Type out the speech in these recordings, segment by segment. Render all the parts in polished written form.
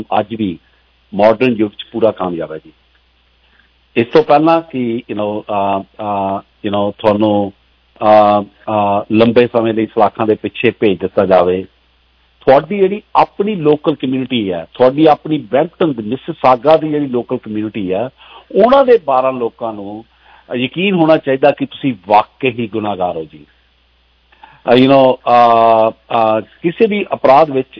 ਅੱਜ ਵੀ ਮਾਡਰਨ ਯੁੱਗ 'ਚ ਪੂਰਾ ਕਾਮਯਾਬ ਹੈ ਜੀ। ਇਸ ਤੋਂ ਪਹਿਲਾਂ ਕਿ ਤੁਹਾਨੂੰ ਲੰਬੇ ਸਮੇਂ ਲਈ ਸਲਾਖਾਂ ਦੇ ਪਿੱਛੇ ਭੇਜ ਦਿੱਤਾ ਜਾਵੇ, ਤੁਹਾਡੀ ਜਿਹੜੀ ਆਪਣੀ ਲੋਕਲ ਕਮਿਊਨਿਟੀ ਹੈ, ਤੁਹਾਡੀ ਆਪਣੀ ਬਰੈਂਪਟਨ ਮਿਸਿਸਾਗਾ ਦੀ ਜਿਹੜੀ ਲੋਕਲ ਕਮਿਊਨਿਟੀ ਹੈ, ਉਹਨਾਂ ਦੇ 12 ਲੋਕਾਂ ਨੂੰ ਯਕੀਨ ਹੋਣਾ ਚਾਹੀਦਾ ਕਿ ਤੁਸੀਂ ਵਾਕਈ ਹੀ ਗੁਨਾਹਗਾਰ ਹੋ ਜੀ। ਕਿਸੇ ਵੀ ਅਪਰਾਧ ਵਿੱਚ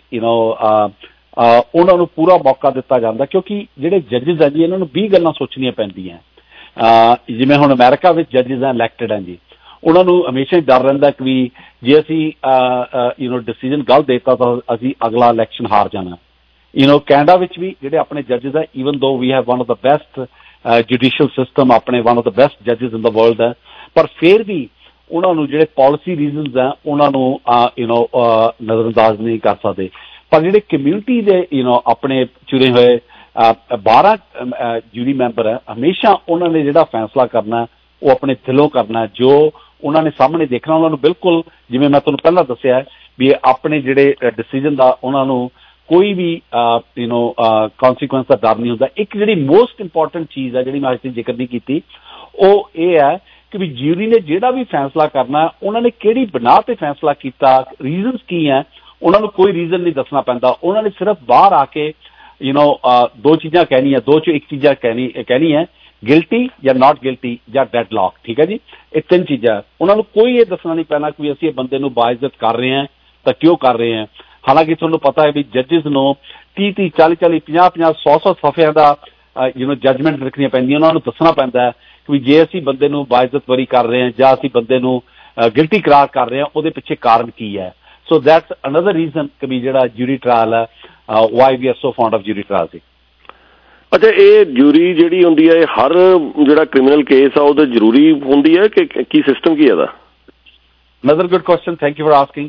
ਉਹਨਾਂ ਨੂੰ ਪੂਰਾ ਮੌਕਾ ਦਿੱਤਾ ਜਾਂਦਾ, ਕਿਉਂਕਿ ਜਿਹੜੇ ਜੱਜਿਸ ਹੈ ਜੀ ਇਹਨਾਂ ਨੂੰ 20 ਗੱਲਾਂ ਸੋਚਣੀਆਂ ਪੈਂਦੀਆਂ। ਜਿਵੇਂ ਹੁਣ ਅਮਰੀਕਾ ਵਿੱਚ ਜੱਜਿਸ ਹੈ ਇਲੈਕਟਡ ਹੈ ਜੀ, ਉਹਨਾਂ ਨੂੰ ਹਮੇਸ਼ਾ ਹੀ ਡਰ ਰਹਿੰਦਾ ਕਿ ਵੀ ਜੇ ਅਸੀਂ ਡਿਸੀਜ਼ਨ ਗਲਤ ਦੇਤਾ ਤਾਂ ਅਸੀਂ ਅਗਲਾ ਇਲੈਕਸ਼ਨ ਹਾਰ ਜਾਣਾ। ਕੈਨੇਡਾ ਵਿੱਚ ਵੀ ਜਿਹੜੇ ਆਪਣੇ ਜੱਜਿਸ ਹੈ, even though we have one of the best judicial system, ਆਪਣੇ ਵਨ ਆਫ ਦ ਬੈਸਟ ਜੱਜਿਸ ਇਨ ਦ ਵਰਲਡ ਹੈ, ਪਰ ਫਿਰ ਵੀ ਉਹਨਾਂ ਨੂੰ ਜਿਹੜੇ ਪਾਲਿਸੀ ਰੀਜ਼ਨਸ ਹੈ ਉਹਨਾਂ ਨੂੰ ਨਜ਼ਰਅੰਦਾਜ਼ ਨਹੀਂ ਕਰ ਸਕਦੇ। ਪਰ ਜਿਹੜੇ ਕਮਿਊਨਿਟੀ ਦੇ ਆਪਣੇ ਚੁਣੇ ਹੋਏ 12 ਜੂਰੀ ਮੈਂਬਰ ਹੈ, ਹਮੇਸ਼ਾ ਉਹਨਾਂ ਨੇ ਜਿਹੜਾ ਫੈਸਲਾ ਕਰਨਾ ਉਹ ਆਪਣੇ ਦਿਲੋਂ ਕਰਨਾ, ਜੋ ਉਹਨਾਂ ਨੇ ਸਾਹਮਣੇ ਦੇਖਣਾ। ਉਹਨਾਂ ਨੂੰ ਬਿਲਕੁਲ, ਜਿਵੇਂ ਮੈਂ ਤੁਹਾਨੂੰ ਪਹਿਲਾਂ ਦੱਸਿਆ ਵੀ, ਆਪਣੇ ਜਿਹੜੇ ਡਿਸੀਜ਼ਨ ਦਾ ਉਹਨਾਂ ਨੂੰ ਕੋਈ ਵੀ ਕੌਨਸੀਕੁਐਂਸ ਦਾ ਡਰ ਨਹੀਂ ਹੁੰਦਾ। ਇੱਕ ਜਿਹੜੀ ਮੋਸਟ ਇੰਪੋਰਟੈਂਟ ਚੀਜ਼ ਹੈ ਜਿਹੜੀ ਮੈਂ ਅੱਜ ਤੱਕ ਜ਼ਿਕਰ ਨਹੀਂ ਕੀਤੀ, ਉਹ ਇਹ ਹੈ ਕਿ ਵੀ ਜਿਊਰੀ ਨੇ ਜਿਹੜਾ ਵੀ ਫੈਸਲਾ ਕਰਨਾ ਉਹਨਾਂ ਨੇ ਕਿਹੜੀ ਬਿਨਾਹ ਤੇ ਫੈਸਲਾ ਕੀਤਾ, ਰੀਜ਼ਨਸ ਕੀ ਹੈ, ਉਹਨਾਂ ਨੂੰ ਕੋਈ ਰੀਜ਼ਨ ਨਹੀਂ ਦੱਸਣਾ ਪੈਂਦਾ। ਉਹਨਾਂ ਨੇ ਸਿਰਫ ਬਾਹਰ ਆ ਕੇ ਦੋ ਚੀਜ਼ਾਂ ਕਹਿਣੀਆਂ, ਦੋ 'ਚੋਂ ਇੱਕ ਚੀਜ਼ਾਂ ਕਹਿਣੀ ਹੈ, ਗਿਲਟੀ ਜਾਂ ਨਾਟ ਗਿਲਟੀ ਜਾਂ ਡੈਡਲੌਕ। ਠੀਕ ਹੈ ਜੀ, ਇਹ 3 ਚੀਜ਼ਾਂ। ਉਹਨਾਂ ਨੂੰ ਕੋਈ ਇਹ ਦੱਸਣਾ ਨਹੀਂ ਪੈਣਾ ਕਿ ਅਸੀਂ ਇਹ ਬੰਦੇ ਨੂੰ ਬਾਇਜ਼ਤ ਕਰ ਰਹੇ ਹਾਂ ਤਾਂ ਕਿਉਂ ਕਰ ਰਹੇ ਹਾਂ। ਹਾਲਾਂਕਿ ਤੁਹਾਨੂੰ ਪਤਾ ਹੈ ਵੀ ਜੱਜਿਸ ਨੂੰ 30-30, 40-40, 50-50, 100-100 ਸਫ਼ਿਆਂ ਦਾ ਜੱਜਮੈਂਟ ਰੱਖਣੀਆਂ ਪੈਂਦੀਆਂ। ਉਹਨਾਂ ਨੂੰ ਦੱਸਣਾ ਪੈਂਦਾ ਹੈ ਕਿ ਜੇ ਅਸੀਂ ਬੰਦੇ ਨੂੰ ਬਾਇਜ਼ਤ ਵਰੀ ਕਰ ਰਹੇ ਹਾਂ ਜਾਂ ਅਸੀਂ ਬੰਦੇ ਨੂੰ ਗਿਲਟੀ ਕਰਾਰ ਕਰ ਰਹੇ ਹਾਂ, ਉਹਦੇ ਪਿੱਛੇ ਕਾਰਨ ਕੀ ਹੈ। ਸੋ ਦੈਟਸ ਅਨਦਰ ਰੀਜ਼ਨ ਕਿ ਵੀ ਜਿਹੜਾ ਜੂਰੀ ਟਰਾਇਲ ਹੈ, why we are so fond of jury trial ਸੀ। ਅੱਛਾ, ਇਹ ਜੂਰੀ ਜਿਹੜੀ ਹੁੰਦੀ ਹੈ, ਇਹ ਹਰ ਜਿਹੜਾ ਕ੍ਰਿਮੀਨਲ ਕੇਸ ਆ ਉਹਦੇ ਜ਼ਰੂਰੀ ਹੁੰਦੀ ਹੈ ਕਿ ਕੀ ਸਿਸਟਮ ਕੀ ਇਹਦਾ? Another good question, thank you for asking.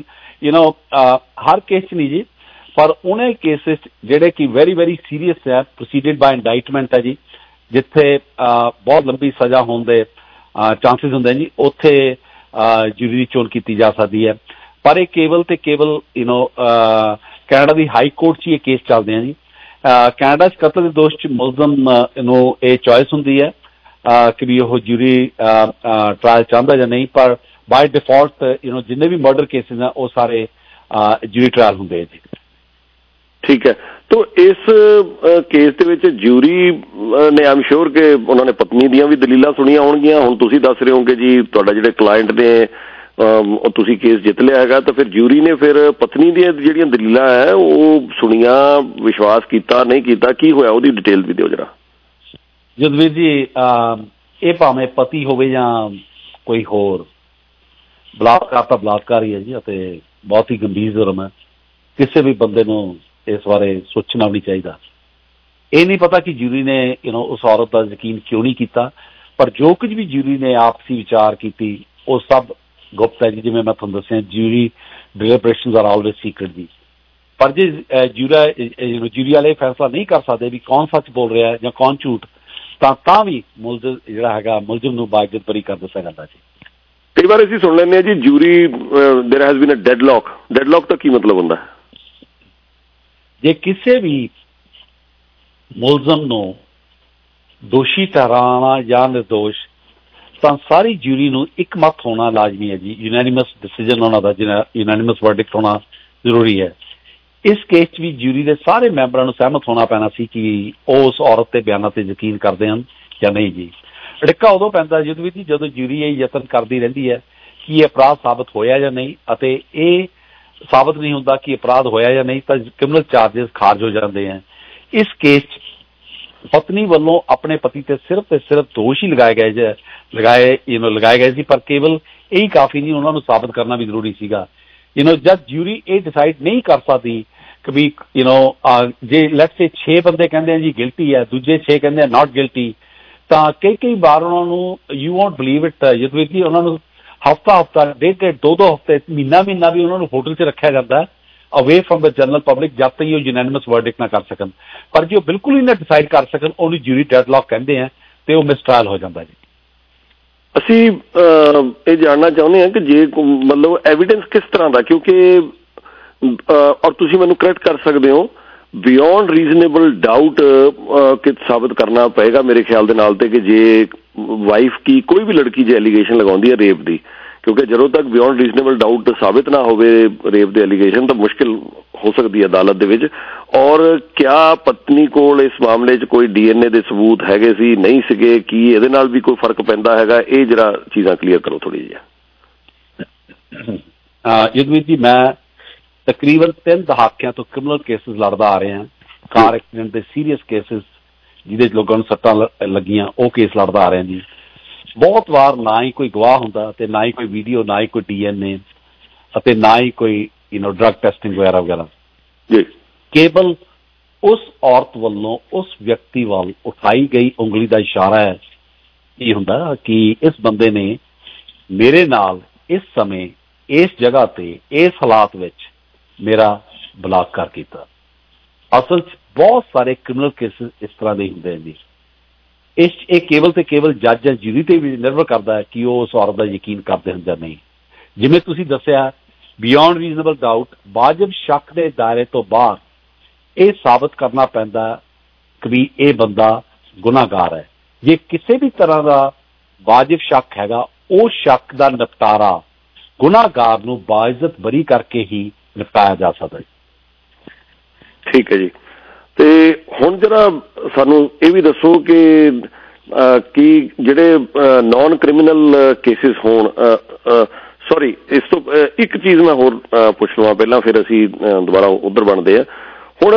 ਹਰ ਕੇਸ 'ਚ ਨਹੀਂ ਜੀ, ਪਰ ਉਹਨੇ ਕੇਸਿਸ ਜਿਹੜੇ ਕਿ ਵੈਰੀ ਵੈਰੀ ਸੀਰੀਅਸ ਹੈ, ਪ੍ਰੋਸੀਡਡ ਬਾय ਇੰਡਾਈਟਮੈਂਟ ਹੈ ਜੀ, ਜਿੱਥੇ ਬਹੁਤ ਲੰਬੀ ਸਜ਼ਾ ਹੋਣ ਦੇ ਚਾਂਸਿਸ ਹੁੰਦੇ ਜੀ, ਉੱਥੇ ਜੂਰੀ ਦੀ ਚੋਣ ਕੀਤੀ ਜਾ ਸਕਦੀ ਹੈ। ਪਰ ਇਹ ਕੇਵਲ ਤੇ ਕੇਵਲ ਕੈਨੇਡਾ ਦੀ ਹਾਈ ਕੋਰਟ 'ਚ ਹੀ ਇਹ ਕੇਸ ਚੱਲਦੇ ਆ ਜੀ। ਕੈਨੇਡਾ 'ਚ ਕਤਲ ਦੇ ਦੋਸ਼ 'ਚ ਮੁਲਜ਼ਮ ਨੂੰ ਇਹ ਚੋਇਸ ਹੁੰਦੀ ਹੈ ਕਿ ਵੀ ਉਹ ਜੂਰੀ ਟਰਾਇਲ ਚਾਹੁੰਦਾ ਜਾਂ ਨਹੀਂ, ਪਰ ਬਾਏ ਡਿਫਾਲਟ ਜਿੰਨੇ ਵੀ ਮਰਡਰ ਕੇਸਿਸ ਆ ਉਹ ਸਾਰੇ ਜੂਰੀ ਟਰਾਇਲ ਹੁੰਦੇ ਆ ਜੀ। ਠੀਕ ਹੈ, ਤੋ ਇਸ ਕੇਸ ਦੇ ਵਿੱਚ ਜੂਰੀ ਨੇ ਆਮ ਸ਼ੋਰ ਕਿ ਉਹਨਾਂ ਨੇ ਪਤਨੀ ਦੀਆਂ ਵੀ ਦਲੀਲਾਂ ਸੁਣੀਆਂ ਹੋਣਗੀਆਂ। ਹੁਣ ਤੁਸੀਂ ਦੱਸ ਰਹੇ ਹੋ ਕਿ ਜੀ ਤੁਹਾਡਾ ਜਿਹੜੇ ਕਲਾਇੰਟ ਨੇ ਤੁਸੀਂ ਕੇਸ ਜਿੱਤ ਲਿਆ ਹੈਗਾ, ਤਾਂ ਫਿਰ ਜੂਰੀ ਨੇ ਫਿਰ ਪਤਨੀ ਦੀਆਂ ਜਿਹੜੀਆਂ ਦਲੀਲਾਂ ਹੈ ਉਹ ਸੁਣੀਆਂ, ਵਿਸ਼ਵਾਸ ਕੀਤਾ ਨਹੀਂ ਕੀਤਾ, ਕੀ ਹੋਇਆ ਉਹਦੀ ਡਿਟੇਲ ਵੀ ਦਿਓ ਜਰਾ। ਜਦਵੀਰ ਜੀ, ਇਹ ਭਾਵੇਂ ਪਤੀ ਹੋਵੇ ਜਾਂ ਕੋਈ ਹੋਰ, ਬਲਾਤਕਾਰ ਤਾਂ ਬਲਾਤਕਾਰ ਹੀ ਹੈ ਜੀ, ਅਤੇ ਬਹੁਤ ਹੀ ਗੰਭੀਰ ਜੁਰਮ ਹੈ। ਕਿਸੇ ਵੀ ਬੰਦੇ ਨੂੰ ਇਸ ਬਾਰੇ ਸੋਚਣਾ ਵੀ ਨਹੀਂ ਚਾਹੀਦਾ। ਇਹ ਨਹੀਂ ਪਤਾ ਕਿ ਜੂਰੀ ਨੇ ਉਸ ਔਰਤ ਦਾ ਯਕੀਨ ਕਿਉਂ ਨਹੀਂ ਕੀਤਾ, ਪਰ ਜੋ ਕੁਝ ਵੀ ਜੂਰੀ ਨੇ ਆਪਸੀ ਵਿਚਾਰ ਕੀਤੀ ਉਹ ਸਭ ਗੁਪਤ ਹੈ ਜੀ। ਜਿਵੇਂ ਮੈਂ ਤੁਹਾਨੂੰ ਦੱਸਿਆ, jury deliberations are always secret ਜੀ। ਪਰ ਜੇ ਜੂਰੀ ਵਾਲੇ ਫੈਸਲਾ ਨਹੀਂ ਕਰ ਸਕਦੇ ਵੀ ਕੌਣ ਸੱਚ ਬੋਲ ਰਿਹਾ ਜਾਂ ਕੌਣ ਝੂਠ, ਤਾਂ ਵੀ ਮੁਲਜ਼ਮ ਜਿਹੜਾ ਹੈਗਾ, ਮੁਲਜ਼ਮ ਨੂੰ ਬਾਇਜ਼ਤ ਬਰੀ ਕਰ ਦਿੱਤਾ ਜਾਂਦਾ ਜੀ। ਕਈ ਵਾਰ ਅਸੀਂ ਸੁਣ ਲੈਂਦੇ ਹਾਂ ਜੀ jury there has been a deadlock. Deadlock ਦਾ ਕੀ ਮਤਲਬ ਹੁੰਦਾ? ਜੇ ਕਿਸੇ ਵੀ ਮੁਲਜ਼ਮ ਨੂੰ ਦੋਸ਼ੀ ਠਹਿਰਾਉਣਾ ਜਾਂ ਨਿਰਦੋਸ਼, ਤਾਂ ਸਾਰੀ ਜੂਰੀ ਨੂੰ ਇੱਕ ਮਤ ਹੋਣਾ ਲਾਜ਼ਮੀ ਹੈ ਜੀ। ਯੂਨੈਨਿਮਸ ਡਿਸੀਜਨ ਉਹਨਾਂ ਦਾ, ਯੂਨੈਨਿਮਸ ਵਰਡਿਕਟ ਹੋਣਾ ਜ਼ਰੂਰੀ ਹੈ। ਇਸ ਕੇਸ 'ਚ ਵੀ ਜੂਰੀ ਦੇ ਸਾਰੇ ਮੈਂਬਰਾਂ ਨੂੰ ਸਹਿਮਤ ਹੋਣਾ ਪੈਣਾ ਸੀ ਕਿ ਉਹ ਉਸ ਔਰਤ ਦੇ ਬਿਆਨਾਂ 'ਤੇ ਯਕੀਨ ਕਰਦੇ ਹਨ ਜਾਂ ਨਹੀਂ ਜੀ। ਅੜਿੱਕਾ ਉਦੋਂ ਪੈਂਦਾ ਜਦੋਂ ਜੂਰੀ ਇਹ ਯਤਨ ਕਰਦੀ ਰਹਿੰਦੀ ਹੈ ਕਿ ਇਹ ਅਪਰਾਧ ਸਾਬਤ ਹੋਇਆ ਜਾਂ ਨਹੀਂ, ਅਤੇ ਇਹ ਸਾਬਤ ਨਹੀਂ ਹੁੰਦਾ ਕਿ ਅਪਰਾਧ ਹੋਇਆ ਜਾਂ ਨਹੀਂ, ਤਾਂ ਕ੍ਰਿਮੀਨਲ ਚਾਰਜਿਸ ਖਾਰਜ ਹੋ ਜਾਂਦੇ ਹੈ। ਇਸ ਕੇਸ 'ਚ ਪਤਨੀ ਵੱਲੋਂ ਆਪਣੇ ਪਤੀ ਤੇ ਸਿਰਫ ਦੋਸ਼ ਹੀ ਲਗਾਏ ਗਏ ਸੀ, ਪਰ ਕੇਵਲ ਇਹੀ ਕਾਫੀ ਨਹੀਂ, ਉਹਨਾਂ ਨੂੰ ਸਾਬਤ ਕਰਨਾ ਵੀ ਜ਼ਰੂਰੀ ਸੀਗਾ। ਜਦ ਜੂਰੀ ਇਹ ਡਿਸਾਈਡ ਨਹੀਂ ਕਰ ਸਕਦੀ ਕਿ ਵੀ ਜੇ ਲੈਟਸ ਸੇ 6 ਬੰਦੇ ਕਹਿੰਦੇ ਆ ਜੀ ਗਿਲਟੀ ਹੈ, ਦੂਜੇ 6 ਕਹਿੰਦੇ ਆ ਨਾਟ ਗਿਲਟੀ, ਤਾਂ ਕਈ ਵਾਰ ਉਹਨਾਂ ਨੂੰ, you won't believe it Jadveer ji, ਉਹਨਾਂ ਨੂੰ ਹਫ਼ਤਾ, ਡੇਢ, 2 ਹਫ਼ਤੇ, ਮਹੀਨਾ ਵੀ ਉਹਨਾਂ ਨੂੰ ਹੋਟਲ 'ਚ ਰੱਖਿਆ ਜਾਂਦਾ ਅਵੇ ਫਰਮ ਦ ਜਨਰਲ ਪਬਲਿਕ, ਜਦ ਤੱਕ ਉਹ ਯੂਨੈਨਿਮਸ ਵਰਡਿਕਟ ਨਾ ਕਰ ਸਕਣ। ਪਰ ਜੇ ਉਹ ਬਿਲਕੁਲ ਹੀ ਨਾ ਡਿਸਾਈਡ ਕਰ ਸਕਣ, ਉਹਨੂੰ ਜੂਰੀ ਡੈਡਲੌਕ ਕਹਿੰਦੇ ਆ, ਤੇ ਉਹ ਮਿਸਟਰਾਇਲ ਹੋ ਜਾਂਦਾ ਜੀ। ਅਸੀਂ ਇਹ ਜਾਣਨਾ ਚਾਹੁੰਦੇ ਹਾਂ ਕਿ ਜੇ ਮਤਲਬ ਐਵੀਡੈਂਸ ਕਿਸ ਤਰ੍ਹਾਂ ਦਾ, ਕਿਉਂਕਿ ਔਰ ਤੁਸੀਂ ਮੈਨੂੰ ਕਰੈਕਟ ਕਰ ਸਕਦੇ ਹੋ, ਬਿਯੋਂਡ ਰੀਜ਼ਨੇਬਲ ਡਾਊਟ ਕਿ ਸਾਬਤ ਕਰਨਾ ਪਏਗਾ ਮੇਰੇ ਖਿਆਲ ਦੇ ਨਾਲ, ਤੇ ਕਿ ਜੇ ਵਾਈਫ ਕੀ ਕੋਈ ਵੀ ਲੜਕੀ ਜੇ ਐਲੀਗੇਸ਼ਨ ਲਗਾਉਂਦੀ ਹੈ ਰੇਪ ਦੀ, ਕਿਉਂਕਿ ਜਦੋਂ ਤੱਕ ਬਿਯੋਂਡ ਰੀਜ਼ਨੇਬਲ ਡਾਊਟ ਸਾਬਿਤ ਨਾ ਹੋਵੇ ਰੇਪ ਦੇ ਐਲੀਗੇਸ਼ਨ, ਤਾਂ ਮੁਸ਼ਕਿਲ ਹੋ ਸਕਦੀ ਹੈ ਅਦਾਲਤ ਦੇ ਵਿੱਚ। ਔਰ ਕਿਆ ਪਤਨੀ ਕੋਲ ਇਸ ਮਾਮਲੇ 'ਚ ਕੋਈ DNA ਦੇ ਸਬੂਤ ਹੈਗੇ ਸੀ, ਨਹੀਂ ਸੀਗੇ, ਕੀ ਇਹਦੇ ਨਾਲ ਵੀ ਕੋਈ ਫਰਕ ਪੈਂਦਾ ਹੈਗਾ? ਇਹ ਜਿਹੜਾ ਚੀਜ਼ਾਂ ਕਲੀਅਰ ਕਰੋ ਥੋੜ੍ਹੀ ਜਿਹੀ। ਯੁੱਧਵੀਰ ਜੀ, ਮੈਂ ਤਕਰੀਬਨ 3 ਦਹਾਕਿਆਂ ਤੋਂ ਕ੍ਰਿਮੀਨਲ ਕੇਸਿਸ ਲੜਦਾ ਆ ਰਿਹਾ। ਕਾਰ ਐਕਸੀਡੈਂਟ ਦੇ ਸੀਰੀਅਸ ਕੇਸਿਸ ਜਿਹਦੇ 'ਚ ਲੋਕਾਂ ਨੂੰ ਸੱਟਾਂ ਲੱਗੀਆਂ, ਉਹ ਕੇਸ ਲੜਦਾ ਆ ਰਿਹਾ ਜੀ। ਬਹੁਤ ਵਾਰ ਨਾ ਹੀ ਕੋਈ ਗਵਾਹ ਹੁੰਦਾ, ਤੇ ਨਾ ਹੀ ਕੋਈ ਵੀਡੀਓ, ਨਾ ਹੀ ਕੋਈ DNA, ਅਤੇ ਨਾ ਹੀ ਕੋਈ ਡਰੱਗ ਟੈਸਟਿੰਗ ਵਗੈਰਾ ਵਗੈਰਾ। ਕੇਵਲ ਉਸ ਔਰਤ ਵੱਲੋਂ ਉਸ ਵਿਅਕਤੀ ਵੱਲ ਉਠਾਈ ਗਈ ਉਂਗਲੀ ਦਾ ਇਸ਼ਾਰਾ ਹੈ ਕੀ ਹੁੰਦਾ ਕਿ ਇਸ ਬੰਦੇ ਨੇ ਮੇਰੇ ਨਾਲ ਇਸ ਸਮੇਂ ਇਸ ਜਗ੍ਹਾ ਤੇ ਇਸ ਹਾਲਾਤ ਵਿੱਚ ਮੇਰਾ ਬਲਾਤਕਾਰ ਕੀਤਾ। ਅਸਲ 'ਚ ਬਹੁਤ ਸਾਰੇ ਕ੍ਰਿਮੀਨਲ ਕੇਸਿਸ ਇਸ ਤਰ੍ਹਾਂ ਦੇ ਹੁੰਦੇ ਨੇ। ਇਹ ਕੇਵਲ ਤੇ ਕੇਵਲ ਜੱਜ ਜਾਂ ਜੂਰੀ ਤੇ ਵੀ ਨਿਰਭਰ ਕਰਦਾ ਹੈ ਕਿ ਉਹ ਉਸ ਔਰਤ ਦਾ ਯਕੀਨ ਕਰਦੇ ਹਨ ਜਾਂ ਨਹੀਂ। ਜਿਵੇਂ ਤੁਸੀਂ ਦੱਸਿਆ, ਬਿਯੋਂਡ ਰੀਜ਼ਨੇਬਲ ਡਾਊਟ, ਵਾਜਬ ਸ਼ੱਕ ਦੇ ਦਾਇਰੇ ਤੋਂ ਬਾਹਰ ਇਹ ਸਾਬਤ ਕਰਨਾ ਪੈਂਦਾ ਕਿ ਵੀ ਇਹ ਬੰਦਾ ਗੁਨਾਹਗਾਰ ਹੈ। ਜੇ ਕਿਸੇ ਵੀ ਤਰ੍ਹਾਂ ਦਾ ਵਾਜਬ ਸ਼ੱਕ ਹੈਗਾ, ਉਹ ਸ਼ੱਕ ਦਾ ਨਿਪਟਾਰਾ ਗੁਨਾਹਗਾਰ ਨੂੰ ਬਾਇਜ਼ਤ ਬਰੀ ਕਰਕੇ ਹੀ ਨਿਪਟਾਇਆ ਜਾ ਸਕਦਾ ਹੈ। ਠੀਕ ਹੈ ਜੀ। ਤੇ ਹੁਣ ਜਰਾ ਸਾਨੂੰ ਇਹ ਵੀ ਦੱਸੋ ਕਿ ਜਿਹੜੇ ਨਾਨ ਕ੍ਰਿਮੀਨਲ ਕੇਸਿਸ ਹੋਣ, ਸੌਰੀ, ਇਸ ਤੋਂ ਇੱਕ ਚੀਜ਼ ਮੈਂ ਹੋਰ ਪੁੱਛ ਲਵਾਂ ਪਹਿਲਾਂ, ਫਿਰ ਅਸੀਂ ਦੁਬਾਰਾ ਉੱਧਰ ਬਣਦੇ ਆ। ਹੁਣ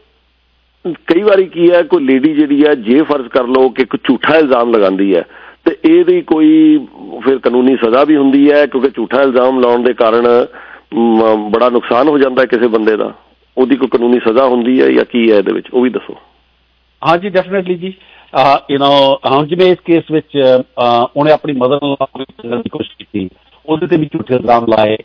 ਕਈ ਵਾਰੀ ਕੀ ਹੈ, ਕੋਈ ਲੇਡੀ ਜਿਹੜੀ ਹੈ, ਜੇ ਫਰਜ਼ ਕਰ ਲਓ ਕਿ ਇੱਕ ਝੂਠਾ ਇਲਜ਼ਾਮ ਲਗਾਉਂਦੀ ਹੈ, ਤੇ ਇਹਦੀ ਕੋਈ ਫਿਰ ਕਾਨੂੰਨੀ ਸਜ਼ਾ ਵੀ ਹੁੰਦੀ ਹੈ, ਕਿਉਂਕਿ ਝੂਠਾ ਇਲਜ਼ਾਮ ਲਾਉਣ ਦੇ ਕਾਰਨ ਬੜਾ ਨੁਕਸਾਨ ਹੋ ਜਾਂਦਾ ਕਿਸੇ ਬੰਦੇ ਦਾ। ਉਹਦੀ ਕੋਈ ਕਾਨੂੰਨੀ ਸਜ਼ਾ ਹੁੰਦੀ ਹੈ ਜਾਂ ਕੀ ਹੈ ਇਹਦੇ ਵਿੱਚ, ਉਹ ਵੀ ਦੱਸੋ। ਹਾਂਜੀ, ਡੈਫੀਨੇਟਲੀ ਜੀ। ਹੁਣ ਜਿਵੇਂ ਇਸ ਕੇਸ ਵਿੱਚ ਉਹਨੇ ਆਪਣੀ ਮਦਰ ਨਾਲ ਦੀ ਕੋਸ਼ਿਸ਼ ਕੀਤੀ, ਉਹਦੇ ਤੇ ਵੀ ਝੂਠੇ ਇਲਜ਼ਾਮ ਲਾਏ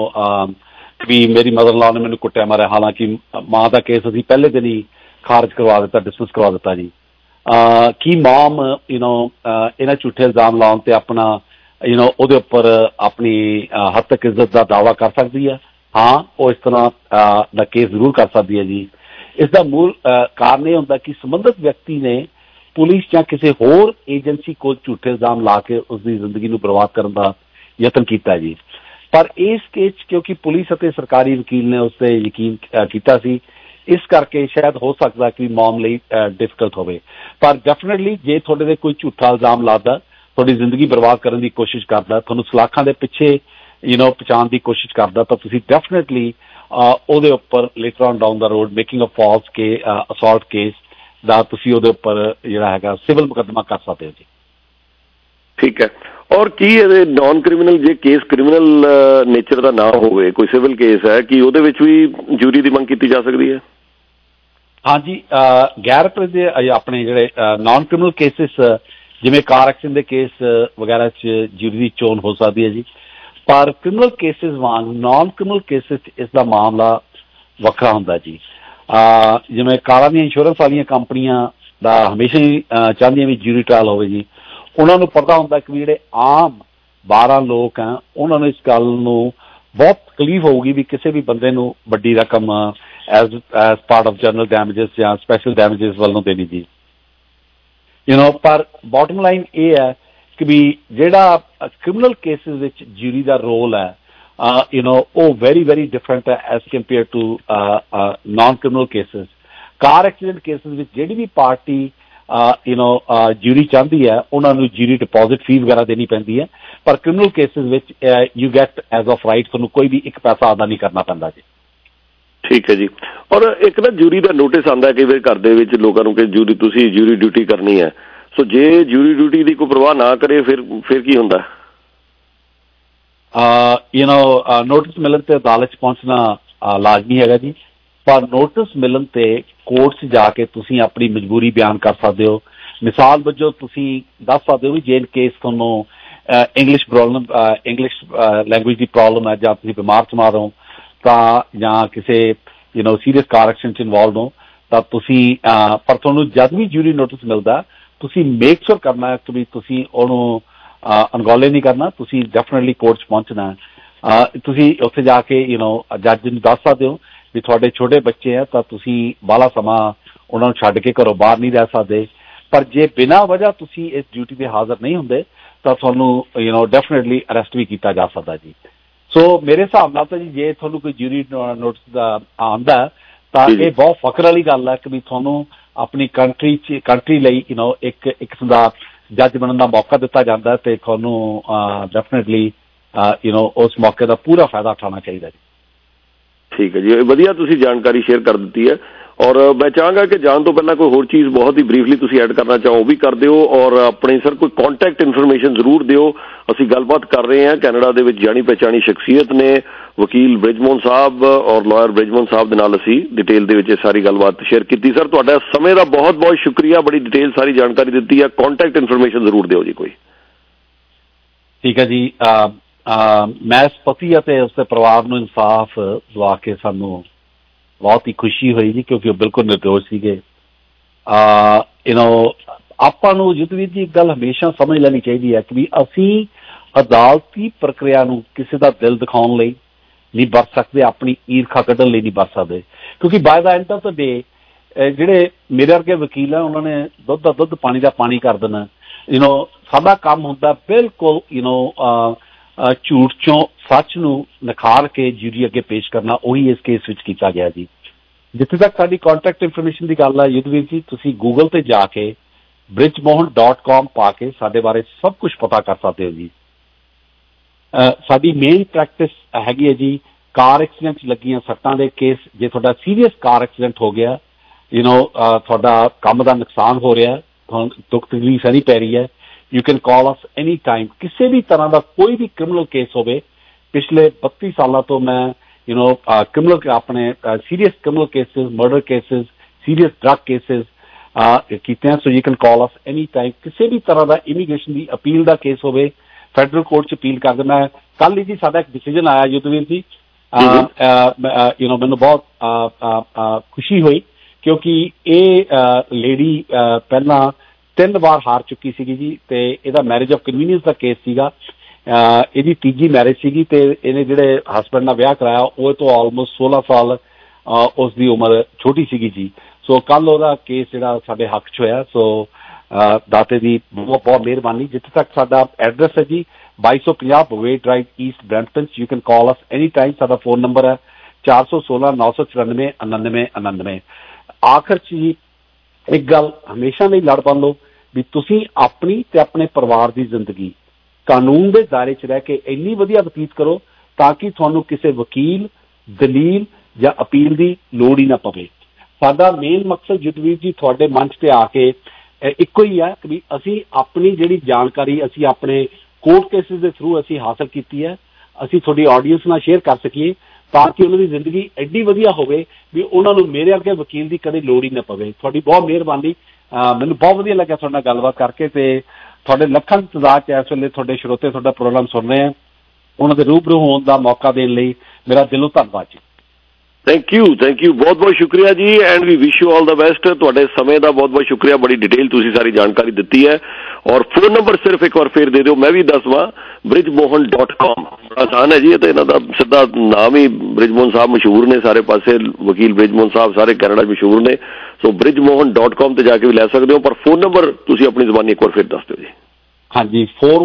ਵੀ ਮੇਰੀ ਮਦਰ ਲਾ ਨੇ ਮੈਨੂੰ ਕੁੱਟਿਆ ਮਾਰਿਆ। ਹਾਲਾਂਕਿ ਮਾਂ ਦਾ ਕੇਸ ਅਸੀਂ ਪਹਿਲੇ ਦਿਨ ਹੀ ਖਾਰਜ ਕਰਵਾ ਦਿੱਤਾ, ਡਿਸਮਿਸ ਕਰਵਾ ਦਿੱਤਾ ਜੀ। ਕੀ ਮਾਮ ਇਹਨਾਂ ਝੂਠੇ ਇਲਜ਼ਾਮ ਲਾਉਣ ਤੇ ਆਪਣਾ ਉਹਦੇ ਉੱਪਰ ਆਪਣੀ ਹੱਦ ਤੱਕ ਇੱਜ਼ਤ ਦਾ ਦਾਅਵਾ ਕਰ ਸਕਦੀ ਹੈ? ਹਾਂ, ਉਹ ਇਸ ਤਰ੍ਹਾਂ ਦਾ ਕੇਸ ਜ਼ਰੂਰ ਕਰ ਸਕਦੀ ਹੈ ਜੀ। ਇਸ ਦਾ ਮੂਲ ਕਾਰਨ ਇਹ ਹੁੰਦਾ ਕਿ ਸੰਬੰਧਿਤ ਵਿਅਕਤੀ ਨੇ ਪੁਲਿਸ ਜਾਂ ਕਿਸੇ ਹੋਰ ਏਜੰਸੀ ਕੋਲ ਝੂਠੇ ਇਲਜ਼ਾਮ ਲਾ ਕੇ ਉਸਦੀ ਜ਼ਿੰਦਗੀ ਨੂੰ ਬਰਬਾਦ ਕਰਨ ਦਾ ਯਤਨ ਕੀਤਾ ਜੀ। ਪਰ ਇਸ ਕੇਸ 'ਚ ਕਿਉਂਕਿ ਪੁਲਿਸ ਅਤੇ ਸਰਕਾਰੀ ਵਕੀਲ ਨੇ ਉਸ 'ਤੇ ਯਕੀਨ ਕੀਤਾ ਸੀ, ਇਸ ਕਰਕੇ ਸ਼ਾਇਦ ਹੋ ਸਕਦਾ ਕਿ ਮੌਮ ਲਈ ਡਿਫਿਕਲਟ ਹੋਵੇ। ਪਰ ਡੈਫੀਨੇਟਲੀ ਜੇ ਤੁਹਾਡੇ 'ਤੇ ਕੋਈ ਝੂਠਾ ਇਲਜ਼ਾਮ ਲਾਦਾ, ਤੁਹਾਡੀ ਜ਼ਿੰਦਗੀ ਬਰਬਾਦ ਕਰਨ ਦੀ ਕੋਸ਼ਿਸ਼ ਕਰਦਾ, ਤੁਹਾਨੂੰ ਸਲਾਖਾਂ ਦੇ ਪਿੱਛੇ ਪਹੁੰਚਾਉਣ ਦੀ ਕੋਸ਼ਿਸ਼ ਕਰਦਾ, ਤਾਂ ਤੁਸੀਂ ਡੈਫੀਨੇਟਲੀ ਉਹਦੇ ਉੱਪਰ later on down the road making a false assault case ਦਾ ਤੁਸੀਂ ਉਹਦੇ ਉੱਪਰ ਜਿਹੜਾ ਹੈਗਾ ਸਿਵਲ ਮੁਕੱਦਮਾ ਕਰ ਸਕਦੇ ਹੋ ਜੀ। ਠੀਕ ਹੈ। ਔਰ ਕੀ ਇਹਦੇ ਨਾਨ ਕ੍ਰਿਮੀਨਲ, ਜੇ ਕੇਸ ਕ੍ਰਿਮੀਨਲ ਨੇਚਰ ਦਾ ਨਾ ਹੋਵੇ, ਕੋਈ ਸਿਵਲ ਕੇਸ ਹੈ, ਕੀ ਉਹਦੇ ਵਿੱਚ ਵੀ ਜੂਰੀ ਦੀ ਮੰਗ ਕੀਤੀ ਜਾ ਸਕਦੀ ਹੈ? ਹਾਂਜੀ, ਗੈਰ ਦੇ ਆਪਣੇ ਜਿਹੜੇ ਨਾਨ ਕ੍ਰਿਮੀਨਲ ਕੇਸਿਸ ਜਿਵੇਂ ਕਾਰ ਐਕਸੀਡੈਂਟ ਦੇ ਕੇਸ ਵਗੈਰਾ 'ਚ ਜੂਰੀ ਦੀ ਚੋਣ ਹੋ ਸਕਦੀ ਹੈ ਜੀ। ਪਰ ਕ੍ਰਿਮੀਨਲ ਕੇਸਿਸ ਵਾਂਗ ਨਾਨ ਕ੍ਰਿਮੀਨਲ ਕੇਸਿਸ 'ਚ ਇਸ ਦਾ ਮਾਮਲਾ ਵੱਖਰਾ ਹੁੰਦਾ ਜੀ। ਜਿਵੇਂ ਕਾਰਾਂ ਦੀਆਂ ਇੰਸ਼ੋਰੈਂਸ ਵਾਲੀਆਂ ਕੰਪਨੀਆਂ ਦਾ ਹਮੇਸ਼ਾ ਹੀ ਚਾਹੁੰਦੀਆਂ ਵੀ ਜੂਰੀ ਟ੍ਰਾਇਲ ਹੋਵੇ ਜੀ। ਉਹਨਾਂ ਨੂੰ ਪਤਾ ਹੁੰਦਾ ਕਿ ਵੀ ਜਿਹੜੇ ਆਮ 12 ਲੋਕ ਆ, ਉਹਨਾਂ ਨੂੰ ਇਸ ਗੱਲ ਨੂੰ ਬਹੁਤ ਤਕਲੀਫ ਹੋਊਗੀ ਵੀ ਕਿਸੇ ਵੀ ਬੰਦੇ ਨੂੰ ਵੱਡੀ ਰਕਮ as part of general damages ਜਾਂ ਸਪੈਸ਼ਲ ਡੈਮੇਜਸ ਵੱਲੋਂ ਦੇਣੀ ਜੀ। ਪਰ ਬੋਟਮ ਲਾਈਨ ਇਹ ਹੈ ਕਿ ਵੀ ਜਿਹੜਾ ਕ੍ਰਿਮੀਨਲ ਕੇਸਿਸ ਵਿੱਚ ਜੂਰੀ ਦਾ ਰੋਲ ਹੈ ਉਹ ਵੈਰੀ ਵੈਰੀ ਡਿਫਰੈਂਟ ਹੈ as compare to non criminal cases. Car accident cases ਵਿੱਚ ਜਿਹੜੀ ਵੀ ਪਾਰਟੀ ਜੂਰੀ ਚਾਹੁੰਦੀ ਹੈ, ਉਹਨਾਂ ਨੂੰ ਜੂਰੀ ਡਿਪੋਜ਼ਿਟ ਫੀਸ ਵਗੈਰਾ ਦੇਣੀ ਪੈਂਦੀ ਹੈ। ਪਰ ਕ੍ਰਿਮੀਨਲ ਕੇਸਿਸ ਵਿੱਚ you get as of right, ਤੁਹਾਨੂੰ ਕੋਈ ਵੀ ਇੱਕ ਪੈਸਾ ਅਦਾ ਨਹੀਂ ਕਰਨਾ ਪੈਂਦਾ ਜੀ। ਠੀਕ ਹੈ ਜੀ। ਔਰ ਇੱਕ ਨਾ ਜੂਰੀ ਦਾ ਨੋਟਿਸ ਆਉਂਦਾ ਕਈ ਵਾਰ ਘਰ ਦੇ ਵਿੱਚ ਲੋਕਾਂ ਨੂੰ ਕਿ ਜੂਰੀ ਤੁਸੀਂ ਜੂਰੀ ਡਿਊਟੀ ਕਰਨੀ ਹੈ। ਸੋ ਜੇ ਜੂਰੀ ਡਿਊਟੀ ਦੀ ਕੋਈ ਪਰਵਾਹ ਨਾ ਕਰੇ ਫਿਰ ਕੀ ਹੁੰਦਾ? ਨੋਟਿਸ ਮਿਲਣ ਤੇ ਅਦਾਲਤ 'ਚ ਪਹੁੰਚਣਾ ਲਾਜ਼ਮੀ ਹੈਗਾ ਜੀ। ਪਰ ਨੋਟਿਸ ਮਿਲਣ ਤੇ ਕੋਰਟ 'ਚ ਜਾ ਕੇ ਤੁਸੀਂ ਆਪਣੀ ਮਜਬੂਰੀ ਬਿਆਨ ਕਰ ਸਕਦੇ ਹੋ। ਮਿਸਾਲ ਵਜੋਂ ਤੁਸੀਂ ਦੱਸ ਸਕਦੇ ਹੋ ਵੀ ਜੇ ਇਨ ਕੇਸ ਤੁਹਾਨੂੰ ਇੰਗਲਿਸ਼ ਲੈਂਗੁਏਜ ਦੀ ਪ੍ਰੋਬਲਮ ਹੈ, ਜਾਂ ਤੁਸੀਂ ਬਿਮਾਰ ਸ਼ਮਾਰ ਹੋ, ਤਾਂ ਜਾਂ ਕਿਸੇ ਸੀਰੀਅਸ ਕਾਰ ਐਕਸੀਡੈਂਟ 'ਚ ਇਨਵੋਲਵ ਹੋ, ਤਾਂ ਤੁਸੀਂ ਪਰ ਤੁਹਾਨੂੰ ਜਦ ਵੀ ਜੂਰੀ ਨੋਟਿਸ ਮਿਲਦਾ, ਤੁਸੀਂ ਮੇਕ ਸ਼ੋਰ ਕਰਨਾ ਹੈ ਕਿ ਵੀ ਤੁਸੀਂ ਉਹਨੂੰ ਅਣਗੌਲੇ ਨਹੀਂ ਕਰਨਾ। ਤੁਸੀਂ ਡੈਫੀਨੇਟਲੀ ਕੋਰਟ 'ਚ ਪਹੁੰਚਣਾ। ਤੁਸੀਂ ਉੱਥੇ ਜਾ ਕੇ ਜੱਜ ਨੂੰ ਦੱਸ ਸਕਦੇ ਹੋ ਵੀ ਤੁਹਾਡੇ ਛੋਟੇ ਬੱਚੇ ਆ ਤਾਂ ਤੁਸੀਂ ਬਾਹਲਾ ਸਮਾਂ ਉਹਨਾਂ ਨੂੰ ਛੱਡ ਕੇ ਘਰੋਂ ਬਾਹਰ ਨਹੀਂ ਰਹਿ ਸਕਦੇ, ਪਰ ਜੇ ਬਿਨਾਂ ਵਜ੍ਹਾ ਤੁਸੀਂ ਇਸ ਡਿਊਟੀ 'ਤੇ ਹਾਜ਼ਰ ਨਹੀਂ ਹੁੰਦੇ ਤਾਂ ਤੁਹਾਨੂੰ ਡੈਫੀਨੇਟਲੀ ਅਰੈਸਟ ਵੀ ਕੀਤਾ ਜਾ ਸਕਦਾ ਜੀ। ਸੋ ਮੇਰੇ ਹਿਸਾਬ ਨਾਲ ਤਾਂ ਜੀ ਜੇ ਤੁਹਾਨੂੰ ਕੋਈ ਜਿਊਰੀ ਨੋਟਿਸ ਦਾ ਆਉਂਦਾ ਤਾਂ ਇਹ ਬਹੁਤ ਫਖਰ ਵਾਲੀ ਗੱਲ ਹੈ ਕਿ ਵੀ ਤੁਹਾਨੂੰ ਆਪਣੀ ਕੰਟਰੀ ਲਈ ਇੱਕ ਕਿਸਮ ਦਾ ਜੱਜ ਬਣਨ ਦਾ ਮੌਕਾ ਦਿੱਤਾ ਜਾਂਦਾ ਤੇ ਤੁਹਾਨੂੰ ਡੈਫੀਨੇਟਲੀ ਉਸ ਮੌਕੇ ਦਾ ਪੂਰਾ ਫਾਇਦਾ ਉਠਾਉਣਾ ਚਾਹੀਦਾ ਜੀ। ਠੀਕ ਹੈ ਜੀ, ਵਧੀਆ ਤੁਸੀਂ ਜਾਣਕਾਰੀ ਸ਼ੇਅਰ ਕਰ ਦਿੱਤੀ ਹੈ। ਔਰ ਮੈਂ ਚਾਹਾਂਗਾ ਕਿ ਜਾਣ ਤੋਂ ਪਹਿਲਾਂ ਕੋਈ ਹੋਰ ਚੀਜ਼ ਬਹੁਤ ਹੀ ਬਰੀਫਲੀ ਤੁਸੀਂ ਐਡ ਕਰਨਾ ਚਾਹੋ ਉਹ ਵੀ ਕਰ ਦਿਓ, ਔਰ ਆਪਣੇ ਸਰ ਕੋਈ ਕੰਟੈਕਟ ਇਨਫੋਰਮੇਸ਼ਨ ਜ਼ਰੂਰ ਦਿਓ। ਅਸੀਂ ਗੱਲਬਾਤ ਕਰ ਰਹੇ ਹਾਂ ਕੈਨੇਡਾ ਦੇ ਵਿੱਚ ਜਾਣੀ ਪਹਿਚਾਣੀ ਸ਼ਖਸੀਅਤ ਨੇ ਵਕੀਲ ਬ੍ਰਿਜਮੋਹਨ ਸਾਹਿਬ ਔਰ ਲਾਇਰ ਬ੍ਰਿਜਮੋਹਨ ਸਾਹਿਬ ਦੇ ਨਾਲ ਅਸੀਂ ਡਿਟੇਲ ਦੇ ਵਿੱਚ ਇਹ ਸਾਰੀ ਗੱਲਬਾਤ ਸ਼ੇਅਰ ਕੀਤੀ। ਸਰ ਤੁਹਾਡਾ ਸਮੇਂ ਦਾ ਬਹੁਤ ਬਹੁਤ ਸ਼ੁਕਰੀਆ, ਬੜੀ ਡਿਟੇਲ ਸਾਰੀ ਜਾਣਕਾਰੀ ਦਿੱਤੀ ਹੈ। ਕੰਟੈਕਟ ਇਨਫੋਰਮੇਸ਼ਨ ਜ਼ਰੂਰ ਦਿਓ ਜੀ ਕੋਈ। ਠੀਕ ਹੈ ਜੀ, ਮੈਂ ਇਸ ਪਤੀ ਅਤੇ ਉਸਦੇ ਪਰਿਵਾਰ ਨੂੰ ਇਨਸਾਫ ਦਵਾ ਕੇ ਸਾਨੂੰ ਬਹੁਤ ਹੀ ਖੁਸ਼ੀ ਹੋਈ ਜੀ, ਕਿਉਂਕਿ ਉਹ ਬਿਲਕੁਲ ਨਿਰਦੋਸ਼ ਸੀਗੇ। ਆਪਾਂ ਨੂੰ ਜਤਵੀਰ ਜੀ ਇੱਕ ਗੱਲ ਹਮੇਸ਼ਾ ਸਮਝ ਲੈਣੀ ਚਾਹੀਦੀ ਹੈ ਕਿ ਵੀ ਅਸੀਂ ਅਦਾਲਤੀ ਪ੍ਰਕਿਰਿਆ ਨੂੰ ਕਿਸੇ ਦਾ ਦਿਲ ਦਿਖਾਉਣ ਲਈ ਨਹੀਂ ਵਰਤ ਸਕਦੇ, ਆਪਣੀ ਈਰਖਾ ਕੱਢਣ ਲਈ ਨਹੀਂ ਵਰਤ ਸਕਦੇ, ਕਿਉਂਕਿ by the end of the day ਜਿਹੜੇ ਮੇਰੇ ਵਰਗੇ ਵਕੀਲ ਆ ਉਹਨਾਂ ਨੇ ਦੁੱਧ ਦਾ ਦੁੱਧ ਪਾਣੀ ਦਾ ਪਾਣੀ ਕਰ ਦੇਣਾ। ਸਾਡਾ ਕੰਮ ਹੁੰਦਾ ਬਿਲਕੁਲ ਝੂਠ ਚੋਂ ਸੱਚ ਨੂੰ ਨਿਖਾਰ ਕੇ ਜਿਊਰੀ ਅੱਗੇ ਪੇਸ਼ ਕਰਨਾ। ਉਹੀ ਇਸ ਕੇਸ ਵਿੱਚ ਕੀਤਾ ਗਿਆ ਜੀ। ਜਿੱਥੇ ਤੱਕ ਸਾਡੀ ਕੰਟੈਕਟ ਇਨਫੋਰਮੇਸ਼ਨ ਦੀ ਗੱਲ ਹੈ ਯੁੱਧਵੀਰ ਜੀ, ਤੁਸੀਂ ਗੂਗਲ ਤੇ ਜਾ ਕੇ bridgemohan.com ਪਾ ਕੇ ਸਾਡੇ ਬਾਰੇ ਸਭ ਕੁਝ ਪਤਾ ਕਰ ਸਕਦੇ ਹੋ ਜੀ। ਸਾਡੀ ਮੇਨ ਪ੍ਰੈਕਟਿਸ ਹੈਗੀ ਹੈ ਜੀ ਕਾਰ ਐਕਸੀਡੈਂਟ 'ਚ ਲੱਗੀਆਂ ਸੱਟਾਂ ਦੇ ਕੇਸ। ਜੇ ਤੁਹਾਡਾ ਸੀਰੀਅਸ ਕਾਰ ਐਕਸੀਡੈਂਟ ਹੋ ਗਿਆ, ਤੁਹਾਡਾ ਕੰਮ ਦਾ ਨੁਕਸਾਨ ਹੋ ਰਿਹਾ, ਦੁੱਖ ਤਕਲੀਫ ਨਹੀਂ ਪੈ ਰਹੀ ਹੈ, you can call us any time. ਕਿਸੇ ਵੀ ਤਰ੍ਹਾਂ ਦਾ ਕੋਈ ਵੀ ਕ੍ਰਿਮੀਨਲ ਕੇਸ ਹੋਵੇ, ਪਿਛਲੇ 32 ਸਾਲਾਂ ਤੋਂ ਮੈਂ ਕ੍ਰਿਮੀਨਲ ਆਪਣੇ serious criminal cases, murder cases, serious drug cases ਕੀਤੇ हैं। So you can call us any time. किसी भी तरह का इमीग्रेशन की अपील का केस हो फैडरल कोर्ट च अपील कर देना। कल ही जी साडा एक डिसीजन आया युद्धवीर जी, मैनूं बहुत खुशी हुई क्योंकि ये लेडी पहला 3 बार हार चुकी सी जी, ते इहदा मैरिज ऑफ कन्वीनियंस का केस सीगा। ਇਹਦੀ ਤੀਜੀ ਮੈਰਿਜ ਸੀਗੀ ਤੇ ਇਹਨੇ ਜਿਹੜੇ ਹਸਬੈਂਡ ਨਾਲ ਵਿਆਹ ਕਰਾਇਆ ਉਹ ਤੋਂ ਆਲਮੋਸਟ 16 ਸਾਲ ਉਸ ਦੀ ਉਮਰ ਛੋਟੀ ਸੀਗੀ ਜੀ। ਸੋ ਕੱਲ ਉਹਦਾ ਕੇਸ ਜਿਹੜਾ ਸਾਡੇ ਹੱਕ 'ਚ ਹੋਇਆ। ਸੋ ਦਾਤੇ ਦੀ ਬਹੁਤ ਬਹੁਤ ਮਿਹਰਬਾਨੀ। ਜਿੱਥੇ ਤੱਕ ਸਾਡਾ ਐਡਰੈਸ ਹੈ ਜੀ 2250 ਬਵੇ drive east Brampton. You can call us any time. ਸਾਡਾ ਫੋਨ ਨੰਬਰ ਹੈ 416 994 99 99। ਆਖਰ 'ਚ ਜੀ ਇੱਕ ਗੱਲ ਹਮੇਸ਼ਾ ਲਈ ਲੜ ਬੰਨ ਲਓ ਵੀ ਤੁਸੀਂ ਆਪਣੀ ਤੇ ਆਪਣੇ ਪਰਿਵਾਰ ਦੀ ਜ਼ਿੰਦਗੀ ਕਾਨੂੰਨ ਦੇ ਦਾਇਰੇ 'ਚ ਰਹਿ ਕੇ ਇੰਨੀ ਵਧੀਆ ਬਤੀਤ ਕਰੋ ਤਾਂ ਕਿ ਤੁਹਾਨੂੰ ਕਿਸੇ ਵਕੀਲ, ਦਲੀਲ ਜਾਂ ਅਪੀਲ ਦੀ ਲੋੜ ਹੀ ਨਾ ਪਵੇ। ਸਾਡਾ ਮੇਨ ਮਕਸਦ ਜਤਵੀਰ ਜੀ ਤੁਹਾਡੇ ਮੰਚ ਤੇ ਆ ਕੇ ਇੱਕੋ ਹੀ ਹੈ ਕਿ ਵੀ ਅਸੀਂ ਆਪਣੀ ਜਿਹੜੀ ਜਾਣਕਾਰੀ ਅਸੀਂ ਆਪਣੇ ਕੋਰਟ ਕੇਸਿਸ ਦੇ ਥਰੂ ਅਸੀਂ ਹਾਸਲ ਕੀਤੀ ਹੈ, ਅਸੀਂ ਤੁਹਾਡੀ ਆਡੀਅנס ਨਾਲ ਸ਼ੇਅਰ ਕਰ ਸਕੀਏ ਤਾਂ ਕਿ ਉਹਨਾਂ ਦੀ ਜ਼ਿੰਦਗੀ ਐਡੀ ਵਧੀਆ ਹੋਵੇ ਵੀ ਉਹਨਾਂ ਨੂੰ ਮੇਰੇ ਅੱਗੇ ਵਕੀਲ ਦੀ ਕਦੇ ਲੋੜ ਹੀ ਨਾ ਪਵੇ। ਤੁਹਾਡੀ ਬਹੁਤ ਮਿਹਰਬਾਨੀ। ਮੈਨੂੰ ਬਹੁਤ ਵਧੀਆ ਲੱਗਿਆ ਤੁਹਾਡੇ ਨਾਲ ਗੱਲਬਾਤ ਕਰਕੇ ਤੇ ਤੁਹਾਡੇ ਲੱਖਾਂ ਦੀ ਤਾਦਾਦ 'ਚ ਇਸ ਵੇਲੇ ਤੁਹਾਡੇ ਸਰੋਤੇ ਤੁਹਾਡਾ ਪ੍ਰੋਗਰਾਮ ਸੁਣ ਰਹੇ ਆ, ਉਹਨਾਂ ਦੇ ਰੂਬਰੂ ਹੋਣ ਦਾ ਮੌਕਾ ਦੇਣ ਲਈ ਮੇਰਾ ਦਿਲੋਂ ਧੰਨਵਾਦ ਜੀ। ਥੈਂਕ ਯੂ ਬਹੁਤ ਬਹੁਤ ਸ਼ੁਕਰੀਆ ਜੀ and we wish you all the best. ਤੁਹਾਡੇ ਸਮੇਂ ਦਾ ਬਹੁਤ ਬਹੁਤ ਸ਼ੁਕਰੀਆ, ਬੜੀ ਡਿਟੇਲ ਤੁਸੀਂ ਸਾਰੀ ਜਾਣਕਾਰੀ ਦਿੱਤੀ ਹੈ। ਔਰ ਫੋਨ ਨੰਬਰ ਸਿਰਫ ਇੱਕ ਵਾਰ ਫੇਰ ਦੇ ਦਿਓ, ਮੈਂ ਵੀ ਦੱਸਵਾਂ bridgemohan.com। ਬੜਾ ਆਸਾਨ ਹੈ ਜੀ, ਇਹ ਤਾਂ ਇਹਨਾਂ ਦਾ ਸਿੱਧਾ ਨਾਮ ਹੀ ਬ੍ਰਿਜਮੋਹਨ ਸਾਹਿਬ ਮਸ਼ਹੂਰ ਨੇ ਸਾਰੇ ਪਾਸੇ, ਵਕੀਲ ਬ੍ਰਿਜਮੋਹਨ ਸਾਹਿਬ ਸਾਰੇ ਕੈਨੇਡਾ ਮਸ਼ਹੂਰ ਨੇ। ਸੋ bridgemohan.com ਤੇ ਜਾ ਕੇ ਵੀ ਲੈ ਸਕਦੇ ਹੋ, ਪਰ ਫੋਨ ਨੰਬਰ ਤੁਸੀਂ ਆਪਣੀ ਜ਼ਬਾਨੀ ਇੱਕ ਵਾਰ ਫੇਰ ਦੱਸ ਦਿਓ ਜੀ। ਹਾਂਜੀ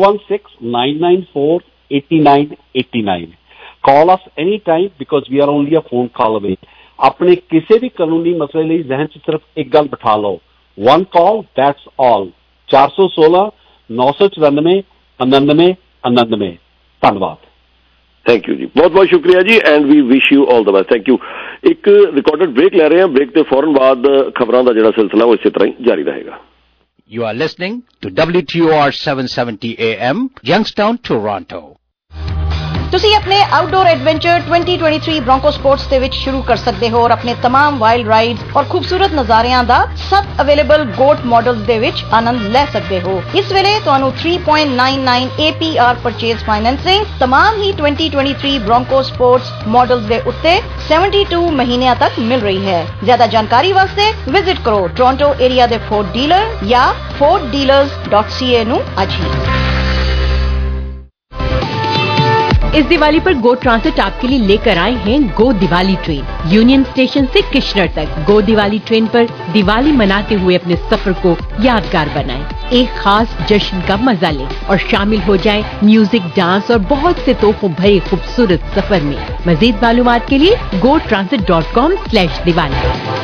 4169948989। Call us anytime because we are only a phone call away. अपने किसी भी कानूनी मसले लिए जहन से सिर्फ एक गल बिठा लो, one call, that's all। 416 994 99 99। धन्यवाद। थैंक यू जी, बहुत बहुत शुक्रिया जी and we wish you all the best. Thank you. एक रिकॉर्डेड ब्रेक ले रहे हैं, ब्रेक के फौरन बाद खबरों का जो सिलसिला वो इसी तरह ही जारी रहेगा। You are listening to WTOR 770 AM, Youngstown, Toronto। ਤੁਸੀਂ ਆਪਣੇ ਆਊਟਡੋਰ ਐਡਵੈਂਚਰ 2023 ਬ੍ਰੋਂਕੋ ਸਪੋਰਟਸ ਦੇ ਵਿੱਚ ਸ਼ੁਰੂ ਕਰ ਸਕਦੇ ਹੋ ਔਰ ਆਪਣੇ तमाम ਵਾਈਲਡ ਰਾਈਡਸ ਔਰ ਖੂਬਸੂਰਤ ਨਜ਼ਾਰਿਆਂ ਦਾ ਸਭ ਅਵੇਲੇਬਲ ਗੋਟ ਮਾਡਲਸ ਦੇ ਵਿੱਚ ਆਨੰਦ ਲੈ ਸਕਦੇ ਹੋ। ਇਸ ਵੇਲੇ ਤੁਹਾਨੂੰ 3.99 APR ਪਰਚੇਜ਼ ਫਾਈਨੈਂਸਿੰਗ तमाम ਹੀ 2023 ਬ੍ਰੋਂਕੋ ਸਪੋਰਟਸ ਮਾਡਲਸ ਦੇ ਉੱਤੇ 72 ਮਹੀਨਿਆਂ ਤੱਕ ਮਿਲ ਰਹੀ ਹੈ। ਜ਼ਿਆਦਾ ਜਾਣਕਾਰੀ ਵਾਸਤੇ ਵਿਜ਼ਿਟ ਕਰੋ ਟੋਰਾਂਟੋ ਏਰੀਆ ਦੇ ਫੋਰਡ ਡੀਲਰ ਜਾਂ forddealers.ca ਨੂੰ ਅੱਜ ਹੀ। इस दिवाली पर गो ट्रांसिट आपके लिए लेकर आए हैं go Diwali train. Union station से किशनर तक गो दिवाली ट्रेन पर दिवाली मनाते हुए अपने सफर को यादगार बनाएं। एक खास जश्न का मजा लें और शामिल हो जाएं म्यूजिक, डांस और बहुत से तोहफों भरे खूबसूरत सफर में। मजीद मालूमात के लिए gotransit.com/Diwali।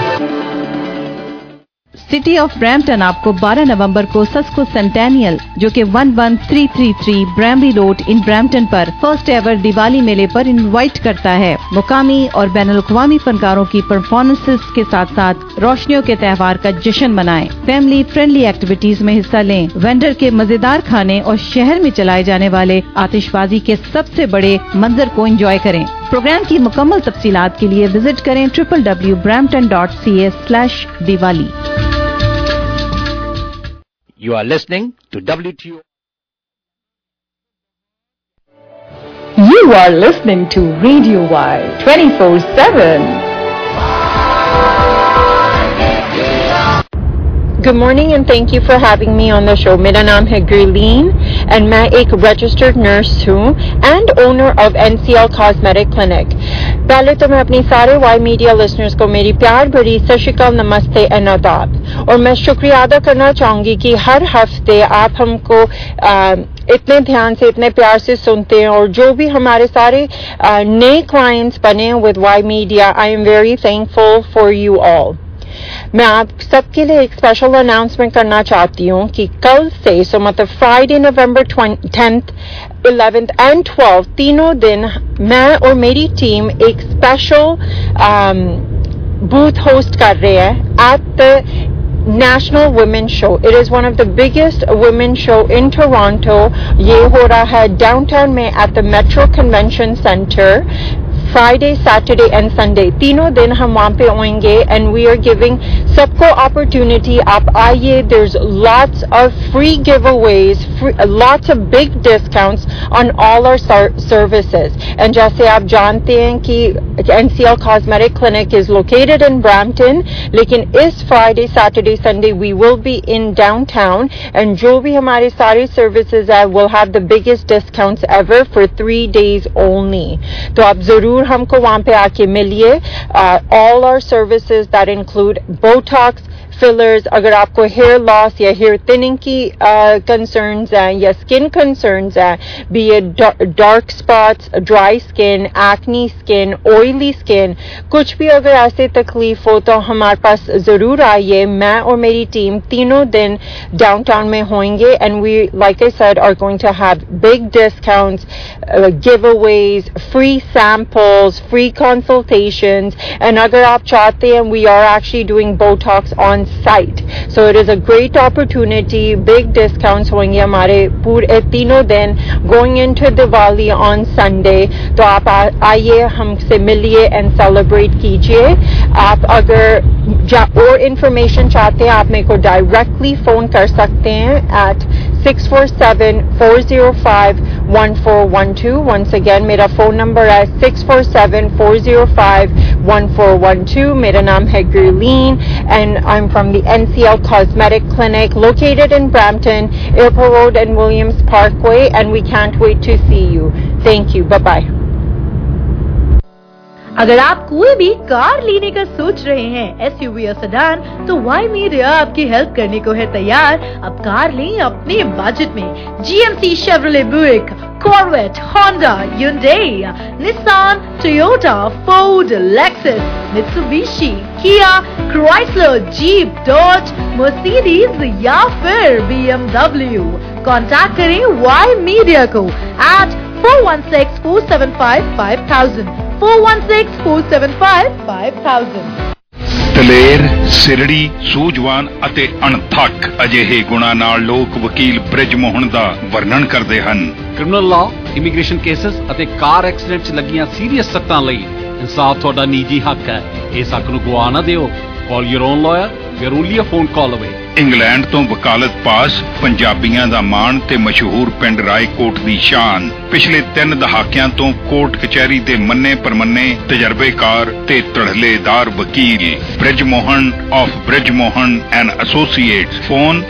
सिटी ऑफ ब्रैम्पटन आपको 12 नवंबर को सस्को सेंटेनियल जो कि 11333 ब्रैमरी रोड इन ब्रैम्पटन पर फर्स्ट एवर दिवाली मेले पर इनवाइट करता है। मुकामी और बैनुल-अक़वामी फनकारों की परफॉर्मेंसेस के साथ साथ रोशनियों के त्योहार का जश्न मनाएं। फैमिली फ्रेंडली एक्टिविटीज में हिस्सा लें। वेंडर के मजेदार खाने और शहर में चलाए जाने वाले आतिशबाजी के सबसे बड़े मंजर को एंजॉय करें। प्रोग्राम की मुकम्मल तफसीलात के लिए विजिट करें www.brampton.ca/Diwali। You are listening to WTO. You are listening to Radio Y 24/7. Good morning and thank you for having me on the show. मेरा नाम है Gurleen and मैं एक registered nurse हूँ and owner of NCL Cosmetic Clinic. पहले तो मैं अपनी सारे Y Media listeners को मेरी प्यार भरी सत श्री अकाल, नमस्ते एंड आदाब, और मैं शुक्रिया अदा करना चाहूंगी कि हर हफ्ते आप हमको इतने ध्यान से, इतने प्यार से सुनते हैं, और जो भी हमारे सारे नए क्लाइंट्स बने with Y Media, I am very thankful for you all. मैं आप सबके लिए एक स्पेशल अनाउंसमेंट करना चाहती हूँ कि कल से, सो मतलब Friday November 10th, 11th and 12th, तीनों दिन मैं और मेरी टीम एक स्पेशल बूथ होस्ट कर रहे हैं at the National Women's Show. It is one of the biggest women's show in Toronto. ये हो रहा है डाउनटाउन में at the Metro Convention Center. Friday, Saturday and Sunday, तीनों दिन हम वहाँ पे होंगे and we are giving सबको opportunity. आप आइए, there's lots of free giveaways, lots of big discounts on all our services. And जैसे आप जानते हैं कि NCL Cosmetic Clinic is located in Brampton, लेकिन इस Friday, Saturday, Sunday we will be in downtown and जो भी हमारे सारे services है will have the biggest discounts ever for 3 days only. तो आप जरूर हमको वहाँ पे आके मिलिए। All our services that include Botox, fillers, अगर आपको हेयर लॉस या हेयर थिनिंग की कंसर्न्स हैं या स्किन कंसर्न्स हैं, be it dark spots, dry skin, acne skin, oily skin, कुछ भी अगर ऐसे तकलीफ हो तो हमारे पास जरूर आइए। मैं और मेरी टीम तीनों दिन डाउनटाउन में होंगे and we, like I said, are going to have big discounts, giveaways, free samples, free consultations, and अगर आप चाहते हैं, we are actually doing Botox on site, so it is a great opportunity. Big discounts होंगे हमारे पूरे तीनों दिन going into Diwali on Sunday. तो आप आइए, हमसे मिलिए and celebrate कीजिए। आप अगर और information चाहते हैं, आप मेरे को directly phone कर सकते हैं at 647-405-1412. Once again, मेरा phone number है 647-405-1412. मेरा नाम है Gurleen and I'm from the NCL Cosmetic Clinic located in Brampton, Airport Road and Williams Parkway, and we can't wait to see you. Thank you. Bye-bye. अगर आप कोई भी car लेने का सोच रहे हैं, एसयूवी या सेडान, तो वाई मीडिया आपकी हेल्प करने को है तैयार। अब कार लें अपने बजट में। GMC, Chevrolet Buick, Corvette, Honda, Hyundai, Nissan, Toyota, Ford, Lexus, Mitsubishi, Kia, Chrysler, Jeep, Dodge, Mercedes या फिर BMW। कॉन्टैक्ट करें वाई मीडिया को at 416-475-5000, 416-475-5000। ਦਲੇਰ, ਸਿਰੜੀ, ਸੂਝਵਾਨ ਅਤੇ ਅਣਥੱਕ ਅਜਿਹੇ ਗੁਣਾਂ ਨਾਲ ਲੋਕ ਵਕੀਲ ਬ੍ਰਿਜ ਮੋਹਨ ਦਾ ਵਰਣਨ ਕਰਦੇ ਹਨ। ਕ੍ਰਿਮੀਨਲ ਲਾਅ, ਇਮੀਗ੍ਰੇਸ਼ਨ ਕੇਸਸ ਅਤੇ ਕਾਰ ਐਕਸੀਡੈਂਟ 'ਚ ਲੱਗੀਆਂ ਸੀਰੀਅਸ ਸੱਟਾਂ ਲਈ ਇਨਸਾਫ ਤੁਹਾਡਾ ਨਿੱਜੀ ਹੱਕ ਹੈ। ਇਸ ਹੱਕ ਨੂੰ ਗਵਾ ਨਾ ਦਿਓ। Call your own lawyer We're only a phone call away. England ਤੋਂ ਵਕਾਲਤ ਪਾਸ, ਪੰਜਾਬੀਆਂ ਦਾ ਮਾਣ ਤੇ ਮਸ਼ਹੂਰ ਪਿੰਡ ਰਾਏਕੋਟ ਦੀ ਸ਼ਾਨ। ਪਿਛਲੇ 3 ਦਹਾਕਿਆਂ ਤੋਂ ਕੋਰਟ ਕਚਹਿਰੀ ਦੇ ਮੰਨੇ ਪਰਮੰਨੇ ਤਜਰਬੇਕਾਰ ਤੇ ਧੜਲੇਦਾਰ ਵਕੀਲ Brijmohan of Brijmohan and associates. Phone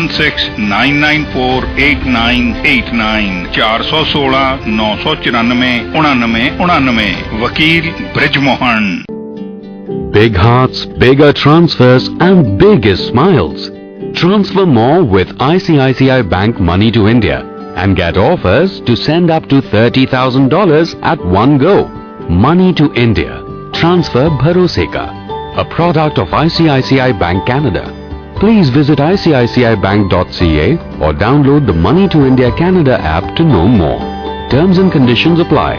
4169948989 416 994 9999। ਵਕੀਲ Brijmohan. Big hearts, bigger transfers and biggest smiles. Transfer more with ICICI Bank Money to India and get offers to send up to $30,000 at one go. Money to India. Transfer Bharose Ka. A product of ICICI Bank Canada. Please visit ICICIBank.ca or download the Money to India Canada app to know more. Terms and conditions apply.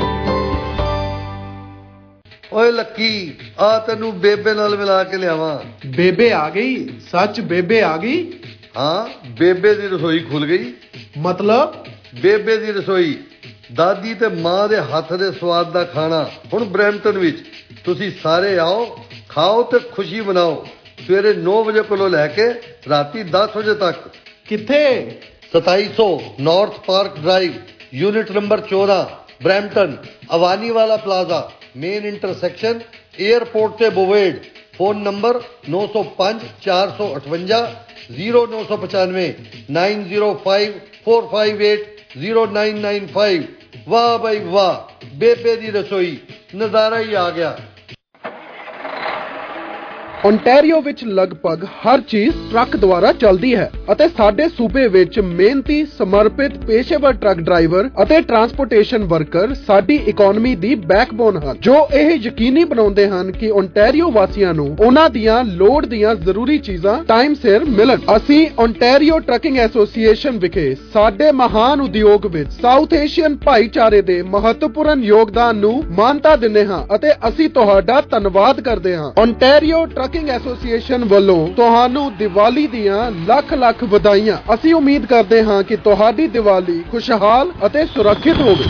ਓਏ Lucky, ਆ ਤੈਨੂੰ ਬੇਬੇ ਨਾਲ ਮਿਲਾ ਕੇ ਲਿਆਵਾਂ। ਬੇਬੇ ਆ ਗਈ? ਸੱਚ ਬੇਬੇ ਆ ਗਈ? ਹਾਂ, ਬੇਬੇ ਦੀ ਰਸੋਈ ਖੁੱਲ ਗਈ। ਮਤਲਬ? ਬੇਬੇ ਦੀ ਰਸੋਈ, ਦਾਦੀ ਤੇ ਮਾਂ ਦੇ ਹੱਥ ਦੇ ਸਵਾਦ ਦਾ ਖਾਣਾ ਹੁਣ ਬਰੈਂਪਟਨ ਵਿੱਚ। ਤੁਸੀਂ ਸਾਰੇ ਆਓ, ਖਾਓ ਤੇ ਖੁਸ਼ੀ ਮਨਾਓ। ਸਵੇਰੇ 9 ਵਜੇ ਕੋਲੋਂ ਲੈ ਕੇ ਰਾਤੀ 10 ਵਜੇ ਤੱਕ। ਕਿੱਥੇ? 2700 north park drive, unit number 14, Brampton, Avani वाला प्लाजा, मेन इंटरसेक्शन, एयरपोर्ट से बोवेड। Phone number 905 458 0995 905458 0995। वाह भाई वाह, बेबे दी रसोई, नजारा ही आ गया। ਓਨਟਾਰੀਓ ਵਿੱਚ ਲਗਭਗ ਹਰ ਚੀਜ਼ ਟਰੱਕ ਦੁਆਰਾ ਚੱਲਦੀ ਹੈ ਅਤੇ ਸਾਡੇ ਸੂਬੇ ਵਿੱਚ ਮਿਹਨਤੀ, ਸਮਰਪਿਤ ਪੇਸ਼ੇਵਰ ਟਰੱਕ ਡਰਾਈਵਰ ਅਤੇ ਟਰਾਂਸਪੋਰਟੇਸ਼ਨ ਵਰਕਰ ਸਾਡੀ ਇਕਨੋਮੀ ਦੀ ਬੈਕਬੋਨ ਹਨ, ਜੋ ਇਹ ਯਕੀਨੀ ਬਣਾਉਂਦੇ ਹਨ ਕਿ ਓਨਟਾਰੀਓ ਵਾਸੀਆਂ ਨੂੰ ਉਹਨਾਂ ਦੀਆਂ ਲੋੜ ਦੀਆਂ ਜ਼ਰੂਰੀ ਚੀਜ਼ਾਂ ਟਾਈਮ ਸਿਰ ਮਿਲਣ। ਅਸੀਂ ਓਨਟਾਰੀਓ ਟਰੱਕਿੰਗ ਐਸੋਸੀਏਸ਼ਨ ਵਿਖੇ ਸਾਡੇ ਮਹਾਨ ਉਦਯੋਗ ਵਿੱਚ ਸਾਊਥ ਏਸ਼ੀਅਨ ਭਾਈਚਾਰੇ ਦੇ ਮਹੱਤਵਪੂਰਨ ਯੋਗਦਾਨ ਨੂੰ ਮਾਨਤਾ ਦਿੰਦੇ ਹਾਂ ਅਤੇ ਅਸੀਂ ਤੁਹਾਡਾ ਧੰਨਵਾਦ ਕਰਦੇ ਹਾਂ। ਓਨਟਾਰੀਓ ਟਰੱਕਿੰਗ ਐਸੋਸੀਏਸ਼ਨ ਵੱਲੋਂ ਤੁਹਾਨੂੰ ਦੀਵਾਲੀ ਦੀਆਂ ਲੱਖ ਲੱਖ ਵਧਾਈਆਂ। ਅਸੀਂ ਉਮੀਦ ਕਰਦੇ ਹਾਂ ਕਿ ਤੁਹਾਡੀ ਦੀਵਾਲੀ ਖੁਸ਼ਹਾਲ ਅਤੇ ਸੁਰੱਖਿਅਤ ਹੋਵੇ।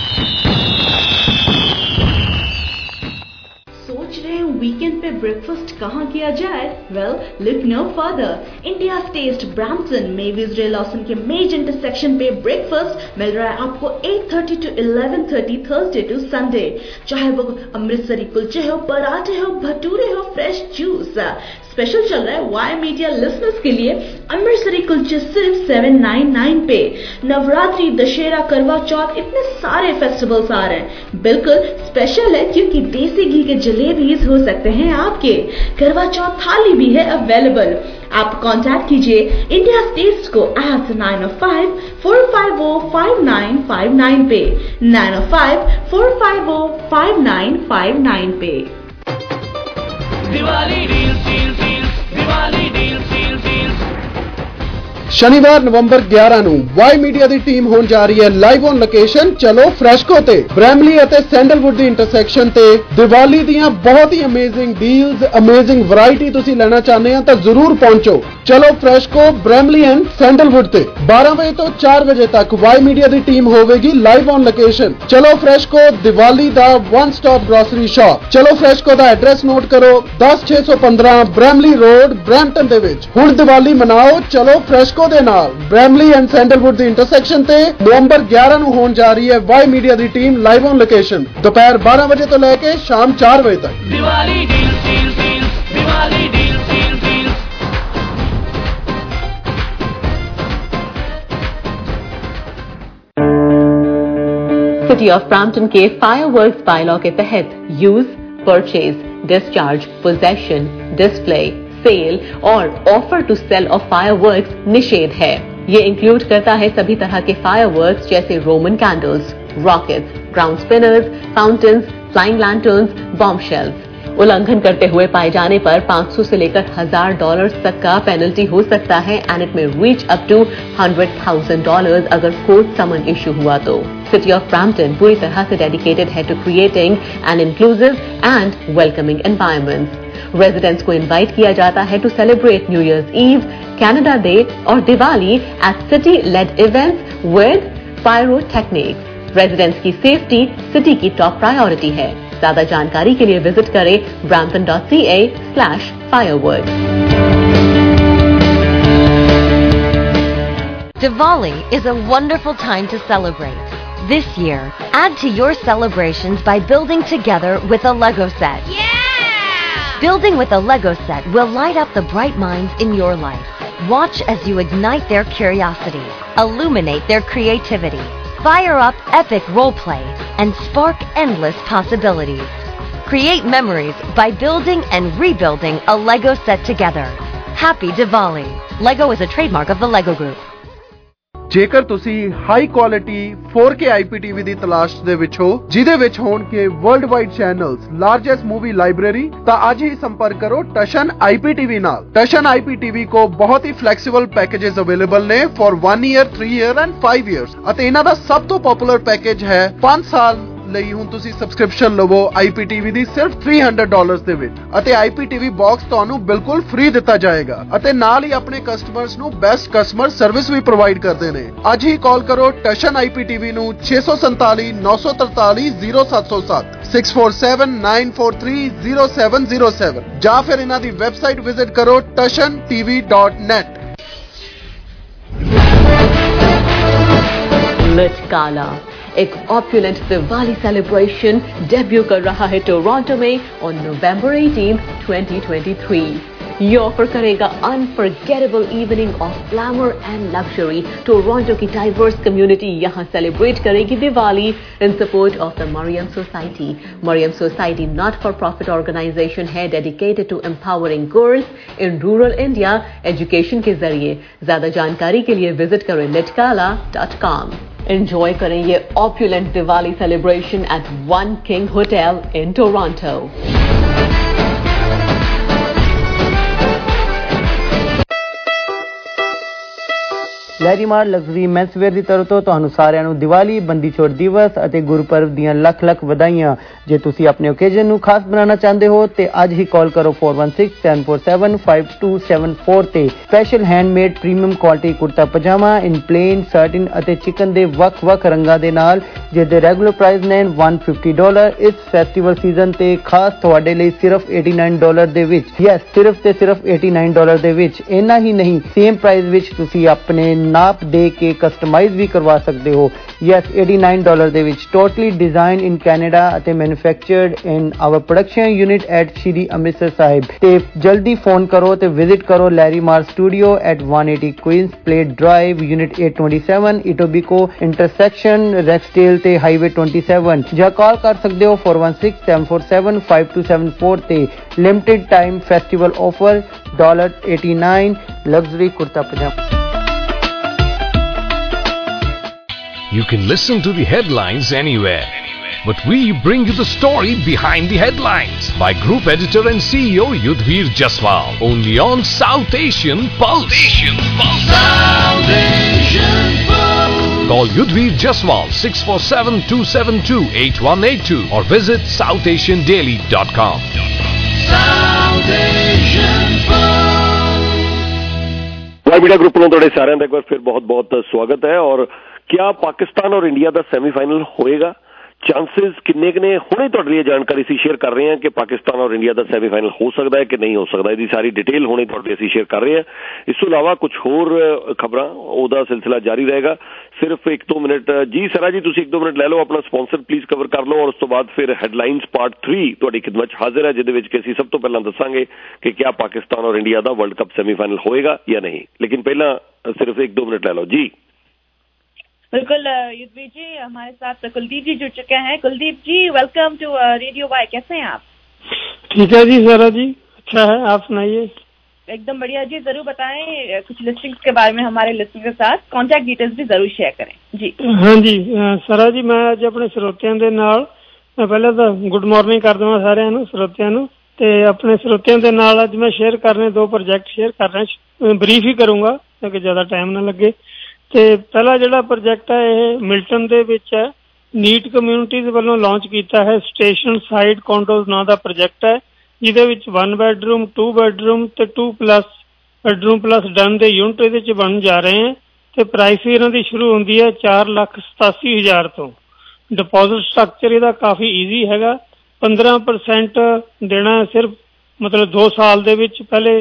सोच रहे हैं वीकेंड पे ब्रेकफास्ट कहाँ किया जाए? Well, look no further. India test Brampton Mavis Ray Lawson के मेज इंटरसेक्शन पे ब्रेकफास्ट मिल रहा है आपको 8:30 to 11:30 थर्सडे टू संडे। चाहे वो अमृतसरी कुलचे हो, पराठे हो, भटूरे हो, फ्रेश जूस। स्पेशल चल रहा है वाई मीडिया लिसनर्स के लिए अमृतसरी कुलचे सिर्फ 799 पे। नवरात्रि, दशहरा, करवा चौथ, इतने सारे फेस्टिवल्स आ रहे हैं, बिल्कुल स्पेशल है क्योंकि देसी घी के जलेबीज हो सकते हैं आपके। करवा चौथ थाली भी है अवेलेबल। आप कांटेक्ट कीजिए इंडिया टेस्ट को at 905-450-5959 पे, 905-450-5959 पे। Diwali deals, deals, deals, Diwali deals, deals, deals. शनिवार नवंबर 11 ਨੂੰ ਵਾਈ ਮੀਡੀਆ ਦੀ ਟੀਮ ਹੋਣ ਜਾ ਰਹੀ ਹੈ ਲਾਈਵ ਔਨ ਲੋਕੇਸ਼ਨ ਚਲੋ ਫਰੈਸ਼ਕੋ ਤੇ। ਬ੍ਰੈਮਲੀ ਅਤੇ ਸੈਂਡਲਵੁੱਡ ਦੀ ਇੰਟਰਸੈਕਸ਼ਨ ਤੇ ਦੀਵਾਲੀ ਦੀਆਂ ਬਹੁਤ ਹੀ ਅਮੇਜ਼ਿੰਗ ਡੀਲਸ, ਅਮੇਜ਼ਿੰਗ ਵੈਰਾਈਟੀ ਤੁਸੀਂ ਲੈਣਾ ਚਾਹੁੰਦੇ ਆ ਤਾਂ ਜ਼ਰੂਰ ਪਹੁੰਚੋ। ਚਲੋ ਫਰੈਸ਼ਕੋ, ਬ੍ਰੈਮਲੀ ਐਂਡ ਸੈਂਡਲਵੁੱਡ ਤੇ 12 ਵਜੇ ਤੋਂ 4 ਵਜੇ ਤੱਕ ਵਾਈ ਮੀਡੀਆ ਦੀ ਟੀਮ ਹੋਵੇਗੀ ਲਾਈਵ ਔਨ ਲੋਕੇਸ਼ਨ। ਚਲੋ ਫਰੈਸ਼ਕੋ, ਦੀਵਾਲੀ ਦਾ ਵਨ ਸਟਾਪ ਗ੍ਰੋਸਰੀ ਸ਼ਾਪ। ਚਲੋ ਫਰੈਸ਼ਕੋ ਦਾ ਐਡਰੈਸ ਨੋਟ ਕਰੋ, 10615 ਬ੍ਰੈਮਲੀ ਰੋਡ, ਬ੍ਰੈਂਪਟਨ ਦੇ ਵਿੱਚ। ਹੁਣ ਦੀਵਾਲੀ ਮਨਾਓ ਚਲੋ ਫਰੈਸ਼ਕੋ ਦੇ ਨਾਲ। ਬ੍ਰੈਮਲੀ ਐਂਡ ਸੈਂਡਲਵੁੱਡ ਦੀ ਇੰਟਰਸੈਕਸ਼ਨ ਤੇ ਨਵੰਬਰ 11 ਨੂੰ ਹੋਣ ਜਾ ਰਹੀ ਹੈ ਵਾਈ ਮੀਡੀਆ ਦੀ ਟੀਮ ਲਾਈਵ ਔਨ ਲੋਕੇਸ਼ਨ, ਦੁਪਹਿਰ 12 ਵਜੇ ਤੋਂ ਲੈ ਕੇ ਸ਼ਾਮ 4 ਵਜੇ ਤੱਕ। Diwali deals, deals, deals, Diwali deals, deals, deals. City of Brampton के फायरवर्क्स बायलॉ के तहत use, purchase, discharge, possession, display, sale और offer to sale of fireworks निषेध है। ये इंक्लूड करता है सभी तरह के फायरवर्क्स जैसे Roman candles, rockets, ground spinners, fountains, flying lanterns, bomb shells. उल्लंघन करते हुए पाए जाने पर $500 से लेकर $1000 तक का पेनल्टी हो सकता है and it may reach up to $100,000 अगर कोर्ट समन इशू हुआ तो। सिटी ऑफ ब्रैम्पटन पूरी तरह से डेडिकेटेड है to creating an inclusive and welcoming environment. Residents को इनवाइट किया जाता है to celebrate new year's eve, Canada day और Diwali at city led events with pyrotechnics. Residents की सेफ्टी सिटी की टॉप प्रायोरिटी है। ज्यादा जानकारी के लिए विजिट करें brampton.ca/fireworks। Diwali is a wonderful time to celebrate. This year, add to your celebrations by building together with a Lego set. Yeah! Building with a Lego set will light up the bright minds in your life. Watch as you ignite their curiosity, illuminate their creativity, fire up epic roleplay, and spark endless possibilities. Create memories by building and rebuilding a Lego set together. Happy Diwali! Lego is a trademark of the Lego Group. ਜੇਕਰ ਤੁਸੀਂ high quality 4K IPTV ਦੀ ਤਲਾਸ਼ ਦੇ ਵਿੱਚ ਹੋ ਜਿਹਦੇ ਵਿੱਚ ਹੋਣਗੇ world wide channels, largest movie library, ਤਾਂ ਅੱਜ ਹੀ ਸੰਪਰਕ ਕਰੋ ਟਸ਼ਨ IPTV ਨਾਲ। ਟਸ਼ਨ IPTV ਕੋ ਬਹੁਤ ਹੀ ਫਲੈਕਸੀਬਲ ਪੈਕੇजेस ਅਵੇਲੇਬਲ ਨੇ for 1 year, 3 year and 5 years ਅਤੇ ਇਹਨਾਂ ਦਾ ਸਭ ਤੋਂ ਪਪੂਲਰ ਪੈਕੇਜ ਹੈ 5 ਸਾਲ ਲਈ। ਹੁਣ ਤੁਸੀਂ ਸਬਸਕ੍ਰਿਪਸ਼ਨ ਲਵੋ IPTV ਦੀ ਸਿਰਫ $300 ਦੇ ਵਿੱਚ ਅਤੇ IPTV ਬਾਕਸ ਤੁਹਾਨੂੰ ਬਿਲਕੁਲ ਫ੍ਰੀ ਦਿੱਤਾ ਜਾਏਗਾ ਅਤੇ ਨਾਲ ਹੀ ਆਪਣੇ ਕਸਟਮਰਸ ਨੂੰ ਬੈਸਟ ਕਸਟਮਰ ਸਰਵਿਸ ਵੀ ਪ੍ਰੋਵਾਈਡ ਕਰਦੇ ਨੇ। ਅੱਜ ਹੀ ਕਾਲ ਕਰੋ ਟਸ਼ਨ IPTV ਨੂੰ 647 943 0707 647 943 0707 ਜਾਂ ਫਿਰ ਇਹਨਾਂ ਦੀ ਵੈਬਸਾਈਟ ਵਿਜ਼ਿਟ ਕਰੋ tashtv.net। Litkala, एक ऑप्युलेंट दिवाली सेलिब्रेशन डेब्यू कर रहा है टोरंटो में ऑन November 18, 2023। ये ऑफर करेगा unforgettable evening of glamour and luxury. Toronto की डाइवर्स कम्युनिटी यहाँ सेलिब्रेट करेगी Diwali in support of the Mariam society. Mariam society not for profit organisation है dedicated to empowering girls in rural India education के जरिए। ज्यादा जानकारी के लिए विजिट करें litkala.com। एंजॉय करें ये opulent Diwali celebration at One King Hotel in Toronto। Larimar luxury menswear ਦੀ ਤਰਫ ਤੋਂ ਤੁਹਾਨੂੰ ਸਾਰਿਆਂ ਨੂੰ ਦੀਵਾਲੀ, ਬੰਦੀ ਛੋੜ ਦਿਵਸ ਅਤੇ ਗੁਰਪੁਰਬ ਦੀਆਂ ਲੱਖ ਲੱਖ ਵਧਾਈਆਂ। ਜੇ ਤੁਸੀਂ ਆਪਣੇ ਓਕੇਜ਼ਨ ਨੂੰ ਖਾਸ ਬਣਾਉਣਾ ਚਾਹੁੰਦੇ ਹੋ ਤੇ ਅੱਜ ਹੀ ਕਾਲ ਕਰੋ 4167475274 ਤੇ। Special handmade premium quality kurta pajama in plain, certain ਅਤੇ ਚਿਕਨ ਦੇ ਵੱਖ-ਵੱਖ ਰੰਗਾਂ ਦੇ ਨਾਲ ਜਿਹਦੇ ਰੈਗੂਲਰ ਪ੍ਰਾਈਸ ਨੇ $150। ਇਸ ਫੈਸਟੀਵਲ ਸੀਜ਼ਨ ਤੇ ਖਾਸ ਤੁਹਾਡੇ ਲਈ ਸਿਰਫ $89 ਦੇ ਵਿੱਚ। ਯੈਸ, ਸਿਰਫ ਤੇ ਸਿਰਫ $89 ਦੇ ਵਿੱਚ। ਇੰਨਾ ਹੀ ਨਹੀਂ, ਸੇਮ ਪ੍ਰਾਈਸ ਵਿੱਚ ਤੁਸੀਂ ਆਪਣੇ ਨਾਪ ਦੇ ਕੇ ਕਸਟਮਾਈਜ਼ ਵੀ ਕਰਵਾ ਸਕਦੇ ਹੋ। ਯੈਸ, $89 ਦੇ ਵਿੱਚ। ਟੋਟਲੀ ਡਿਜ਼ਾਈਨ ਇਨ ਕੈਨੇਡਾ ਅਤੇ manufactured in our production unit at Shri Amritsar Sahib. ਤੇ ਜਲਦੀ ਫੋਨ ਕਰੋ ਤੇ ਵਿਜ਼ਿਟ ਕਰੋ Larimar studio at 180 Queens plate drive, unit 827, Etobicoke intersection, Rexdale ਤੇ ਹਾਈਵੇ 27 ਜਾਂ ਕਾਲ ਕਰ ਸਕਦੇ ਹੋ 4167475274 ਤੇ। Limited time festival offer $89 luxury kurta pajama. You can listen to the headlines anywhere, but we bring you the story behind the headlines by Group Editor and CEO Yudhvir Jaswal, only on South Asian Pulse. South Asian Pulse. Call Yudhvir Jaswal 647-272-8182 or visit southasiandaily.com. South Asian Pulse. Y media group ਨੂੰ ਤੁਹਾਡੇ ਸਾਰਿਆਂ ਦਾ ਇੱਕ ਵਾਰ ਫਿਰ ਬਹੁਤ-ਬਹੁਤ ਸਵਾਗਤ ਹੈ। और क्या पाकिस्तान और इंडिया का सैमीफाइनल होएगा? चांसेस किन्ने ने? हुणे तुहाडे लिए जानकारी ਅਸੀਂ शेयर कर रहे हैं कि पाकिस्तान और इंडिया का सैमीफाइनल हो सकता है कि नहीं हो सकता। इसकी सारी डिटेल हुणे तुहाडे ਅਸੀਂ शेयर कर रहे हैं। इस तो इलावा कुछ होर खबरां ਉਹਦਾ सिलसिला जारी रहेगा। सिर्फ 1-2 मिनट जी सरा जी तुसीं 1-2 मिनट ले लो, अपना स्पॉन्सर प्लीज कवर कर लो और उस तो बाद फिर हेडलाइंस पार्ट 3 तुहाडी खिदमत हाजिर है, जिहदे विच ਅਸੀਂ सब तो पहला दसांगे कि क्या पाकिस्तान और इंडिया का वर्ल्ड कप सैमीफाइनल होएगा या नहीं। लेकिन पहला सिर्फ 1-2 मिनट ले लो जी। बिल्कुल युद्धवीर जी, हमारे साथ कुलदीप जी जुड़ चुके हैं। Kuldeep ji, welcome to radio Y. कैसे हैं आप? ठीक है जी सारा जी, अच्छा है, आप सुनाइए। एकदम बढ़िया जी। जरूर बताएं कुछ लिस्टिंग्स के बारे में हमारे लिस्टिंग के साथ, कॉन्टैक्ट डिटेल्स भी जरूर शेयर करें जी। हाँ जी सारा जी, मैं अज अपने ਸਰੋਤਿਆਂ ਦੇ ਨਾਲ ਪਹਿਲਾਂ ਤਾਂ ਗੁੱਡ ਮਾਰਨਿੰਗ ਕਰ ਦਵਾਂ ਸਾਰਿਆਂ ਨੂੰ, ਸਰੋਤਿਆਂ ਨੂੰ। ਤੇ ਆਪਣੇ ਸਰੋਤਿਆਂ ਦੇ ਨਾਲ ਅੱਜ ਮੈਂ ਸ਼ੇਅਰ ਕਰ ਰਿਹਾ 2 ਪ੍ਰੋਜੈਕਟ ਸ਼ੇਅਰ ਕਰ ਰਿਹਾ। ਬਰੀਫ ਹੀ ਕਰੂੰਗਾ ਤਾਂ ਕਿ ਜ਼ਿਆਦਾ ਟਾਈਮ ਨਾ ਲੱਗੇ। ਤੇ ਪਹਿਲਾ ਜਿਹੜਾ ਪ੍ਰੋਜੈਕਟ ਹੈ ਇਹ ਮਿਲਟਨ ਦੇ ਵਿੱਚ ਹੈ। ਨੀਟ ਕਮਿਊਨਿਟੀਜ਼ ਵੱਲੋਂ ਲਾਂਚ ਕੀਤਾ ਹੈ ਸਟੇਸ਼ਨ ਸਾਈਡ ਕੌਂਡੋਜ਼ ਨਾਂ ਦਾ ਪ੍ਰੋਜੈਕਟ ਹੈ, ਜਿਹਦੇ ਵਿੱਚ 1 ਬੈਡਰੂਮ 2 ਬੈਡਰੂਮ ਤੇ 2+ ਬੈਡਰੂਮ ਪਲੱਸ ਡਨ ਦੇ ਯੂਨਿਟ ਇਹਦੇ ਚ ਬਣ ਜਾ ਰਹੇ ਹੈ। ਤੇ ਪ੍ਰਾਈਸ ਇਹਨਾਂ ਦੀ ਸ਼ੁਰੂ ਹੁੰਦੀ ਹੈ 4,87,000 ਤੋਂ। ਡਿਪੋਜ਼ਿਟ ਸਟਰਕਚਰ ਇਹਦਾ ਕਾਫੀ ਈਜ਼ੀ ਹੈਗਾ। 15% ਦੇਣਾ ਸਿਰਫ, ਮਤਲਬ 2 ਸਾਲ ਦੇ ਵਿੱਚ ਪਹਿਲੇ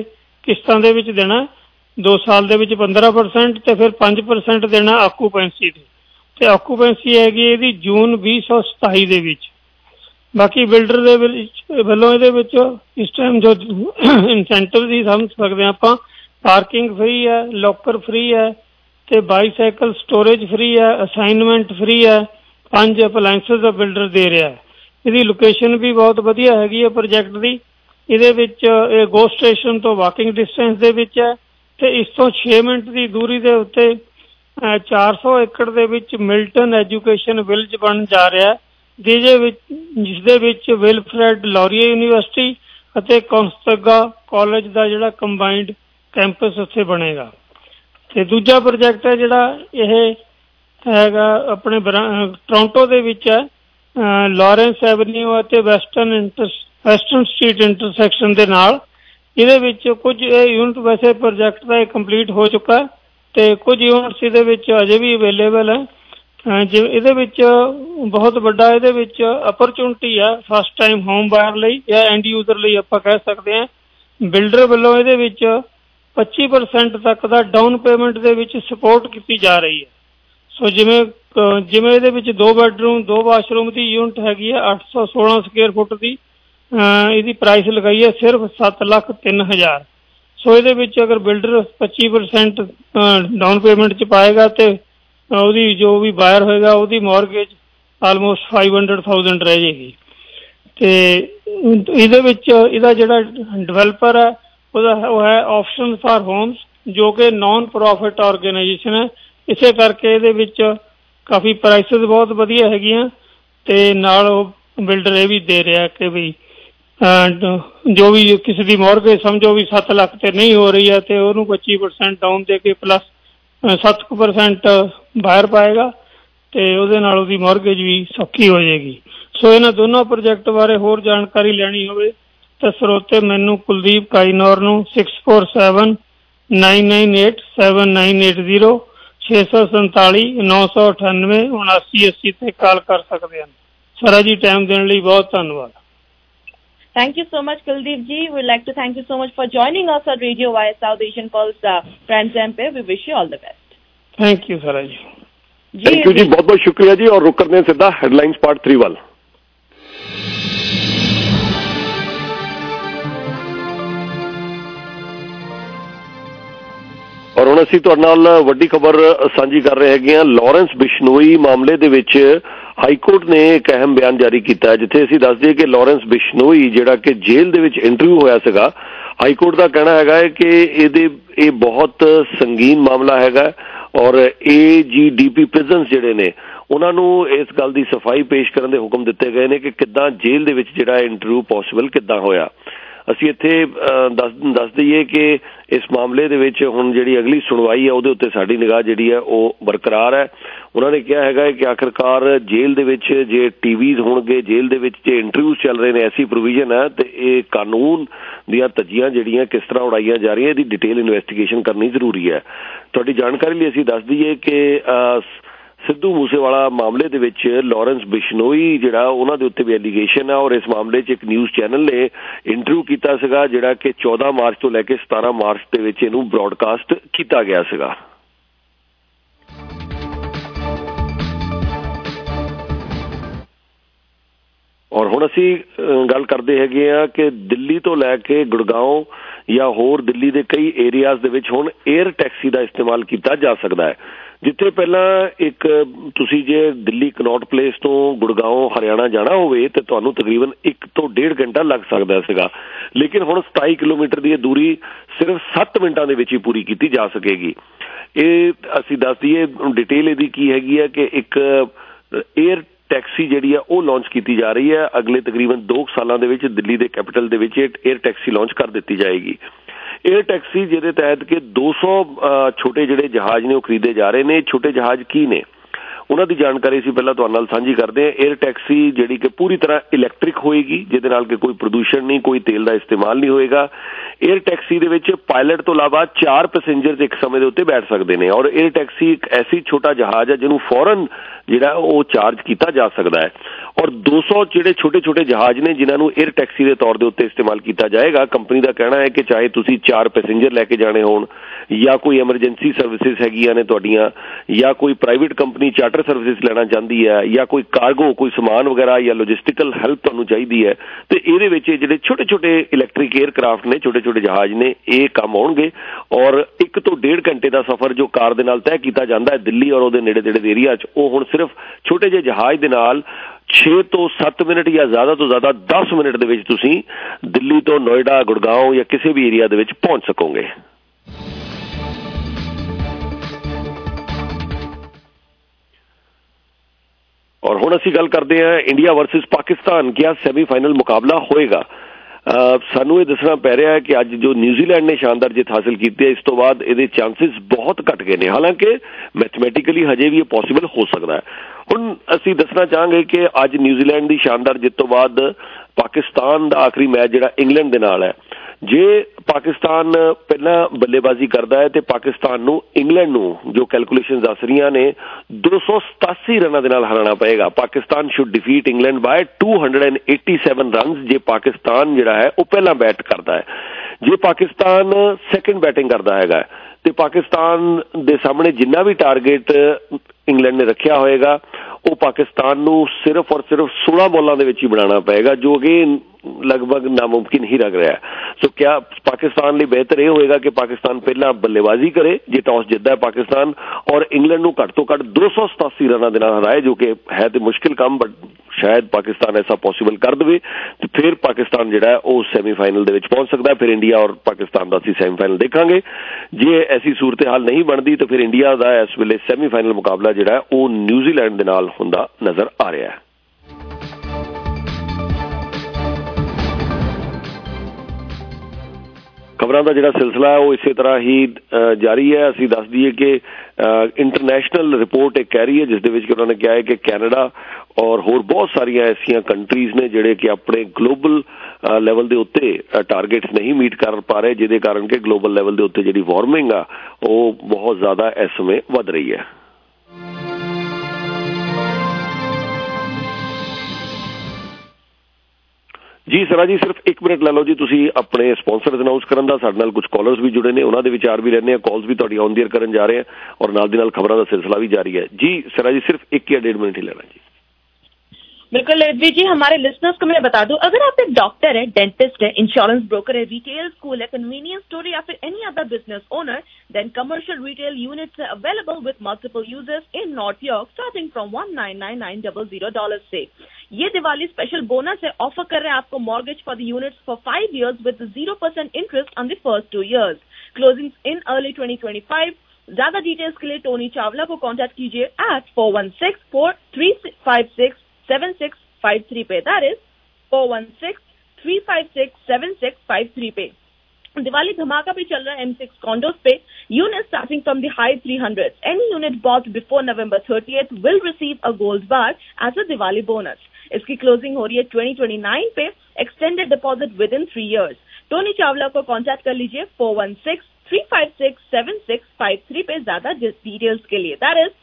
ਕਿਸ਼ਤਾਂ ਦੇ ਵਿੱਚ ਦੇਣਾ, 2 ਸਾਲ ਦੇ ਵਿੱਚ 15% ਤੇ ਫਿਰ 5% ਦੇਣਾ ਆਕੂਪੈਂਸੀ ਦੀ, ਤੇ ਆਕੂਪੈਂਸੀ ਹੈਗੀ ਇਹਦੀ ਜੂਨ 2027 ਦੇ ਵਿੱਚ। ਬਾਕੀ ਬਿਲਡਰ ਦੇ ਵੱਲੋਂ ਇਹਦੇ ਵਿੱਚ ਇਸ ਟਾਈਮ ਜੋ ਇਨਸੈਂਟਿਵ ਦੀ ਸਮਝ ਸਕਦੇ ਹਾਂ ਆਪਾਂ, ਪਾਰਕਿੰਗ ਫ੍ਰੀ ਹੈ, ਲੋਕਰ ਫ੍ਰੀ ਹੈ, ਤੇ ਬਾਈਸਾਈਕਲ ਸਟੋਰੇਜ ਫ੍ਰੀ ਹੈ, ਅਸਾਈਨਮੈਂਟ ਫ੍ਰੀ ਹੈ, 5 ਅਪਲਾਇੰਸਸ ਦਾ ਬਿਲਡਰ ਦੇ ਰਿਹਾ ਹੈ। ਇਹਦੀ ਲੋਕੇਸ਼ਨ ਵੀ ਬਹੁਤ ਵਧੀਆ ਹੈਗੀ ਹੈ ਪ੍ਰੋਜੈਕਟ ਦੀ। ਇਹਦੇ ਵਿੱਚ ਇਹ ਗੋ ਸਟੇਸ਼ਨ ਤੋਂ ਵਾਕਿੰਗ ਡਿਸਟੈਂਸ ਦੇ ਵਿੱਚ ਹੈ, ਤੇ ਇਸ ਤੋਂ 6 ਮਿੰਟ ਦੀ ਦੂਰੀ ਦੇ ਉੱਤੇ 400 ਏਕੜ ਦੇ ਵਿੱਚ ਮਿਲਟਨ ਐਜੂਕੇਸ਼ਨ ਵਿਲੇਜ ਬਣਨ ਜਾ ਰਿਹਾ ਹੈ, ਜਿਸ ਦੇ ਵਿੱਚ ਵਿਲਫਰੈਡ ਲੌਰੀਏ ਯੂਨੀਵਰਸਿਟੀ ਅਤੇ ਕੌਂਸਤਗਾ ਕਾਲਜ ਦਾ ਜਿਹੜਾ ਕੰਬਾਈਨਡ ਕੈਂਪਸ ਉੱਥੇ ਬਣੇਗਾ। ਤੇ ਦੂਜਾ ਪ੍ਰੋਜੈਕਟ ਹੈ ਜਿਹੜਾ ਇਹ ਹੈਗਾ ਆਪਣੇ ਟੋਰਾਂਟੋ ਦੇ ਵਿੱਚ ਹੈ, ਲਾਰੈਂਸ ਐਵਨਿਊ ਅਤੇ ਵੈਸਟਰਨ ਸਟਰੀਟ ਇੰਟਰਸੈਕਸ਼ਨ ਦੇ ਨਾਲ। ਇਹਦੇ ਵਿੱਚ ਕੁਝ ਇਹ ਯੂਨਿਟ ਵੈਸੇ ਪ੍ਰੋਜੈਕਟ ਦਾ ਕੰਪਲੀਟ ਹੋ ਚੁੱਕਾ ਹੈ, ਤੇ ਕੁਝ ਯੂਨਿਟਸ ਇਹਦੇ ਵਿੱਚ ਅਜੇ ਵੀ ਅਵੇਲੇਬਲ ਹੈ। ਇਹਦੇ ਵਿੱਚ ਬਹੁਤ ਵੱਡਾ ਇਹਦੇ ਵਿੱਚ ਅਪਰਚੁਨਿਟੀ ਹੈ ਫਸਟ ਟਾਈਮ ਹੋਮ ਬਾਇਰ ਲਈ ਜਾਂ ਐਂਡ ਯੂਜ਼ਰ ਲਈ ਆਪਾਂ ਕਹਿ ਸਕਦੇ ਹਾਂ। ਬਿਲਡਰ ਵੱਲੋਂ ਇਹਦੇ ਵਿੱਚ 25% ਤੱਕ ਦਾ ਡਾਊਨ ਪੇਮੈਂਟ ਦੇ ਵਿੱਚ ਸਪੋਰਟ ਕੀਤੀ ਜਾ ਰਹੀ ਹੈ। ਸੋ ਜਿਵੇਂ ਇਹਦੇ ਵਿੱਚ 2 ਬੈਡਰੂਮ 2 ਵਾਸ਼ਰੂਮ ਦੀ ਯੂਨਿਟ ਹੈਗੀ ਹੈ 816 ਸਕੁਅਰ ਫੁੱਟ ਦੀ, ਇਹਦੀ ਪ੍ਰਾਈਸ ਲਗਾਈ ਹੈ ਸਿਰਫ 7,03,000। ਸੋ ਇਹਦੇ ਵਿੱਚ ਅਗਰ ਬਿਲਡਰ 25% ਡਾਊਨ ਪੇਮੈਂਟ 'ਚ ਪਾਏਗਾ ਤੇ ਉਹਦੀ ਜੋ ਵੀ ਬਾਇਰ ਹੋਏਗਾ ਉਹਦੀ ਮੌਰਗੇਜ ਆਲਮੋਸਟ 500,000 ਰਹਿ ਜਾਏਗੀ। ਤੇ ਇਹਦੇ ਵਿੱਚ ਇਹਦਾ ਜਿਹੜਾ ਡਿਵੈਲਪਰ ਹੈ ਉਹ ਹੈ ਆਪਸ਼ਨ ਫਾਰ ਹੋਮਸ, ਜੋ ਕਿ ਨਾਨ ਪ੍ਰੋਫਿਟ ਆਰਗੇਨਾਈਜੇਸ਼ਨ ਹੈ। ਇਸੇ ਕਰਕੇ ਇਹਦੇ ਵਿੱਚ ਕਾਫੀ ਪ੍ਰਾਈਸਿਸ ਬਹੁਤ ਵਧੀਆ ਹੈਗੀਆਂ, ਤੇ ਨਾਲ ਉਹ ਬਿਲਡਰ ਇਹ ਵੀ ਦੇ ਰਿਹਾ ਕਿ ਵੀ ਜੋ ਵੀ ਕਿਸੇ ਦੀ ਮੌਰਗੇਜ ਸਮਝੋ ਵੀ 7 ਲੱਖ ਤੇ ਨਹੀਂ ਹੋ ਰਹੀ ਹੈ ਤੇ ਉਹਨੂੰ 25% ਡਾਊਨ ਦੇ ਕੇ ਪਲੱਸ 7% ਬਾਹਰ ਪਾਏਗਾ, ਤੇ ਉਹਦੇ ਨਾਲ ਉਹਦੀ ਮੌਰਗੇਜ ਵੀ ਸੌਖੀ ਹੋ ਜਾਏਗੀ। ਸੋ ਇਹਨਾਂ ਦੋਨੋਂ ਪ੍ਰੋਜੈਕਟ ਬਾਰੇ ਹੋਰ ਜਾਣਕਾਰੀ ਲੈਣੀ ਹੋਵੇ ਤਾਂ ਸਰੋਤੇ ਮੈਨੂੰ ਕੁਲਦੀਪ ਕਾਈਨੌਰ ਨੂੰ 6479987980 647 998 7980 ਤੇ ਕਾਲ ਕਰ ਸਕਦੇ ਹਨ। ਸਾਰਾ ਜੀ ਟਾਈਮ ਦੇਣ ਲਈ ਬਹੁਤ ਧੰਨਵਾਦ। Thank you so much, Kuldeep ji. We'd like to thank you so much for joining us on Radio via South Asian Pulse Prime Time पे. We wish you all the best. Thank you, Sarah ji. Thank you जी, बहुत बहुत शुक्रिया जी। और रुक करते हैं सीधा headlines part 3 वाल। और ਹੁਣ ਅਸੀਂ ਤੁਹਾਡੇ ਨਾਲ ਵੱਡੀ ਖਬਰ ਸਾਂਝੀ ਕਰ ਰਹੇ ਹੈਗੇ ਹਾਂ। ਲਾਰੈਂਸ ਬਿਸ਼ਨੋਈ ਮਾਮਲੇ ਦੇ ਵਿੱਚ ਹਾਈ ਕੋਰਟ ਨੇ ਇੱਕ ਅਹਿਮ ਬਿਆਨ ਜਾਰੀ ਕੀਤਾ ਹੈ, ਜਿੱਥੇ ਅਸੀਂ ਦੱਸਦੇ ਕਿ ਲਾਰੈਂਸ ਬਿਸ਼ਨੋਈ ਜਿਹੜਾ ਕਿ ਜੇਲ੍ਹ ਦੇ ਵਿੱਚ ਇੰਟਰਵਿਊ ਹੋਇਆ ਸੀਗਾ, ਹਾਈ ਕੋਰਟ ਦਾ ਕਹਿਣਾ ਹੈਗਾ ਹੈ ਕਿ ਇਹ ਬਹੁਤ ਸੰਗੀਨ ਮਾਮਲਾ ਹੈਗਾ, ਔਰ AGDP ਪ੍ਰਿਜ਼ਨਸ ਜਿਹੜੇ ਨੇ ਉਹਨਾਂ ਨੂੰ ਇਸ ਗੱਲ ਦੀ ਸਫਾਈ ਪੇਸ਼ ਕਰਨ ਦੇ ਹੁਕਮ ਦਿੱਤੇ ਗਏ ਨੇ ਕਿ ਕਿੱਦਾਂ ਜੇਲ੍ਹ ਦੇ ਵਿੱਚ ਜਿਹੜਾ ਇੰਟਰਵਿਊ ਪੋਸੀਬਲ ਕਿੱਦਾਂ ਹੋਇਆ। ਅਸੀਂ ਇੱਥੇ ਦੱਸ ਦਈਏ ਕਿ ਇਸ ਮਾਮਲੇ ਦੇ ਵਿੱਚ ਹੁਣ ਜਿਹੜੀ ਅਗਲੀ ਸੁਣਵਾਈ ਹੈ ਉਹਦੇ ਉੱਤੇ ਸਾਡੀ ਨਿਗਾਹ ਜਿਹੜੀ ਹੈ ਉਹ ਬਰਕਰਾਰ ਹੈ। ਉਹਨਾਂ ਨੇ ਕਿਹਾ ਹੈਗਾ ਕਿ ਆਖਿਰਕਾਰ ਜੇਲ੍ਹ ਦੇ ਵਿੱਚ ਜੇ TVs ਹੋਣਗੇ, ਜੇਲ੍ਹ ਦੇ ਵਿੱਚ ਜੇ ਇੰਟਰਵਿਊਜ਼ ਚੱਲ ਰਹੇ ਨੇ, ਐਸੀ ਪ੍ਰੋਵੀਜ਼ਨ ਹੈ ਤੇ ਇਹ ਕਾਨੂੰਨ ਦੀਆਂ ਧੱਜੀਆਂ ਜਿਹੜੀਆਂ ਕਿਸ ਤਰ੍ਹਾਂ ਉਡਾਈਆਂ ਜਾ ਰਹੀਆਂ, ਇਹਦੀ ਡਿਟੇਲ ਇਨਵੈਸਟੀਗੇਸ਼ਨ ਕਰਨੀ ਜ਼ਰੂਰੀ ਹੈ। ਤੁਹਾਡੀ ਜਾਣਕਾਰੀ ਲਈ ਅਸੀਂ ਦੱਸ ਦਈਏ ਕਿ ਸਿੱਧੂ ਮੂਸੇਵਾਲਾ ਮਾਮਲੇ ਦੇ ਵਿੱਚ ਲਾਰੈਂਸ ਬਿਸ਼ਨੋਈ ਜਿਹੜਾ ਉਹਨਾਂ ਦੇ ਉੱਤੇ ਵੀ ਐਲੀਗੇਸ਼ਨ ਹੈ, ਔਰ ਇਸ ਮਾਮਲੇ 'ਚ ਇੱਕ ਨਿਊਜ਼ ਚੈਨਲ ਨੇ ਇੰਟਰਵਿਊ ਕੀਤਾ ਸੀਗਾ ਜਿਹੜਾ ਕਿ 14 ਮਾਰਚ ਤੋਂ ਲੈ ਕੇ 17 ਮਾਰਚ ਦੇ ਵਿੱਚ ਇਹਨੂੰ ਬ੍ਰੌਡਕਾਸਟ ਕੀਤਾ ਗਿਆ ਸੀਗਾ। ਔਰ ਹੁਣ ਅਸੀਂ ਗੱਲ ਕਰਦੇ ਹੈਗੇ ਆ ਕਿ ਦਿੱਲੀ ਤੋਂ ਲੈ ਕੇ ਗੁੜਗਾਉਂ ਜਾਂ ਹੋਰ ਦਿੱਲੀ ਦੇ ਕਈ ਏਰੀਆਜ਼ ਦੇ ਵਿੱਚ ਹੁਣ 에ਅਰ ਟੈਕਸੀ ਦਾ ਇਸਤੇਮਾਲ ਕੀਤਾ ਜਾ ਸਕਦਾ ਹੈ। ਜਿੱਥੇ ਪਹਿਲਾਂ ਇੱਕ ਤੁਸੀਂ ਜੇ ਦਿੱਲੀ ਕਨੌਟ ਪਲੇਸ ਤੋਂ ਗੁੜਗਾਉਂ ਹਰਿਆਣਾ ਜਾਣਾ ਹੋਵੇ ਤੇ ਤੁਹਾਨੂੰ ਤਕਰੀਬਨ 1 ਤੋਂ 1.5 ਘੰਟਾ ਲੱਗ ਸਕਦਾ ਸੀਗਾ, ਲੇਕਿਨ ਹੁਣ 27 ਕਿਲੋਮੀਟਰ ਦੀ ਇਹ ਦੂਰੀ ਸਿਰਫ 7 ਮਿੰਟਾਂ ਦੇ ਵਿੱਚ ਹੀ ਪੂਰੀ ਕੀਤੀ ਜਾ ਸਕੇਗੀ। ਇਹ ਅਸੀਂ ਦੱਸ ਦਈਏ ਡਿਟੇਲ ਇਹਦੀ ਕੀ ਹੈਗੀ ਹੈ ਕਿ ਇੱਕ 에ਅਰ ਟੈਕਸੀ ਜਿਹੜੀ ਆ ਉਹ ਲਾਂਚ ਕੀਤੀ ਜਾ ਰਹੀ ਹੈ। ਅਗਲੇ ਤਕਰੀਬਨ 2 ਸਾਲਾਂ ਦੇ ਵਿੱਚ ਦਿੱਲੀ ਦੇ ਕੈਪੀਟਲ ਦੇ ਵਿੱਚ 에ਅਰ ਟੈਕਸੀ ਲਾਂਚ ਕਰ ਦਿੱਤੀ ਜਾਏਗੀ। 에ਅਰ ਟੈਕਸੀ ਜਿਹਦੇ ਤਹਿਤ ਕਿ 200 ਛੋਟੇ ਜਿਹੜੇ ਜਹਾਜ਼ ਨੇ ਉਹ ਖਰੀਦੇ ਜਾ ਰਹੇ ਨੇ। ਛੋਟੇ ਜਹਾਜ਼ ਕੀ ਨੇ? ਉਹਨਾਂ ਦੀ ਜਾਣਕਾਰੀ ਅਸੀਂ ਪਹਿਲਾਂ ਤੁਹਾਡੇ ਨਾਲ ਸਾਂਝੀ ਕਰਦੇ ਹਾਂ। 에ਅਰ ਟੈਕਸੀ ਜਿਹੜੀ ਕਿ ਪੂਰੀ ਤਰ੍ਹਾਂ ਇਲੈਕਟ੍ਰਿਕ ਹੋਏਗੀ, ਜਿਹਦੇ ਨਾਲ ਕਿ ਕੋਈ ਪ੍ਰਦੂਸ਼ਣ ਨਹੀਂ, ਕੋਈ ਤੇਲ ਦਾ ਇਸਤੇਮਾਲ ਨਹੀਂ ਹੋਏਗਾ। 에ਅਰ ਟੈਕਸੀ ਦੇ ਵਿੱਚ ਪਾਇਲਟ ਤੋਂ ਇਲਾਵਾ 4 ਪੈਸੇਂਜਰਸ ਇੱਕ ਸਮੇਂ ਦੇ ਉੱਤੇ ਬੈਠ ਸਕਦੇ ਨੇ, ਔਰ 에ਅਰ ਟੈਕਸੀ ਇੱਕ ਐਸੀ ਛੋਟਾ ਜਹਾਜ਼ ਹੈ ਜਿਹਨੂੰ ਫੌਰਨ ਜਿਹੜਾ ਉਹ ਚਾਰਜ ਕੀਤਾ ਜਾ ਸਕਦਾ ਹੈ। ਔਰ 200 ਜਿਹੜੇ ਛੋਟੇ ਛੋਟੇ ਜਹਾਜ਼ ਨੇ ਜਿਨ੍ਹਾਂ ਨੂੰ 에ਅਰ ਟੈਕਸੀ ਦੇ ਤੌਰ ਦੇ ਉੱਤੇ ਇਸਤੇਮਾਲ ਕੀਤਾ ਜਾਏਗਾ। ਕੰਪਨੀ ਦਾ ਕਹਿਣਾ ਹੈ ਕਿ ਚਾਹੇ ਤੁਸੀਂ 4 ਪੈਸੇਂਜਰ ਲੈ ਕੇ ਜਾਣੇ ਹੋਣ, ਜਾਂ ਕੋਈ ਐਮਰਜੈਂਸੀ ਸਰਵਿਸਿਜ਼ ਹੈਗੀਆਂ ਨੇ ਤੁਹਾਡੀਆਂ, ਜਾਂ ਕੋਈ ਪ੍ਰਾਈਵੇਟ ਕੰਪਨੀ ਚਾਰਟਰ ਸਰਵਿਸਿਜ਼ ਲੈਣਾ ਚਾਹੁੰਦੀ ਹੈ, ਜਾਂ ਕੋਈ ਕਾਰਗੋ, ਕੋਈ ਸਮਾਨ ਵਗੈਰਾ ਜਾਂ ਲੌਜਿਸਟਿਕਲ ਹੈਲਪ ਤੁਹਾਨੂੰ ਚਾਹੀਦੀ ਹੈ, ਤੇ ਇਹਦੇ ਵਿੱਚ ਜਿਹੜੇ ਛੋਟੇ ਛੋਟੇ ਇਲੈਕਟ੍ਰਿਕ 에ਅਰਕ੍ਰਾਫਟ ਨੇ, ਛੋਟੇ ਛੋਟੇ ਜਹਾਜ਼ ਨੇ, ਇਹ ਕੰਮ ਆਉਣਗੇ। ਔਰ 1 ਤੋਂ 1.5 ਘੰਟੇ ਦਾ ਸਫ਼ਰ ਜੋ ਕਾਰ ਦੇ ਨਾਲ ਤੈਅ ਕੀਤਾ ਜਾਂਦਾ ਹੈ ਦਿੱਲੀ ਔਰ ਉਹਦੇ ਨੇੜੇ ਤੇੜੇ ਦੇ ਏਰੀਆ 'ਚ, ਉਹ ਹੁਣ ਸਿਰਫ ਛੋਟੇ ਜਿਹੇ ਜਹਾਜ਼ ਦੇ ਨਾਲ 6 ਤੋਂ 7 ਮਿੰਟ ਜਾਂ ਜ਼ਿਆਦਾ ਤੋਂ ਜ਼ਿਆਦਾ 10 ਮਿੰਟ ਦੇ ਵਿੱਚ ਤੁਸੀਂ ਦਿੱਲੀ ਤੋਂ ਨੋਇਡਾ, ਗੁੜਗਾਉਂ ਜਾਂ ਕਿਸੇ ਵੀ ਏਰੀਆ ਦੇ ਵਿੱਚ ਪਹੁੰਚ ਸਕੋਗੇ। ਔਰ ਹੁਣ ਅਸੀਂ ਗੱਲ ਕਰਦੇ ਹਾਂ ਇੰਡੀਆ ਵਰਸਸ ਪਾਕਿਸਤਾਨ, ਕਿਆ ਸੈਮੀਫਾਈਨਲ ਮੁਕਾਬਲਾ ਹੋਏਗਾ। ਸਾਨੂੰ ਇਹ ਦੱਸਣਾ ਪੈ ਰਿਹਾ ਹੈ ਕਿ ਅੱਜ ਜੋ ਨਿਊਜ਼ੀਲੈਂਡ ਨੇ ਸ਼ਾਨਦਾਰ ਜਿੱਤ ਹਾਸਿਲ ਕੀਤੀ ਹੈ, ਇਸ ਤੋਂ ਬਾਅਦ ਇਹਦੇ ਚਾਂਸਿਸ ਬਹੁਤ ਘਟ ਗਏ ਨੇ। ਹਾਲਾਂਕਿ ਮੈਥਮੈਟਿਕਲੀ ਹਜੇ ਵੀ ਇਹ ਪੋਸੀਬਲ ਹੋ ਸਕਦਾ ਹੈ। ਹੁਣ ਅਸੀਂ ਦੱਸਣਾ ਚਾਹਾਂਗੇ ਕਿ ਅੱਜ ਨਿਊਜ਼ੀਲੈਂਡ ਦੀ ਸ਼ਾਨਦਾਰ ਜਿੱਤ ਤੋਂ ਬਾਅਦ ਪਾਕਿਸਤਾਨ ਦਾ ਆਖਰੀ ਮੈਚ ਜਿਹੜਾ ਇੰਗਲੈਂਡ ਦੇ ਨਾਲ ਹੈ, ਜੇ ਪਾਕਿਸਤਾਨ ਪਹਿਲਾਂ ਬੱਲੇਬਾਜ਼ੀ ਕਰਦਾ ਹੈ ਤੇ ਪਾਕਿਸਤਾਨ ਨੂੰ ਇੰਗਲੈਂਡ ਨੂੰ ਜੋ ਕੈਲਕੂਲੇਸ਼ਨ ਦੱਸ ਰਹੀਆਂ ਨੇ 287 ਰਨਾਂ ਦੇ ਨਾਲ ਹਰਾਉਣਾ ਪਏਗਾ। Pakistan should defeat England by 287 runs ਜੇ ਪਾਕਿਸਤਾਨ ਜਿਹੜਾ ਹੈ ਉਹ ਪਹਿਲਾਂ ਬੈਟ ਕਰਦਾ ਹੈ। ਜੇ ਪਾਕਿਸਤਾਨ ਸੈਕੰਡ ਬੈਟਿੰਗ ਕਰਦਾ ਹੈਗਾ ਤੇ ਪਾਕਿਸਤਾਨ ਦੇ ਸਾਹਮਣੇ ਜਿੰਨਾ ਵੀ ਟਾਰਗੇਟ ਇੰਗਲੈਂਡ ਨੇ ਰੱਖਿਆ ਹੋਏਗਾ ਉਹ ਪਾਕਿਸਤਾਨ ਨੂੰ ਸਿਰਫ ਔਰ ਸਿਰਫ 16 ਬਾਲਾਂ ਦੇ ਵਿੱਚ ਹੀ ਬਣਾਉਣਾ ਪਏਗਾ, ਜੋ ਕਿ ਲਗਭਗ ਨਾਮੁਮਕਿਨ ਹੀ ਲੱਗ ਰਿਹਾ ਹੈ। ਸੋ ਕਿਆ ਪਾਕਿਸਤਾਨ ਲਈ ਬਿਹਤਰ ਇਹ ਹੋਏਗਾ ਕਿ ਪਾਕਿਸਤਾਨ ਪਹਿਲਾਂ ਬੱਲੇਬਾਜ਼ੀ ਕਰੇ ਜੇ ਟਾਸ ਜਿੱਤਦਾ ਹੈ ਪਾਕਿਸਤਾਨ, ਔਰ ਇੰਗਲੈਂਡ ਨੂੰ ਘੱਟ ਤੋਂ ਘੱਟ 287 ਰਨਾਂ ਦੇ ਨਾਲ ਹਰਾਏ, ਜੋ ਕਿ ਹੈ ਤੇ ਮੁਸ਼ਕਿਲ ਕੰਮ, ਬਟ ਸ਼ਾਇਦ ਪਾਕਿਸਤਾਨ ਐਸਾ ਪੋਸੀਬਲ ਕਰ ਦੇਵੇ ਤੇ ਫਿਰ ਪਾਕਿਸਤਾਨ ਜਿਹੜਾ ਹੈ ਉਹ ਸੈਮੀਫਾਈਨਲ ਦੇ ਵਿੱਚ ਪਹੁੰਚ ਸਕਦਾ ਹੈ। ਫਿਰ ਇੰਡੀਆ ਔਰ ਪਾਕਿਸਤਾਨ ਦਾ ਅਸੀਂ ਸੈਮੀਫਾਈਨਲ ਦੇਖਾਂਗੇ। ਜੇ ਐਸੀ ਸੂਰਤ ਹਾਲ ਨਹੀਂ ਬਣਦੀ ਤਾਂ ਫਿਰ ਇੰਡੀਆ ਦਾ ਇਸ ਵੇਲੇ ਸੈਮੀਫਾਈਨਲ ਮੁਕਾਬਲਾ ਜਿਹੜਾ ਉਹ ਨਿਊਜ਼ੀਲੈਂਡ ਦੇ ਨਾਲ ਹੁੰਦਾ ਨਜ਼ਰ ਆ ਰਿਹਾ ਹੈ। ਖਬਰਾਂ ਦਾ ਜਿਹੜਾ ਸਿਲਸਿਲਾ ਹੈ ਉਹ ਇਸੇ ਤਰ੍ਹਾਂ ਹੀ ਜਾਰੀ ਹੈ। ਅਸੀਂ ਦੱਸ ਦਈਏ ਕਿ ਇੰਟਰਨੈਸ਼ਨਲ ਰਿਪੋਰਟ ਇਹ ਕਹਿ ਰਹੀ ਹੈ ਜਿਸ ਦੇ ਵਿੱਚ ਕਿ ਉਹਨਾਂ ਨੇ ਕਿਹਾ ਹੈ ਕਿ ਕੈਨੇਡਾ ਔਰ ਹੋਰ ਬਹੁਤ ਸਾਰੀਆਂ ਐਸੀਆਂ ਕੰਟਰੀਜ਼ ਨੇ ਜਿਹੜੇ ਕਿ ਆਪਣੇ ਗਲੋਬਲ ਲੈਵਲ ਦੇ ਉੱਤੇ ਟਾਰਗੇਟਸ ਨਹੀਂ ਮੀਟ ਕਰ ਪਾ ਰਹੇ, ਜਿਹਦੇ ਕਾਰਨ ਕਿ ਗਲੋਬਲ ਲੈਵਲ ਦੇ ਉੱਤੇ ਜਿਹੜੀ ਵਾਰਮਿੰਗ ਆ ਉਹ ਬਹੁਤ ਜ਼ਿਆਦਾ ਇਸ ਸਮੇਂ ਵੱਧ ਰਹੀ ਹੈ। ਜੀ ਸਰਾ ਜੀ, ਸਿਰਫ 1 ਮਿੰਟ ਲੈ ਲਓ ਜੀ ਤੁਸੀਂ ਆਪਣੇ ਸਪਾਂਸਰਸ ਅਨਾਉਂਸ ਕਰਨ ਦਾ। ਸਾਡੇ ਨਾਲ ਕੁਝ ਕਾਲਰਸ ਵੀ ਜੁੜੇ ਨੇ, ਉਹਨਾਂ ਦੇ ਵਿਚਾਰ ਵੀ ਲੈਣੇ ਆ, ਕਾਲਸ ਵੀ ਤੁਹਾਡੀ ਆਨ ਦੀ ਏਅਰ ਕਰਨ ਜਾ ਰਹੇ ਆ ਔਰ ਨਾਲ ਦੀ ਨਾਲ ਖਬਰਾਂ ਦਾ ਸਿਲਸਿਲਾ भी जारी है। जी सरा जी, सिर्फ 1 या 1.5 मिनट ही लेना जी। बिल्कुल ललित जी, हमारे लिसनर्स को मैं बता दूं, अगर आप एक डॉक्टर है, डेंटिस्ट है, इंश्योरेंस ब्रोकर है, रिटेल स्कूल है, कन्वीनियंस स्टोर या फिर any other business owner, then commercial retail units are available with multiple users in North York starting from $199,900 से। ये दिवाली स्पेशल बोनस है, ऑफर कर रहे हैं आपको mortgage for the units for 5 years with 0% interest on the first 2 years, closing in early 2025। ज्यादा details के लिए टोनी चावला को कांटेक्ट कीजिए at 416-4356-7653 पे, दैट इज 416-356-7653 पे। दिवाली धमाका भी चल रहा है M6 कॉन्डोज पे, unit starting from the high 300s। Any unit bought before November 30th will receive a gold bar as a Diwali bonus. इसकी क्लोजिंग हो रही है 2029 पे, extended deposit within 3 years। Tony Chawla को कांटेक्ट कर लीजिए 416-356-7653 पे ज्यादा डिटेल्स के लिए, दैट इज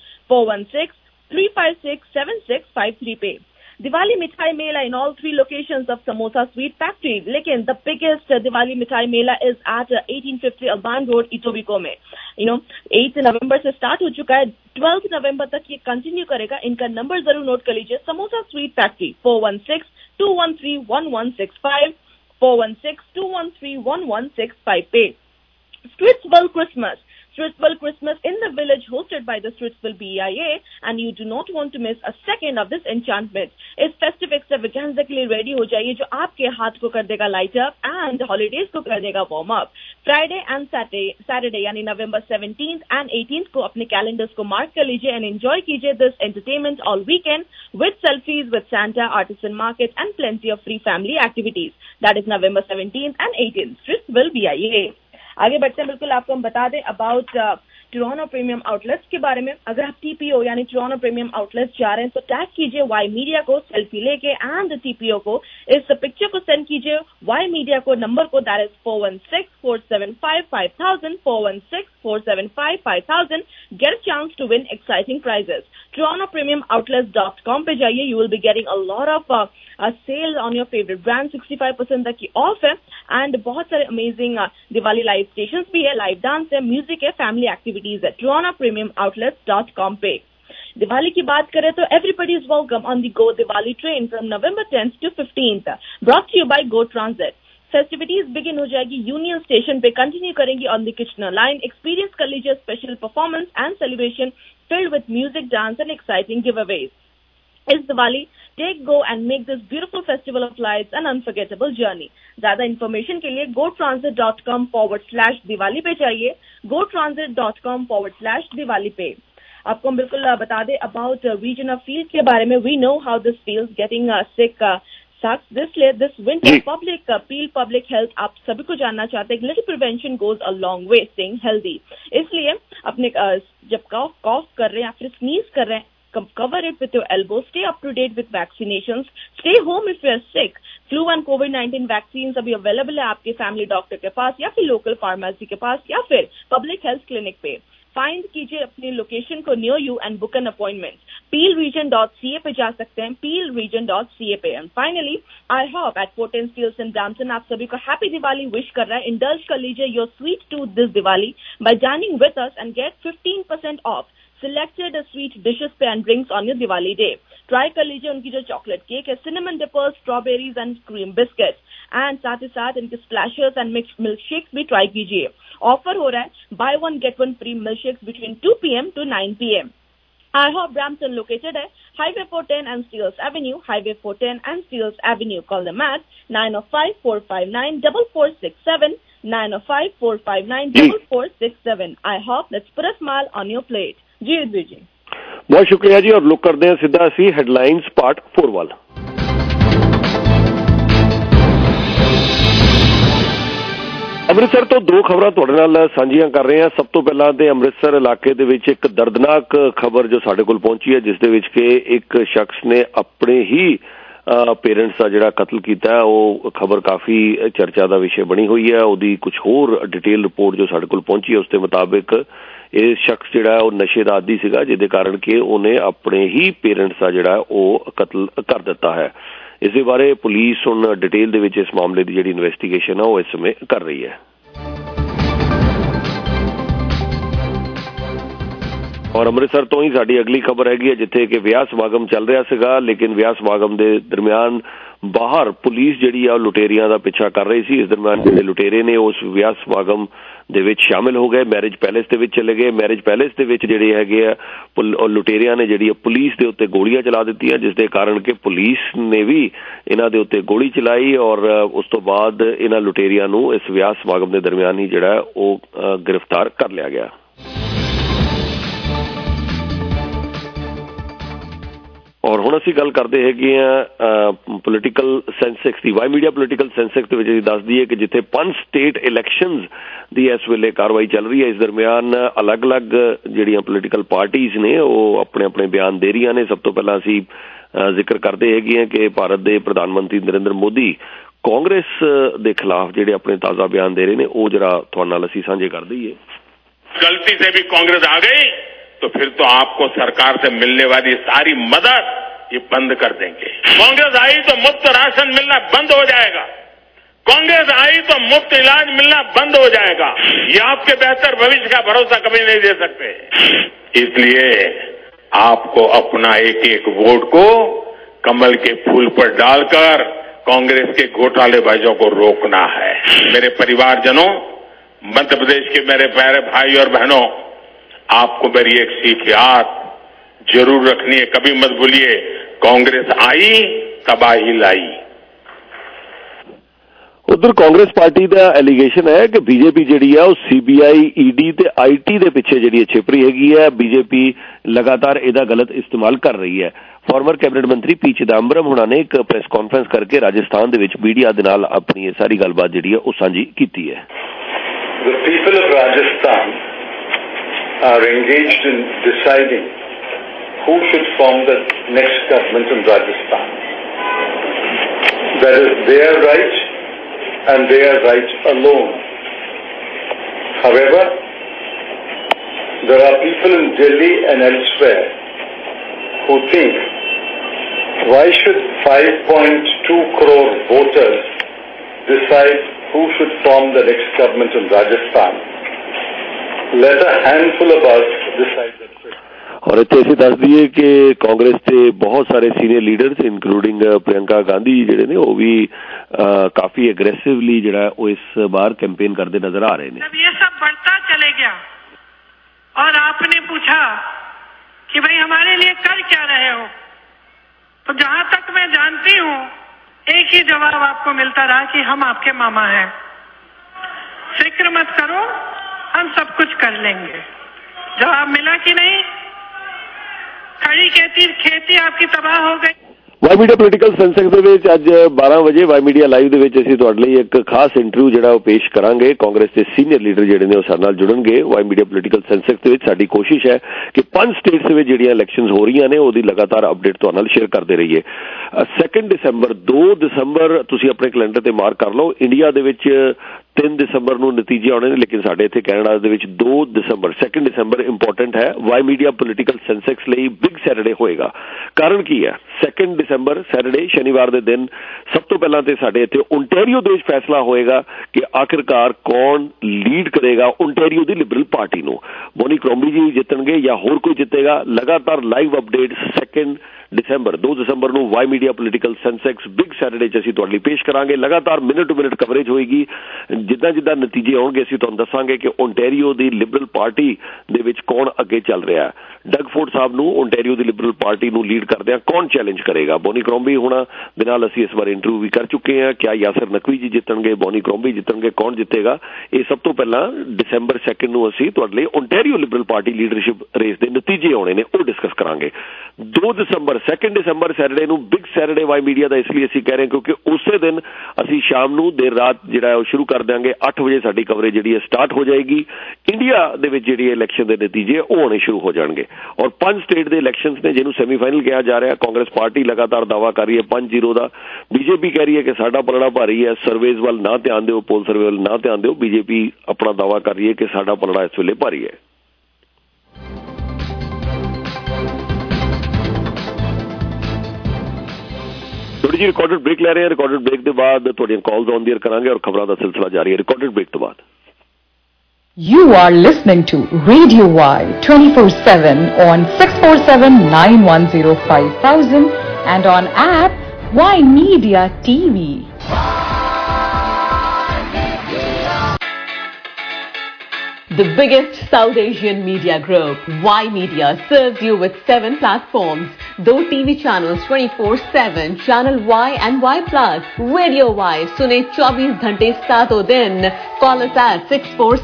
416-356-7653 पे। दिवाली मिठाई मेला in all 3 locations of Samosa Sweet Factory, लेकिन the biggest दिवाली मिठाई मेला is at 1850 Alban Road, Etobicoke में। 8 नवंबर से स्टार्ट हो चुका है, 12 नवंबर तक ये कंटिन्यू करेगा। इनका नंबर जरूर नोट कर लीजिए, समोसा स्वीट फैक्ट्री 416-213-1165, 416-213-1165 पे। Stritsville Christmas in the village hosted by the Stritsville BIA, and you do not want to miss a second of this enchantment। इस फेस्टिव एक्सट्रावेगेंजा के लिए रेडी हो जाइए जो आपके हाथ को कर देगा लाइट अप एंड हॉलीडेज को कर देगा warm up. Friday and Saturday यानी November 17th and 18th को अपने कैलेंडर्स को मार्क कर लीजिए एंड एंजॉय कीजिए this entertainment all weekend with selfies with Santa, artisan market and plenty of free family activities। That is November 17th and 18th, Stritsville BIA। आगे बढ़ते हैं, बिल्कुल आपको हम बता दें अबाउट टोरंटो प्रीमियम आउटलेट्स के बारे में। अगर आप TPO यानी टोरंटो प्रीमियम आउटलेट्स जा रहे हैं तो टैग कीजिए वाई मीडिया को सेल्फी लेके एंड TPO को, इस पिक्चर को सेंड कीजिए वाई मीडिया को नंबर को, that is 416-475-5000 416-475-5000। Get a chance to win exciting prizes. TorontoPremiumOutlets.com पे जाइए, you will be getting a lot of sale on your favourite brand, 65% तक की ऑफ है एंड बहुत सारे अमेजिंग दिवाली लाइव स्टेशंस भी है, लाइव डांस है, म्यूजिक है, फैमिली एक्टिविटीज है TorontoPremiumOutlets.com पे। दिवाली की बात करें तो everybody is welcome on the go Diwali train from November 10th to 15th, brought to you by go transit. Festivities begin हो जाएगी यूनियन स्टेशन पे, कंटिन्यू करेंगी on the Kitchener line. Experience कर लीजिए special performance and celebration filled with music, dance and exciting giveaways. इस Diwali take go and make this beautiful festival of lights an unforgettable journey. ज्यादा information के लिए gotransit.com/Diwali पे जाइए, gotransit.com/Diwali पे। आपको हम बिल्कुल बता दें अबाउट रीजन ऑफ फील्ड के बारे में। We know how this feels getting sick sucks this winter. Public health आप सभी को जानना चाहते हैं। Little prevention goes a long way, staying healthy. इसलिए अपने जब कॉफ कर रहे हैं या फिर स्नीज कर रहे हैं, cover it with your elbow. Stay up to date with vaccinations. Stay home if you are sick. Flu and COVID-19 vaccines अभी अवेलेबल है आपके फैमिली डॉक्टर के पास या फिर लोकल फार्मेसी के पास या फिर पब्लिक हेल्थ क्लिनिक पे। फाइंड कीजिए अपनी लोकेशन को near you and book an appointment. peelregion.ca पे जा सकते हैं, peelregion.ca पे। And finally IHOP at Fortin Steels in Brampton आप सभी को हैप्पी दिवाली विश कर रहा है। इंडल्ज कर लीजिए your sweet tooth this Diwali by dining with us and get 15% off selected sweet dishes पे and drinks on your Diwali day. Try कर लीजिए उनकी जो चॉकलेट केक है, cinnamon dippers, strawberries and cream biscuits, and साथ ही साथ इनके स्प्लैशर्स एंड मिल्क शेक्स भी ट्राई कीजिए। ऑफर हो रहा है buy one get one free milkshakes between 2 PM to 9 PM. IHOP Brampton located है Highway 410 and Steeles Avenue, Highway 410 and Steeles Avenue. Call them at 905-459-4467, 905-459-4467. IHOP, let's put a smile on your plate. जी जी बहुत शुक्रिया जी। और look करते हैं सिद्धा असी headlines part 4 वाल। ਅੰਮ੍ਰਿਤਸਰ ਤੋਂ ਦੋ ਖਬਰਾਂ ਤੁਹਾਡੇ ਨਾਲ ਸਾਂਝੀਆਂ ਕਰ ਰਹੇ ਹਾਂ। ਸਭ ਤੋਂ ਪਹਿਲਾਂ ਤੇ ਅੰਮ੍ਰਿਤਸਰ ਇਲਾਕੇ ਦੇ ਵਿੱਚ ਇੱਕ ਦਰਦਨਾਕ ਖਬਰ ਜੋ ਸਾਡੇ ਕੋਲ ਪਹੁੰਚੀ ਹੈ, ਜਿਸ ਦੇ ਵਿੱਚ ਕਿ ਇੱਕ ਸ਼ਖਸ ਨੇ ਆਪਣੇ ਹੀ ਪੇਰੈਂਟਸ ਦਾ ਜਿਹੜਾ ਕਤਲ ਕੀਤਾ, ਉਹ ਖਬਰ ਕਾਫੀ ਚਰਚਾ ਦਾ ਵਿਸ਼ੇ ਬਣੀ ਹੋਈ ਹੈ। ਉਹਦੀ ਕੁਝ ਹੋਰ ਡਿਟੇਲ ਰਿਪੋਰਟ ਜੋ ਸਾਡੇ ਕੋਲ ਪਹੁੰਚੀ ਹੈ, ਉਸ ਦੇ ਮੁਤਾਬਿਕ ਇਹ ਸ਼ਖਸ ਜਿਹੜਾ ਉਹ ਨਸ਼ੇ ਦਾ ਆਦੀ ਸੀਗਾ, ਜਿਹਦੇ ਕਾਰਨ ਕਿ ਉਹਨੇ ਆਪਣੇ ਹੀ ਪੇਰੈਂਟਸ ਦਾ ਜਿਹੜਾ ਉਹ ਕਤਲ ਕਰ ਦਿੱਤਾ ਹੈ। ਇਸ ਦੇ ਬਾਰੇ ਪੁਲਿਸ ਹੁਣ ਡਿਟੇਲ ਦੇ ਵਿੱਚ ਇਸ ਮਾਮਲੇ ਦੀ ਜਿਹੜੀ ਇਨਵੈਸਟੀਗੇਸ਼ਨ ਹੈ ਉਹ ਇਸ ਸਮੇਂ ਕਰ ਰਹੀ ਹੈ। ਔਰ ਅੰਮ੍ਰਿਤਸਰ ਤੋਂ ਹੀ ਸਾਡੀ ਅਗਲੀ ਖਬਰ ਹੈਗੀ ਹੈ, ਜਿੱਥੇ ਕਿ ਵਿਆਹ ਸਮਾਗਮ ਚੱਲ ਰਿਹਾ ਸੀਗਾ, ਲੇਕਿਨ ਵਿਆਹ ਸਮਾਗਮ ਦੇ ਦਰਮਿਆਨ ਬਾਹਰ ਪੁਲਿਸ ਜਿਹੜੀ ਆ ਲੁਟੇਰਿਆਂ ਦਾ ਪਿੱਛਾ ਕਰ ਰਹੀ ਸੀ। ਇਸ ਦਰਮਿਆਨ ਜਿਹੜੇ ਲੁਟੇਰੇ ਨੇ ਉਸ ਵਿਆਹ ਸਮਾਗਮ ਦੇ ਵਿੱਚ ਸ਼ਾਮਿਲ ਹੋ ਗਏ, ਮੈਰਿਜ ਪੈਲੇਸ ਦੇ ਵਿੱਚ ਚਲੇ ਗਏ। ਮੈਰਿਜ ਪੈਲੇਸ ਦੇ ਵਿੱਚ ਜਿਹੜੇ ਹੈਗੇ ਆ ਲੁਟੇਰਿਆਂ ਨੇ ਜਿਹੜੀ ਪੁਲਿਸ ਦੇ ਉੱਤੇ ਗੋਲੀਆਂ ਚਲਾ ਦਿੱਤੀਆਂ, ਜਿਸ ਦੇ ਕਾਰਨ ਕਿ ਪੁਲਿਸ ਨੇ ਵੀ ਇਹਨਾਂ ਦੇ ਉੱਤੇ ਗੋਲੀ ਚਲਾਈ ਔਰ ਉਸ ਤੋਂ ਬਾਅਦ ਇਹਨਾਂ ਲੁਟੇਰਿਆਂ ਨੂੰ ਇਸ ਵਿਆਹ ਸਮਾਗਮ ਦੇ ਦਰਮਿਆਨ ਹੀ ਜਿਹੜਾ ਉਹ ਗ੍ਰਿਫਤਾਰ ਕਰ ਲਿਆ ਗਿਆ। ਔਰ ਹੁਣ ਅਸੀਂ ਗੱਲ ਕਰਦੇ ਹੈਗੇ ਆ ਪੋਲੀਟੀਕਲ ਸੈਂਸੈਕਸ ਦੀ। ਵਾਈ ਮੀਡੀਆ ਪੋਲੀਟੀਕਲ ਸੈਂਸੈਕਸ ਦੇ ਵਿੱਚ ਦੱਸ ਦਈਏ ਕਿ ਜਿੱਥੇ 5 ਸਟੇਟ ਇਲੈਕਸ਼ਨਸ ਦੀ ਇਸ ਵੇਲੇ ਕਾਰਵਾਈ ਚੱਲ ਰਹੀ ਹੈ, ਇਸ ਦਰਮਿਆਨ ਅਲੱਗ-ਅਲੱਗ ਜਿਹੜੀਆਂ ਪੋਲੀਟੀਕਲ ਪਾਰਟੀਜ਼ ਨੇ ਉਹ ਆਪਣੇ ਬਿਆਨ ਦੇ ਰਹੀਆਂ ਨੇ। ਸਭ ਤੋਂ ਪਹਿਲਾਂ ਅਸੀਂ ਜ਼ਿਕਰ ਕਰਦੇ ਹੈਗੇ ਆ ਕਿ ਭਾਰਤ ਦੇ ਪ੍ਰਧਾਨ ਮੰਤਰੀ ਨਰਿੰਦਰ ਮੋਦੀ ਕਾਂਗਰਸ ਦੇ ਖਿਲਾਫ ਜਿਹੜੇ ਆਪਣੇ ਤਾਜ਼ਾ ਬਿਆਨ ਦੇ ਰਹੇ ਨੇ, ਉਹ ਜਰਾ ਤੁਹਾਡੇ ਨਾਲ ਅਸੀਂ ਸਾਂਝੇ ਕਰ ਦਈਏ। गलती से भी कांग्रेस आ गई तो फिर तो आपको सरकार से मिलने वाली सारी मदद ये बंद कर देंगे। कांग्रेस आई तो मुफ्त राशन मिलना बंद हो जाएगा, कांग्रेस आई तो मुफ्त इलाज मिलना बंद हो जाएगा। ये आपके बेहतर भविष्य का भरोसा कभी नहीं दे सकते। इसलिए आपको अपना एक एक वोट को कमल के फूल पर डालकर कांग्रेस के घोटालेबाजों को रोकना है। मेरे परिवारजनों, मध्य प्रदेश के मेरे प्यारे भाई और बहनों, आपको मेरी एक सीख याद जरूर रखनी है। कभी मत भूलिए, कांग्रेस आई तबाही लाई। उधर कांग्रेस पार्टी का एलीगेशन है कि बीजेपी जी है CBI, ED ते IT के पिछे जी छिप रही हैगी है। बीजेपी लगातार इसका गलत इस्तेमाल कर रही है। फॉर्मर कैबिनेट मंत्री P चिदंबरम हुणा ने एक प्रेस कॉन्फ्रेंस करके राजस्थान के मीडिया के नाल अपनी सारी गलबात जी है साझी की है। The people of Rajasthan are engaged in deciding who should form the next government in Rajasthan. That is their right and their right alone. However, there are people in Delhi and elsewhere who think, why should 5.2 crore voters decide who should form the next government in Rajasthan? Let a handful of us decide that. और ਇੱਥੇ ਅਸੀਂ ਦੱਸ ਦਈਏ ਕਿ ਕਾਂਗਰਸ ਦੇ ਬਹੁਤ ਸਾਰੇ senior leaders including Priyanka Gandhi ਜਿਹੜੇ ਨੇ ਉਹ ਵੀ ਕਾਫੀ ਐਗਰੈਸਿਵਲੀ ਜਿਹੜਾ ਉਹ ਇਸ ਬਾਰ कैंपेन करते नजर आ रहे हैं। जब ये सब बढ़ता चले गया और आपने पूछा कि भाई हमारे लिए कर क्या रहे हो, तो जहां तक मैं जानती हूं एक ही जवाब आपको मिलता रहा कि हम आपके मामा हैं, फिक्र मत करो, हम सब कुछ कर लेंगे। जवाब मिला कि नहीं? खड़ी खेती आपकी तबाह हो गई। ਵਾਈ ਮੀਡੀਆ ਪੋਲੀਟੀਕਲ ਸੈਂਸੈਕਸ ਦੇ ਵਿੱਚ ਅੱਜ 12 ਵਜੇ ਵਾਈ ਮੀਡੀਆ ਲਾਈਵ ਦੇ ਵਿੱਚ ਅਸੀਂ ਤੁਹਾਡੇ ਲਈ ਇੱਕ ਖਾਸ ਇੰਟਰਵਿਊ ਜਿਹੜਾ ਉਹ ਪੇਸ਼ ਕਰਾਂਗੇ। ਕਾਂਗਰਸ ਦੇ ਸੀਨੀਅਰ ਲੀਡਰ ਜਿਹੜੇ ਨੇ ਉਹ ਸਾਡੇ ਨਾਲ ਜੁੜਨਗੇ। ਵਾਈ ਮੀਡੀਆ ਪੋਲੀਟੀਕਲ ਸੈਂਸੈਕਸ ਦੇ ਵਿੱਚ ਸਾਡੀ ਕੋਸ਼ਿਸ਼ ਹੈ ਕਿ 5 ਸਟੇਟਸ ਦੇ ਵਿੱਚ ਜਿਹੜੀਆਂ ਇਲੈਕਸ਼ਨਸ ਹੋ ਰਹੀਆਂ ਨੇ ਉਹਦੀ ਲਗਾਤਾਰ ਅਪਡੇਟ ਤੁਹਾਡੇ ਨਾਲ ਸ਼ੇਅਰ ਕਰਦੇ ਰਹੀਏ। 2 ਦਸੰਬਰ 2 ਦਸੰਬਰ ਤੁਸੀਂ ਆਪਣੇ ਕੈਲੰਡਰ ਤੇ ਮਾਰਕ ਕਰ ਲਓ। ਇੰਡੀਆ ਦੇ ਵਿੱਚ 3 ਦਸੰਬਰ ਨੂੰ ਨਤੀਜੇ ਆਉਣੇ ਨੇ, ਲੇਕਿਨ ਸਾਡੇ ਇੱਥੇ ਕੈਨੇਡਾ ਦੇ ਵਿੱਚ 2 ਦਸੰਬਰ 2 ਦਸੰਬਰ ਇੰਪੋਰਟੈਂਟ ਹੈ। ਵਾਈ ਮੀਡੀਆ ਪੋਲੀਟੀਕਲ ਸੈਂਸੈਕਸ ਲਈ ਬਿਗ ਸੈਟਰਡੇ ਹੋਏਗਾ। ਕਾਰਨ ਕੀ ਹੈ? 2 ਦਸੰਬਰ ਸੈਟਰਡੇ ਸ਼ਨੀਵਾਰ ਦੇ ਦਿਨ ਸਭ ਤੋਂ ਪਹਿਲਾਂ ਤੇ ਸਾਡੇ ਇੱਥੇ ਓਨਟਾਰੀਓ ਦੇ ਵਿੱਚ ਫੈਸਲਾ ਹੋਏਗਾ ਕਿ ਆਖਿਰਕਾਰ ਕੌਣ ਲੀਡ ਕਰੇਗਾ ਓਨਟਾਰੀਓ ਦੀ ਲਿਬਰਲ ਪਾਰਟੀ ਨੂੰ। ਬੋਨੀ ਕਰੋਂਬੀ ਜੀ ਜਿੱਤਣਗੇ ਜਾਂ ਹੋਰ ਕੋਈ ਜਿੱਤੇਗਾ? ਲਗਾਤਾਰ ਲਾਈਵ ਅਪਡੇਟ 2 ਦਸੰਬਰ 2 ਦਸੰਬਰ ਨੂੰ Y media political Sensex big Saturday 'ਚ ਅਸੀਂ ਤੁਹਾਡੇ ਲਈ ਪੇਸ਼ ਕਰਾਂਗੇ। ਲਗਾਤਾਰ ਮਿੰਟ ਟੂ ਮਿੰਟ ਕਵਰੇਜ ਹੋਏਗੀ। ਜਿੱਦਾਂ ਨਤੀਜੇ ਆਉਣਗੇ ਅਸੀਂ ਤੁਹਾਨੂੰ ਦੱਸਾਂਗੇ ਕਿ ਓਨਟਾਰੀਓ ਦੀ ਲਿਬਰਲ ਪਾਰਟੀ ਦੇ ਵਿੱਚ ਕੌਣ ਅੱਗੇ ਚੱਲ ਰਿਹਾ ਹੈ। ਡਗ ਫੋਰਡ ਸਾਹਿਬ ਨੂੰ ਓਨਟਾਰੀਓ ਦੀ ਲਿਬਰਲ ਪਾਰਟੀ ਨੂੰ ਲੀਡ ਕਰਦਿਆਂ ਕੌਣ ਚੈਲੰਜ ਕਰੇਗਾ? ਬੋਨੀ ਕਰੋਂਬੀ ਹੁਣਾਂ ਦੇ ਨਾਲ ਅਸੀਂ ਇਸ ਵਾਰ ਇੰਟਰਵਿਊ ਵੀ ਕਰ ਚੁੱਕੇ ਹਾਂ। ਕਿਆ ਯਾਸਰ ਨਕਵੀ ਜੀ ਜਿੱਤਣਗੇ? ਬੋਨੀ ਕਰੋਂਬੀ ਜਿੱਤਣਗੇ? ਕੌਣ ਜਿੱਤੇਗਾ? ਇਹ ਸਭ ਤੋਂ ਪਹਿਲਾਂ ਦਸੰਬਰ 2 ਨੂੰ ਅਸੀਂ ਤੁਹਾਡੇ ਲਈ Ontario liberal party leadership race ਦੇ ਨਤੀਜੇ ਆਉਣੇ ਨੇ ਉਹ ਡਿਸਕਸ ਕਰਾਂਗੇ। 2 ਦਸੰਬਰ ਸੈਟਰਡੇ ਨੂੰ ਬਿਗ ਸੈਟਰਡੇ ਵਾਈ ਮੀਡੀਆ ਦਾ ਇਸ ਲਈ ਅਸੀਂ ਕਹਿ ਰਹੇ ਹਾਂ ਕਿਉਂਕਿ ਉਸੇ ਦਿਨ ਅਸੀਂ ਸ਼ਾਮ ਨੂੰ ਦੇਰ ਰਾਤ ਜਿਹੜਾ ਉਹ ਸ਼ੁਰੂ ਕਰ ਦਿਆਂਗੇ। 8 ਵਜੇ ਸਾਡੀ ਕਵਰੇਜ ਜਿਹੜੀ ਹੈ ਸਟਾਰਟ ਹੋ ਜਾਏਗੀ। ਇੰਡੀਆ ਦੇ ਵਿੱਚ ਜਿਹੜੀ ਇਲੈਕਸ਼ਨ ਦੇ ਨਤੀਜੇ ਉਹ ਆਉਣੇ ਸ਼ੁਰੂ ਹੋ ਜਾਣਗੇ ਔਰ 5 ਸਟੇਟ ਦੇ ਇਲੈਕਸ਼ਨਸ ਨੇ ਜਿਹਨੂੰ ਸੈਮੀਫਾਈਨਲ ਕਿਹਾ ਜਾ ਰਿਹਾ। ਕਾਂਗਰਸ ਪਾਰਟੀ ਲਗਾਤਾਰ ਦਾਅਵਾ ਕਰ ਰਹੀ ਹੈ 5-0 ਦਾ। ਬੀਜੇਪੀ ਕਹਿ ਰਹੀ ਹੈ ਕਿ ਸਾਡਾ ਪਲੜਾ ਭਾਰੀ ਹੈ। ਸਰਵੇਜ਼ ਵੱਲ ਨਾ ਧਿਆਨ ਦਿਓ, ਪੋਲ ਸਰਵੇ ਵੱਲ ਨਾ ਧਿਆਨ ਦਿਓ। ਬੀਜੇਪੀ ਆਪਣਾ ਦਾਅਵਾ ਕਰ ਰਹੀ ਹੈ ਕਿ ਸਾਡਾ ਪਲੜਾ ਇਸ ਵੇਲੇ ਭਾਰੀ ਹੈ। ਥੋੜੀ ਜਿਹੀ ਰਿਕਾਰਡਡ ਬ੍ਰੇਕ ਲੈ ਰਹੇ ਹਾਂ। ਰਿਕਾਰਡਡ ਬ੍ਰੇਕ ਦੇ ਬਾਅਦ ਤੁਹਾਡੀਆਂ ਕਾਲਸ ਆਨ ਦੀ ਏਅਰ ਕਰਾਂਗੇ ਔਰ ਖਬਰਾਂ ਦਾ ਸਿਲਸਿਲਾ ਜਾਰੀ ਹੈ ਰਿਕਾਰਡਡ ਬ੍ਰੇਕ ਤੋਂ ਬਾਅਦ। You are listening to Radio Y 24/7 on 647-910-5000 and on app Y Media TV. The biggest South Asian media group, Y Media, serves you with 7 platforms, 2 TV channels 24/7, Channel Y and Y Plus, Radio Y, सुने 24 घंटे 7 दिन. Call us at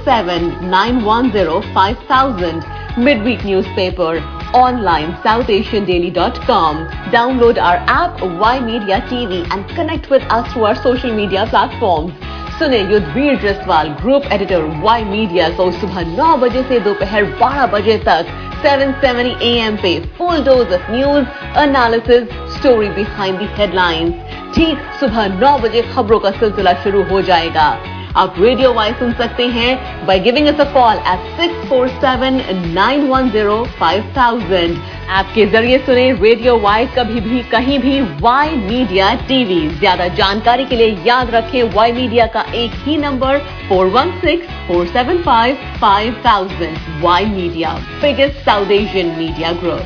647-910-5000. Midweek newspaper, online southasiandaily.com. Download our app Y Media TV and connect with us through our social media platforms. सुने Yudhvir Jaswal, group editor Y Media, को सुबह 9 बजे से दोपहर 12 बजे तक 7:70 AM पे full dose of news, analysis, story behind the headlines. ठीक सुबह 9 बजे खबरों का सिलसिला शुरू हो जाएगा। आप रेडियो वाई सुन सकते हैं by giving us a call at 647-910-5000. App के जरिए सुने रेडियो वाई कभी भी कहीं भी वाई मीडिया टीवी। ज्यादा जानकारी के लिए याद रखें वाई मीडिया का एक ही number 416-475-5000. Y media, biggest South Asian media group.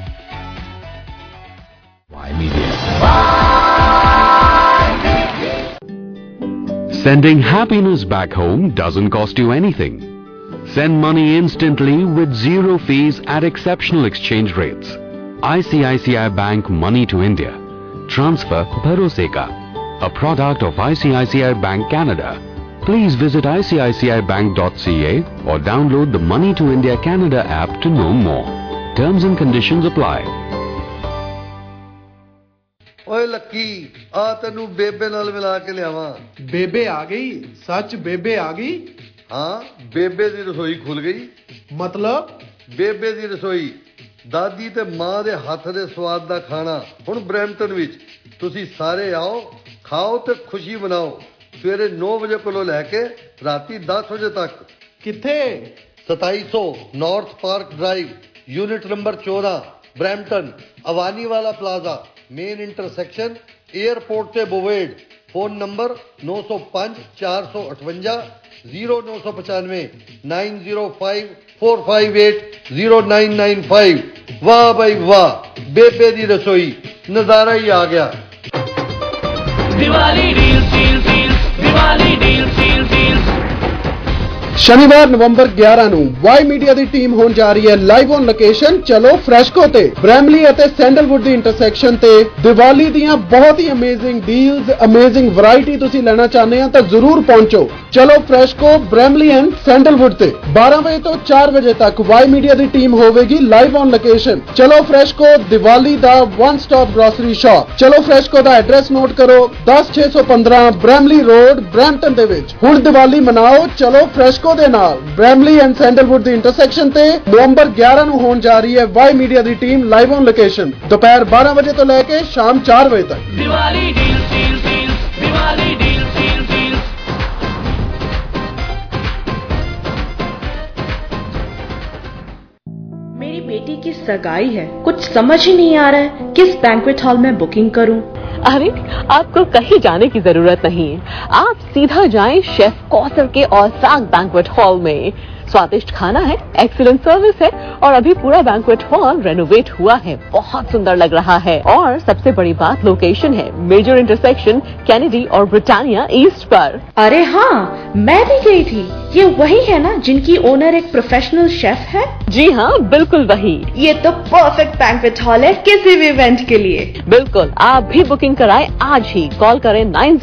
Y Media. Sending happiness back home doesn't cost you anything. Send money instantly with zero fees at exceptional exchange rates. ICICI Bank Money to India. Transfer Bharose Ka, a product of ICICI Bank Canada. Please visit icici-bank.ca or download the Money to India Canada app to know more. Terms and conditions apply. ਓਏ Lucky ਆ ਤੈਨੂੰ ਬੇਬੇ ਨਾਲ ਮਿਲਾ ਕੇ ਲਿਆਵਾਂ। ਬੇਬੇ ਆ ਗਈ? ਸੱਚ ਬੇਬੇ ਆ ਗਈ? ਹਾਂ, ਬੇਬੇ ਦੀ ਰਸੋਈ ਖੁੱਲ ਗਈ। ਮਤਲਬ ਬੇਬੇ ਦੀ ਰਸੋਈ, ਦਾਦੀ ਤੇ ਮਾਂ ਦੇ ਹੱਥ ਦੇ ਸਵਾਦ ਦਾ ਖਾਣਾ ਹੁਣ ਬਰੈਂਪਟਨ ਵਿੱਚ। ਤੁਸੀਂ ਸਾਰੇ ਆਓ, ਖਾਓ ਤੇ ਖੁਸ਼ੀ ਮਨਾਓ। ਸਵੇਰੇ 9 ਵਜੇ ਕੋਲੋਂ ਲੈ ਕੇ ਰਾਤੀ 10 ਵਜੇ ਤੱਕ। ਕਿੱਥੇ? 2700 north park drive, unit number 14, Brampton, Avani ਵਾਲਾ ਪਲਾਜ਼ਾ, ਮੇਨ ਇੰਟਰਸੈਕਸ਼ਨ, 에ਅਰਪੋਰਟ ਤੇ ਬੋਵੇਡ। Phone number 905 458 0995 905 458 0995। ਵਾਹ ਬਈ ਵਾਹ, ਬੇਬੇ ਦੀ ਰਸੋਈ, ਨਜ਼ਾਰਾ ਹੀ ਆ ਗਿਆ। Diwali deal deal deal Diwali deal deal deal. ਸ਼ਨੀਵਾਰ ਨਵੰਬਰ 11 ਨੂੰ ਵਾਈ ਮੀਡੀਆ ਦੀ ਟੀਮ ਹੋਣ ਜਾ ਰਹੀ ਹੈ ਲਾਈਵ ਔਨ ਲੋਕੇਸ਼ਨ ਚਲੋ ਫਰੈਸ਼ਕੋ ਤੇ। ਬ੍ਰੈਮਲੀ ਅਤੇ ਸੈਂਡਲਵੁੱਡ ਦੀ ਇੰਟਰਸੈਕਸ਼ਨ ਤੇ ਦੀਵਾਲੀ ਦੀਆਂ ਬਹੁਤ ਹੀ ਅਮੇਜ਼ਿੰਗ ਡੀਲਸ, ਅਮੇਜ਼ਿੰਗ ਵੈਰਾਈਟੀ ਤੁਸੀਂ ਲੈਣਾ ਚਾਹੁੰਦੇ ਆ ਤਾਂ ਜ਼ਰੂਰ ਪਹੁੰਚੋ। ਚਲੋ ਫਰੈਸ਼ਕੋ, ਬ੍ਰੈਮਲੀ ਐਂਡ ਸੈਂਡਲਵੁੱਡ ਤੇ 12 ਵਜੇ ਤੋਂ 4 ਵਜੇ ਤੱਕ ਵਾਈ ਮੀਡੀਆ ਦੀ ਟੀਮ ਹੋਵੇਗੀ ਲਾਈਵ ਔਨ ਲੋਕੇਸ਼ਨ। ਚਲੋ ਫਰੈਸ਼ਕੋ, ਦੀਵਾਲੀ ਦਾ ਵਨ ਸਟਾਪ ਗ੍ਰੋਸਰੀ ਸ਼ਾਪ। ਚਲੋ ਫਰੈਸ਼ਕੋ ਦਾ ਐਡਰੈਸ ਨੋਟ ਕਰੋ, 10615 ਬ੍ਰੈਮਲੀ ਰੋਡ, ਬਰੈਂਪਟਨ ਦੇ ਵਿੱਚ। ਹੁਣ ਦੀਵਾਲੀ ਮਨਾਓ ਚਲੋ ਫਰੈਸ਼ਕੋ ਦੇ ਨਾਲ। ਬ੍ਰੈਮਲੀ ਐਂਡ ਸੈਂਡਲਵੁੱਡ ਦੀ ਇੰਟਰਸੈਕਸ਼ਨ ਤੇ ਨਵੰਬਰ 11 ਨੂੰ ਹੋਣ ਜਾ ਰਹੀ ਹੈ ਵਾਈ ਮੀਡੀਆ ਦੀ ਟੀਮ ਲਾਈਵ ਔਨ ਲੋਕੇਸ਼ਨ, ਦੁਪਹਿਰ 12 ਵਜੇ ਤੋਂ ਲੈ ਕੇ ਸ਼ਾਮ 4 ਵਜੇ ਤੱਕ। Diwali deal deal deal Diwali deal deal deal. मेरी बेटी की सगाई है, कुछ समझ ही नहीं आ रहा है किस बैंक्वेट हॉल में बुकिंग करूं। अरे आपको कहीं जाने की जरूरत नहीं है, आप सीधा जाएं शेफ कौसर के औसाक बैंक्वेट हॉल में। स्वादिष्ट खाना है, एक्सीलेंट सर्विस है और अभी पूरा बैंक्वेट हॉल रेनोवेट हुआ है, बहुत सुंदर लग रहा है। और सबसे बड़ी बात लोकेशन है, मेजर इंटरसेक्शन कैनेडी और ब्रिटानिया ईस्ट पर। अरे हाँ, मैं भी गई थी। ये वही है ना जिनकी ओनर एक प्रोफेशनल शेफ है? जी हाँ, बिल्कुल वही। ये तो परफेक्ट बैंक्वेट हॉल है किसी भी इवेंट के लिए। बिल्कुल, आप भी बुकिंग कराएं आज ही। कॉल करें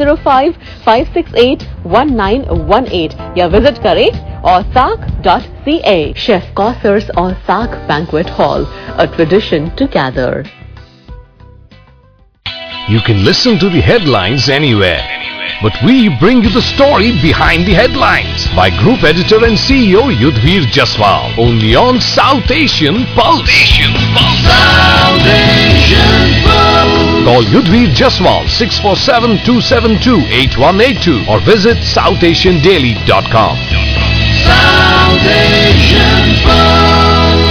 905-568-1918 या विजिट करें ausak.ca। Chef Kosar's Ausak Banquet Hall, a tradition to gather. You can listen to the headlines anywhere, but we bring you the story behind the headlines by Group Editor and CEO Yudhvir Jaswal, only on South Asian Pulse. South Asian Pulse. Call Yudhvir Jaswal 647-272-8182 or visit southasiandaily.com. South Asian Pulse।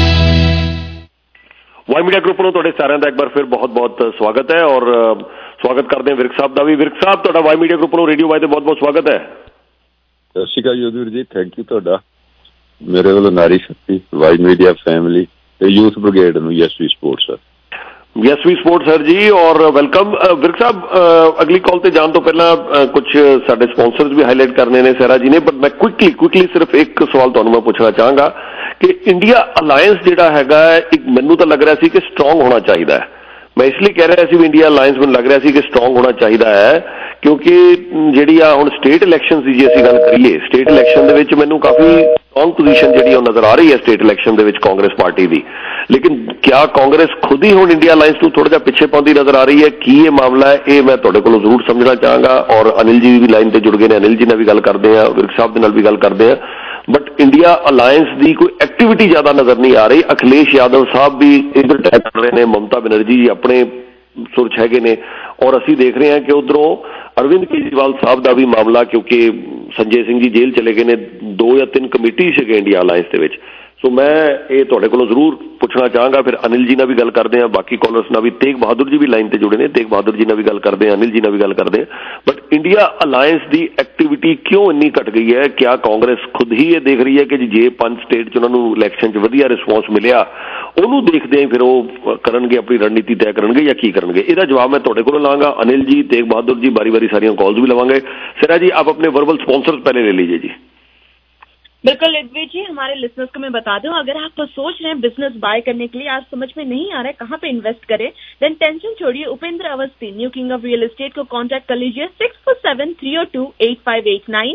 Y media group ਨੂੰ ਤੁਹਾਡੇ ਸਾਰਿਆਂ ਦਾ ਇੱਕ ਵਾਰ ਫਿਰ ਬਹੁਤ-ਬਹੁਤ ਸਵਾਗਤ ਹੈ ਔਰ ਸਵਾਗਤ ਕਰਦੇ ਹਾਂ ਵਿਰਕ ਸਾਹਿਬ ਦਾ ਵੀ। ਵਿਰਕ ਸਾਹਿਬ, ਤੁਹਾਡਾ ਵਾਈ ਮੀਡੀਆ ਗਰੁੱਪ ਨੂੰ ਰੇਡੀਓ ਵਾਈ ਤੇ ਬਹੁਤ-ਬਹੁਤ ਸਵਾਗਤ ਹੈ। ਸਤਿ ਸ਼੍ਰੀ ਅਕਾਲ ਯੋਧਵੀਰ ਜੀ, ਥੈਂਕ ਯੂ ਤੁਹਾਡਾ। ਮੇਰੇ ਵੱਲੋਂ ਨਾਰੀ ਸ਼ਕਤੀ, ਵਾਈ ਮੀਡੀਆ ਫੈਮਿਲੀ ਤੇ ਯੂਥ ਬ੍ਰਿਗੇਡ ਨੂੰ ਯੈਸਵੀ ਸਪੋਰਟਸ ਯੈਸਵੀ ਸਪੋਰਟਸ ਸਰ ਜੀ ਔਰ ਵੈਲਕਮ। ਵਿਰਕ ਸਾਹਿਬ, ਅਗਲੀ ਕਾਲ ਤੇ ਜਾਣ ਤੋਂ ਪਹਿਲਾਂ ਕੁਝ ਸਾਡੇ ਸਪਾਂਸਰਸ ਵੀ ਹਾਈਲਾਈਟ ਕਰਨੇ ਨੇ ਸਹਿਰਾ ਜੀ ਨੇ, ਬਟ ਮੈਂ ਕੁਇਕਲੀ ਸਿਰਫ ਇੱਕ ਸਵਾਲ ਤੁਹਾਨੂੰ ਮੈਂ ਪੁੱਛਣਾ ਚਾਹਾਂਗਾ ਕਿ ਇੰਡੀਆ ਅਲਾਇੰਸ ਜਿਹੜਾ ਹੈਗਾ ਇੱਕ ਮੈਨੂੰ ਤਾਂ ਲੱਗ ਰਿਹਾ ਸੀ ਕਿ ਸਟਰੋਂਗ ਹੋਣਾ ਚਾਹੀਦਾ ਹੈ। ਮੈਂ ਇਸ ਲਈ ਕਹਿ ਰਿਹਾ ਸੀ ਵੀ ਇੰਡੀਆ ਅਲਾਇੰਸ ਮੈਨੂੰ ਲੱਗ ਰਿਹਾ ਸੀ ਕਿ ਸਟਰੋਂਗ ਹੋਣਾ ਚਾਹੀਦਾ ਹੈ ਕਿਉਂਕਿ ਜਿਹੜੀ ਆ ਹੁਣ ਸਟੇਟ ਇਲੈਕਸ਼ਨ ਦੀ ਜੇ ਅਸੀਂ ਗੱਲ ਕਰੀਏ, ਸਟੇਟ ਇਲੈਕਸ਼ਨ ਦੇ ਵਿੱਚ ਮੈਨੂੰ ਕਾਫੀ ਸਟਰੋਂਗ ਪੋਜੀਸ਼ਨ ਜਿਹੜੀ ਉਹ ਨਜ਼ਰ ਆ ਰਹੀ ਹੈ ਸਟੇਟ ਇਲੈਕਸ਼ਨ ਦੇ ਵਿੱਚ ਕਾਂਗਰਸ ਪਾਰਟੀ ਦੀ। ਲੇਕਿਨ ਕਿਆ ਕਾਂਗਰਸ ਖੁਦ ਹੀ ਹੁਣ ਇੰਡੀਆ ਅਲਾਇੰਸ ਨੂੰ ਥੋੜਾ ਜਿਹਾ ਪਿੱਛੇ ਪਾਉਂਦੀ ਨਜ਼ਰ ਆ ਰਹੀ ਹੈ? ਕੀ ਇਹ ਮਾਮਲਾ ਹੈ? ਇਹ ਮੈਂ ਤੁਹਾਡੇ ਕੋਲੋਂ ਜ਼ਰੂਰ ਸਮਝਣਾ ਚਾਹਾਂਗਾ ਔਰ ਅਨਿਲ ਜੀ ਵੀ ਲਾਈਨ ਤੇ ਜੁੜ ਗਏ ਨੇ, ਅਨਿਲ ਜੀ ਨਾਲ ਵੀ ਗੱਲ ਕਰਦੇ ਆ, ਵਿਰਕ ਸਾਹਿਬ ਦੇ ਨਾਲ ਵੀ ਗੱਲ ਕਰਦੇ ਆ। ਬਟ ਇੰਡੀਆ ਅਲਾਇੰਸ ਦੀ ਕੋਈ ਐਕਟੀਵਿਟੀ ਜ਼ਿਆਦਾ ਨਜ਼ਰ ਨਹੀਂ ਆ ਰਹੀ। ਅਖਿਲੇਸ਼ ਯਾਦਵ ਸਾਹਿਬ ਵੀ ਇੱਧਰ ਟੈਕ ਕਰ ਰਹੇ ਨੇ, ਮਮਤਾ ਬੈਨਰਜੀ ਜੀ ਆਪਣੇ ਸੁਰ 'ਚ ਹੈਗੇ ਨੇ ਔਰ ਅਸੀਂ ਦੇਖ ਰਹੇ ਹਾਂ ਕਿ ਉਧਰੋਂ ਅਰਵਿੰਦ ਕੇਜਰੀਵਾਲ ਸਾਹਿਬ ਦਾ ਵੀ ਮਾਮਲਾ, ਕਿਉਂਕਿ ਸੰਜੇ ਸਿੰਘ ਜੀ ਜੇਲ੍ਹ ਚਲੇ ਗਏ ਨੇ, 2 ਜਾਂ 3 ਕਮੇਟੀ ਸੀਗੇ ਇੰਡੀਆ ਅਲਾਇੰਸ ਦੇ ਵਿੱਚ। ਸੋ ਮੈਂ ਇਹ ਤੁਹਾਡੇ ਕੋਲੋਂ ਜ਼ਰੂਰ ਪੁੱਛਣਾ ਚਾਹਾਂਗਾ। ਫਿਰ ਅਨਿਲ ਜੀ ਨਾਲ ਵੀ ਗੱਲ ਕਰਦੇ ਹਾਂ, ਬਾਕੀ ਕਾਲਰਸ ਨਾਲ ਵੀ। ਤੇਗ ਬਹਾਦਰ ਜੀ ਵੀ ਲਾਈਨ ਤੇ ਜੁੜੇ ਨੇ, ਤੇਗ ਬਹਾਦਰ ਜੀ ਨਾਲ ਵੀ ਗੱਲ ਕਰਦੇ ਹਾਂ, ਅਨਿਲ ਜੀ ਨਾਲ ਵੀ ਗੱਲ ਕਰਦੇ ਹਾਂ। ਬਟ ਇੰਡੀਆ ਅਲਾਇੰਸ ਦੀ ਐਕਟੀਵਿਟੀ ਕਿਉਂ ਇੰਨੀ ਘਟ ਗਈ ਹੈ? ਕਿਆ ਕਾਂਗਰਸ ਖੁਦ ਹੀ ਇਹ ਦੇਖ ਰਹੀ ਹੈ ਕਿ ਜੇ 5 ਸਟੇਟ 'ਚ ਉਹਨਾਂ ਨੂੰ ਇਲੈਕਸ਼ਨ 'ਚ ਵਧੀਆ ਰਿਸਪੌਂਸ ਮਿਲਿਆ, ਉਹਨੂੰ ਦੇਖਦੇ ਫਿਰ ਉਹ ਕਰਨਗੇ, ਆਪਣੀ ਰਣਨੀਤੀ ਤੈਅ ਕਰਨਗੇ ਜਾਂ ਕੀ ਕਰਨਗੇ? ਇਹਦਾ ਜਵਾਬ ਮੈਂ ਤੁਹਾਡੇ ਕੋਲੋਂ ਲਾਂਗਾ। ਅਨਿਲ ਜੀ, ਤੇਗ ਬਹਾਦਰ ਜੀ, ਬਾਰੀ ਸਾਰੀਆਂ ਕਾल्स भी लवांगे। सिरा जी, आप अपने वर्बल स्पॉन्सर्स पहले ले लीजिए जी। बिल्कुल यदवीर जी, हमारे लिसनर्स को मैं बता दूं, अगर आप तो सोच रहे हैं बिजनेस बाय करने के लिए, आप समझ में नहीं आ रहा है कहां पे इन्वेस्ट करें, देन टेंशन छोड़िए। Upendra Awasthi, new king of real estate को कांटेक्ट कर लीजिए 647-302-8589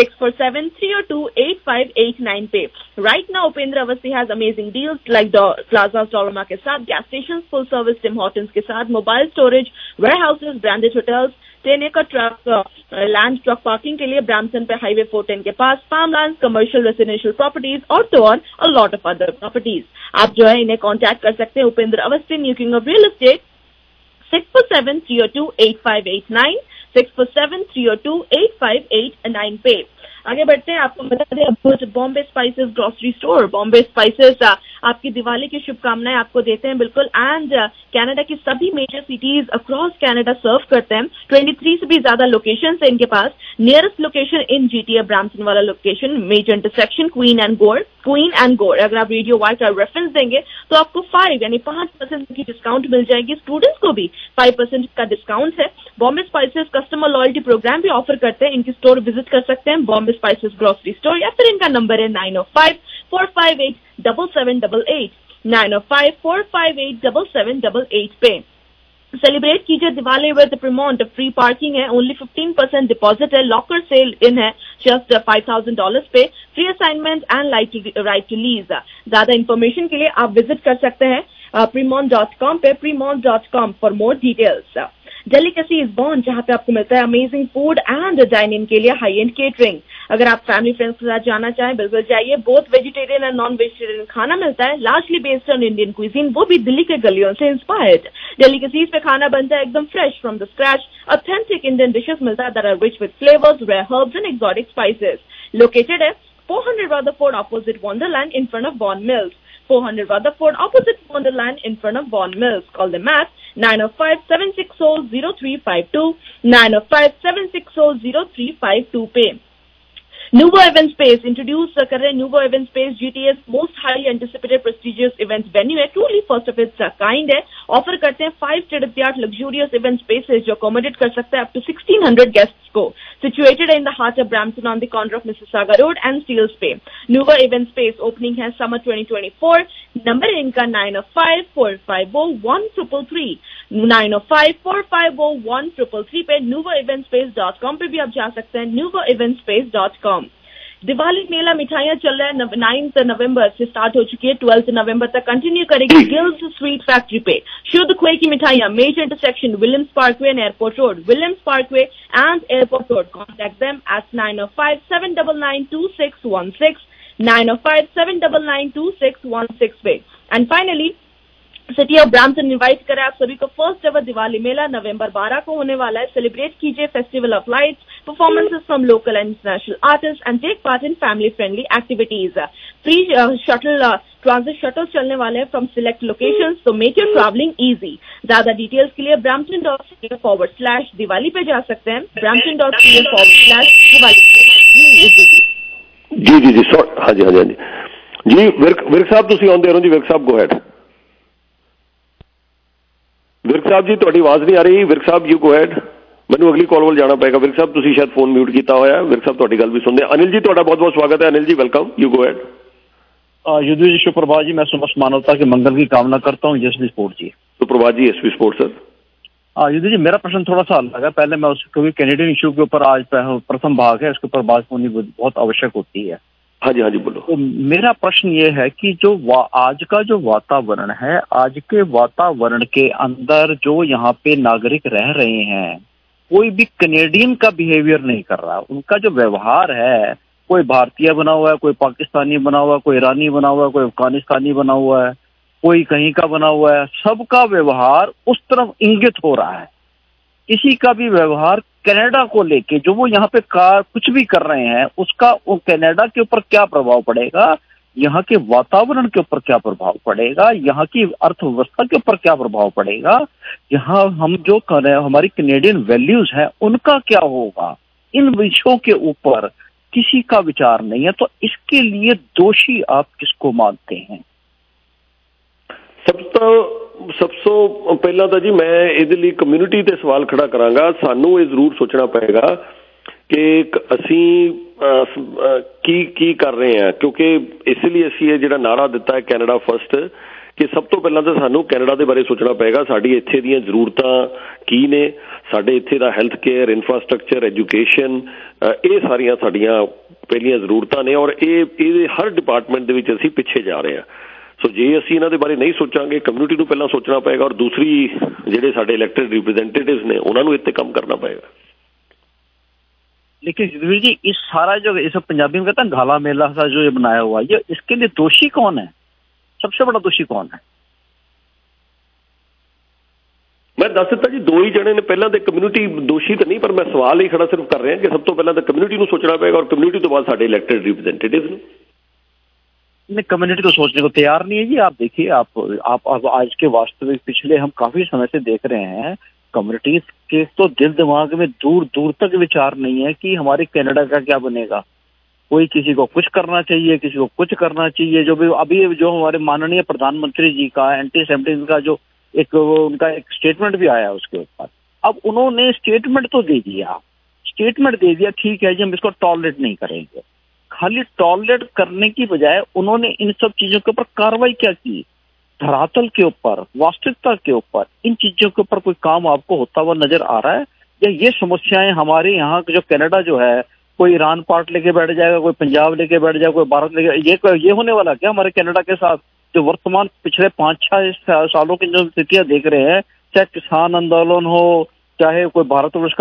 647-302-8589 पे। Right now Upendra Awasthi has amazing deals like plaza के साथ, gas station, full service Tim Hortons के साथ, mobile storage, warehouses, branded hotels, 10 एकड़ ट्रक लैंड ट्रक पार्किंग के लिए ब्रैम्पटन पे हाईवे 410 के पास, farm land, commercial residential properties और तो और a lot of other properties. आप जो है इन्हें कॉन्टैक्ट कर सकते हैं। Upendra Awasthi, new king of real estate, 647-302-8589, 647-302-8589 पे। आगे बढ़ते हैं, आपको बता दें अब Bombay spices grocery store, Bombay spices आपकी दिवाली की शुभकामनाएं आपको देते हैं बिल्कुल। एंड कनाडा की सभी major cities across Canada serve करते हैं। 23 से भी ज्यादा लोकेशन है इनके पास। Nearest location in GTA Brampton वाला location, major intersection Queen and Gold. अगर आप रेडियो वाई का रेफरेंस देंगे तो आपको 5 यानी 5% की डिस्काउंट मिल जाएगी। स्टूडेंट्स को भी 5% का डिस्काउंट है। Bombay spices customer loyalty program भी ऑफर करते हैं। इनकी स्टोर विजिट कर सकते हैं, बॉम्बे स्पाइसेस ग्रोसरी स्टोर, या फिर इनका नंबर है 905-458-7788, 905-458-7788 पे। सेलिब्रेट कीजिए Diwali with Premont, free parking है, ओनली 15% डिपॉजिट है, लॉकर सेल इन है जस्ट $5,000 पे, free assignment and right to lease. ज्यादा इन्फॉर्मेशन के लिए आप विजिट कर सकते हैं premont.com पे, premont.com for more details. Delicacy is born, जहां पे आपको मिलता है अमेजिंग फूड एंड डाइनिंग के लिए हाई एंड केटरिंग। अगर आप फैमिली फ्रेंड्स के साथ जाना चाहें बिल्कुल जाइए। Both vegetarian and non vegetarian खाना मिलता है, largely based on Indian cuisine, वो भी दिल्ली के गलियों से इंस्पायर्ड। डेलिकेसीज पे खाना बनता है एकदम fresh from the scratch. Authentic Indian dishes मिलता है that are rich with flavours, rare herbs and exotic spices. Located है 400 Rutherford opposite Wonderland in front of Vaughan Mills. 400 Rutherford opposite Wonderland in front of Vaughan Mills. Call them at 905-760-0352, 905-760-0352 पे। Nuvo Event Space introduce कर रहे हैं Nuvo Event Space, GTA's most highly anticipated prestigious event venue है, truly first of its kind है। Offer करते हैं 5 state of the art luxurious event spaces जो accommodate कर सकते हैं अप टू 1600 गेस्ट्स को। Situated in the heart of Brampton on the corner of Mississauga Road and Steeles पे। Nuvo Event Space opening है समर 2024। नंबर इनका 905-450-1333, 905-450-1333 पे। nuvoeventspace.com पे भी आप जा सकते हैं, nuvoeventspace.com। दिवाली मेला मिठाइयां चल रहा है 9 नवंबर से स्टार्ट हो चुकी है, 12 नवंबर तक कंटिन्यू करेगी गिल्स स्वीट फैक्ट्री पे। शुद्ध खोए की मिठाइयां, major intersection Williams Parkway and Airport Road, Williams Parkway and Airport Road. Contact them at 905-799-2616, 905-799-2616 पे। And finally City of Brampton invite करें आप सभी को first ever Diwali mela November 12 को होने वाला है। सेलिब्रेट कीजिए festival of lights, performances from local and international artist and take part in family friendly activities. Free transit shuttle चलने वाले हैं फ्रॉम सिलेक्ट लोकेशंस, तो मेक योर ट्रैवलिंग इजी। ज्यादा डिटेल्स के लिए brampton.ca/diwali पे जा सकते हैं, brampton.ca/diwali। जी हाँ जी विर्क साहब ਤੁਸੀਂ ਆਉਂਦੇ ਰਹੋ ਜੀ। Virk sahib go ahead. ਵਿਰਕ ਸਾਹਿਬ ਜੀ ਤੁਹਾਡੀ ਆਵਾਜ਼ ਨਹੀਂ ਆ ਰਹੀ। Virk sahib you go ahead. ਮੈਨੂੰ ਅਗਲੀ ਕਾਲ ਵੱਲ ਜਾਣਾ ਪਏਗਾ। ਵਿਰਕ ਸਾਹਿਬ ਤੁਸੀਂ ਸ਼ਾਇਦ ਫੋਨ ਮਿਊਟ ਕੀਤਾ ਹੋਇਆ। ਵਿਰਕ ਸਾਹਿਬ ਤੁਹਾਡੀ ਗੱਲ ਵੀ ਸੁਣਦੇ। ਅਨਿਲ ਜੀ ਤੁਹਾਡਾ ਬਹੁਤ बहुत स्वागत है। Anil ji welcome, you go ahead. Yudhveer ji सुप्रभात जी, मैं समस्त मानवता के मंगल की कामना करता हूँ। SB sports ji. सुप्रभात जी, SB sports sir. Yudhveer ji मेरा प्रश्न थोड़ा सा अलग है। पहले मैं क्योंकि कैनेडियन इशू के ऊपर आज प्रथम भाग है, इसके ऊपर बात होनी बहुत आवश्यक होती है। हाँ जी बोलो। तो मेरा प्रश्न ये है कि जो आज का जो वातावरण है, आज के वातावरण के अंदर जो यहाँ पे नागरिक रह रहे हैं, कोई भी कैनेडियन का बिहेवियर नहीं कर रहा। उनका जो व्यवहार है, कोई भारतीय बना हुआ है, कोई पाकिस्तानी बना हुआ है, कोई ईरानी बना हुआ है, कोई अफगानिस्तानी बना हुआ है, कोई कहीं का बना हुआ है। सबका व्यवहार उस तरफ इंगित हो रहा है। किसी का भी व्यवहार कनाडा को लेके जो वो यहाँ पे कुछ भी कर रहे हैं, उसका वो कनाडा के ऊपर क्या प्रभाव पड़ेगा, यहाँ के वातावरण के ऊपर क्या प्रभाव पड़ेगा, यहाँ की अर्थव्यवस्था के ऊपर क्या प्रभाव पड़ेगा, यहाँ हम जो कर रहे हैं हमारी कैनेडियन वैल्यूज हैं उनका क्या होगा, इन विषयों के ऊपर किसी का विचार नहीं है। तो इसके लिए दोषी आप किसको मानते हैं? ਸਭ ਤੋਂ ਪਹਿਲਾਂ ਤਾਂ ਜੀ ਮੈਂ ਇਹਦੇ ਲਈ ਕਮਿਊਨਿਟੀ ਤੇ ਸਵਾਲ ਖੜਾ ਕਰਾਂਗਾ। ਸਾਨੂੰ ਇਹ ਜ਼ਰੂਰ ਸੋਚਣਾ ਪਏਗਾ ਕਿ ਅਸੀਂ ਕੀ ਕਰ ਰਹੇ ਹਾਂ, ਕਿਉਂਕਿ ਇਸ ਲਈ ਅਸੀਂ ਇਹ ਜਿਹੜਾ ਨਾਰਾ ਦਿੱਤਾ ਹੈ ਕੈਨੇਡਾ ਫਸਟ, ਕਿ ਸਭ ਤੋਂ ਪਹਿਲਾਂ ਤਾਂ ਸਾਨੂੰ ਕੈਨੇਡਾ ਦੇ ਬਾਰੇ ਸੋਚਣਾ ਪਏਗਾ। ਸਾਡੀ ਇੱਥੇ ਦੀਆਂ ਜ਼ਰੂਰਤਾਂ ਕੀ ਨੇ, ਸਾਡੇ ਇੱਥੇ ਦਾ ਹੈਲਥ ਕੇਅਰ, ਇਨਫਰਾਸਟਰਕਚਰ, ਐਜੂਕੇਸ਼ਨ, ਇਹ ਸਾਰੀਆਂ ਸਾਡੀਆਂ ਪਹਿਲੀਆਂ ਜ਼ਰੂਰਤਾਂ ਨੇ। ਔਰ ਇਹਦੇ ਹਰ ਡਿਪਾਰਟਮੈਂਟ ਦੇ ਵਿੱਚ ਅਸੀਂ ਪਿੱਛੇ ਜਾ ਰਹੇ ਹਾਂ। ਸੋ ਜੇ ਅਸੀਂ ਇਹਨਾਂ ਦੇ ਬਾਰੇ ਨਹੀਂ ਸੋਚਾਂਗੇ, ਕਮਿਊਨਿਟੀ ਨੂੰ ਪਹਿਲਾਂ ਸੋਚਣਾ ਪਏਗਾ, ਔਰ ਦੂਸਰੀ ਜਿਹੜੇ ਸਾਡੇ ਇਲੈਕਟਡ ਰਿਪਰੈਜ਼ੈਂਟੇਟਿਵਸ ਨੇ ਉਹਨਾਂ ਨੂੰ ਇੱਥੇ ਕੰਮ करना पड़ेगा। लेकिन युद्धवीर जी, इस सारा जो इस पंजाबी में कहता है घाला मेला सा जो ये बनाया हुआ है, ये इसके लिए दोषी कौन है? सबसे बड़ा दोषी कौन है? मैं दस दिता जी, दो ही जने ने पहला तो कम्यूनिटी दोषी तो नहीं, पर मैं सवाल ही खड़ा सिर्फ कर रहा कि सब तो पहला तो कम्यूनिटी को सोचना पड़ेगा और कम्यूनिटी तो बाद साडे इलैक्टेड रिप्रेजेंटेटिव्स नहीं, कम्युनिटी तो सोचने को तैयार नहीं है जी। आप देखिए, आप आज के वास्तविक पिछले हम काफी समय से देख रहे हैं, कम्युनिटीज के तो दिल दिमाग में दूर दूर तक विचार नहीं है कि हमारे कनाडा का क्या बनेगा। कोई किसी को कुछ करना चाहिए, किसी को कुछ करना चाहिए। जो भी अभी जो हमारे माननीय प्रधानमंत्री जी का एंटी सेमिटिज्म का जो उनका एक स्टेटमेंट भी आया उसके ऊपर, अब उन्होंने स्टेटमेंट तो दे दिया, ठीक है जी, हम इसको टॉलरेट नहीं करेंगे। खाली टॉलरेट करने की बजाय उन्होंने इन सब चीजों के ऊपर कार्रवाई क्या की? धरातल के ऊपर, वास्तविकता के ऊपर, इन चीजों के ऊपर कोई काम आपको होता हुआ नजर आ रहा है? या ये समस्याएं हमारे यहाँ जो कनाडा जो है, कोई ईरान पार्ट लेके बैठ जाएगा, कोई पंजाब लेके बैठ जाएगा, कोई भारत लेके, ये होने वाला क्या हमारे कनाडा के साथ? जो वर्तमान पिछले 5-6 सालों की जो स्थितियां देख रहे हैं, चाहे किसान आंदोलन हो, चाहे कोई भारतवर्ष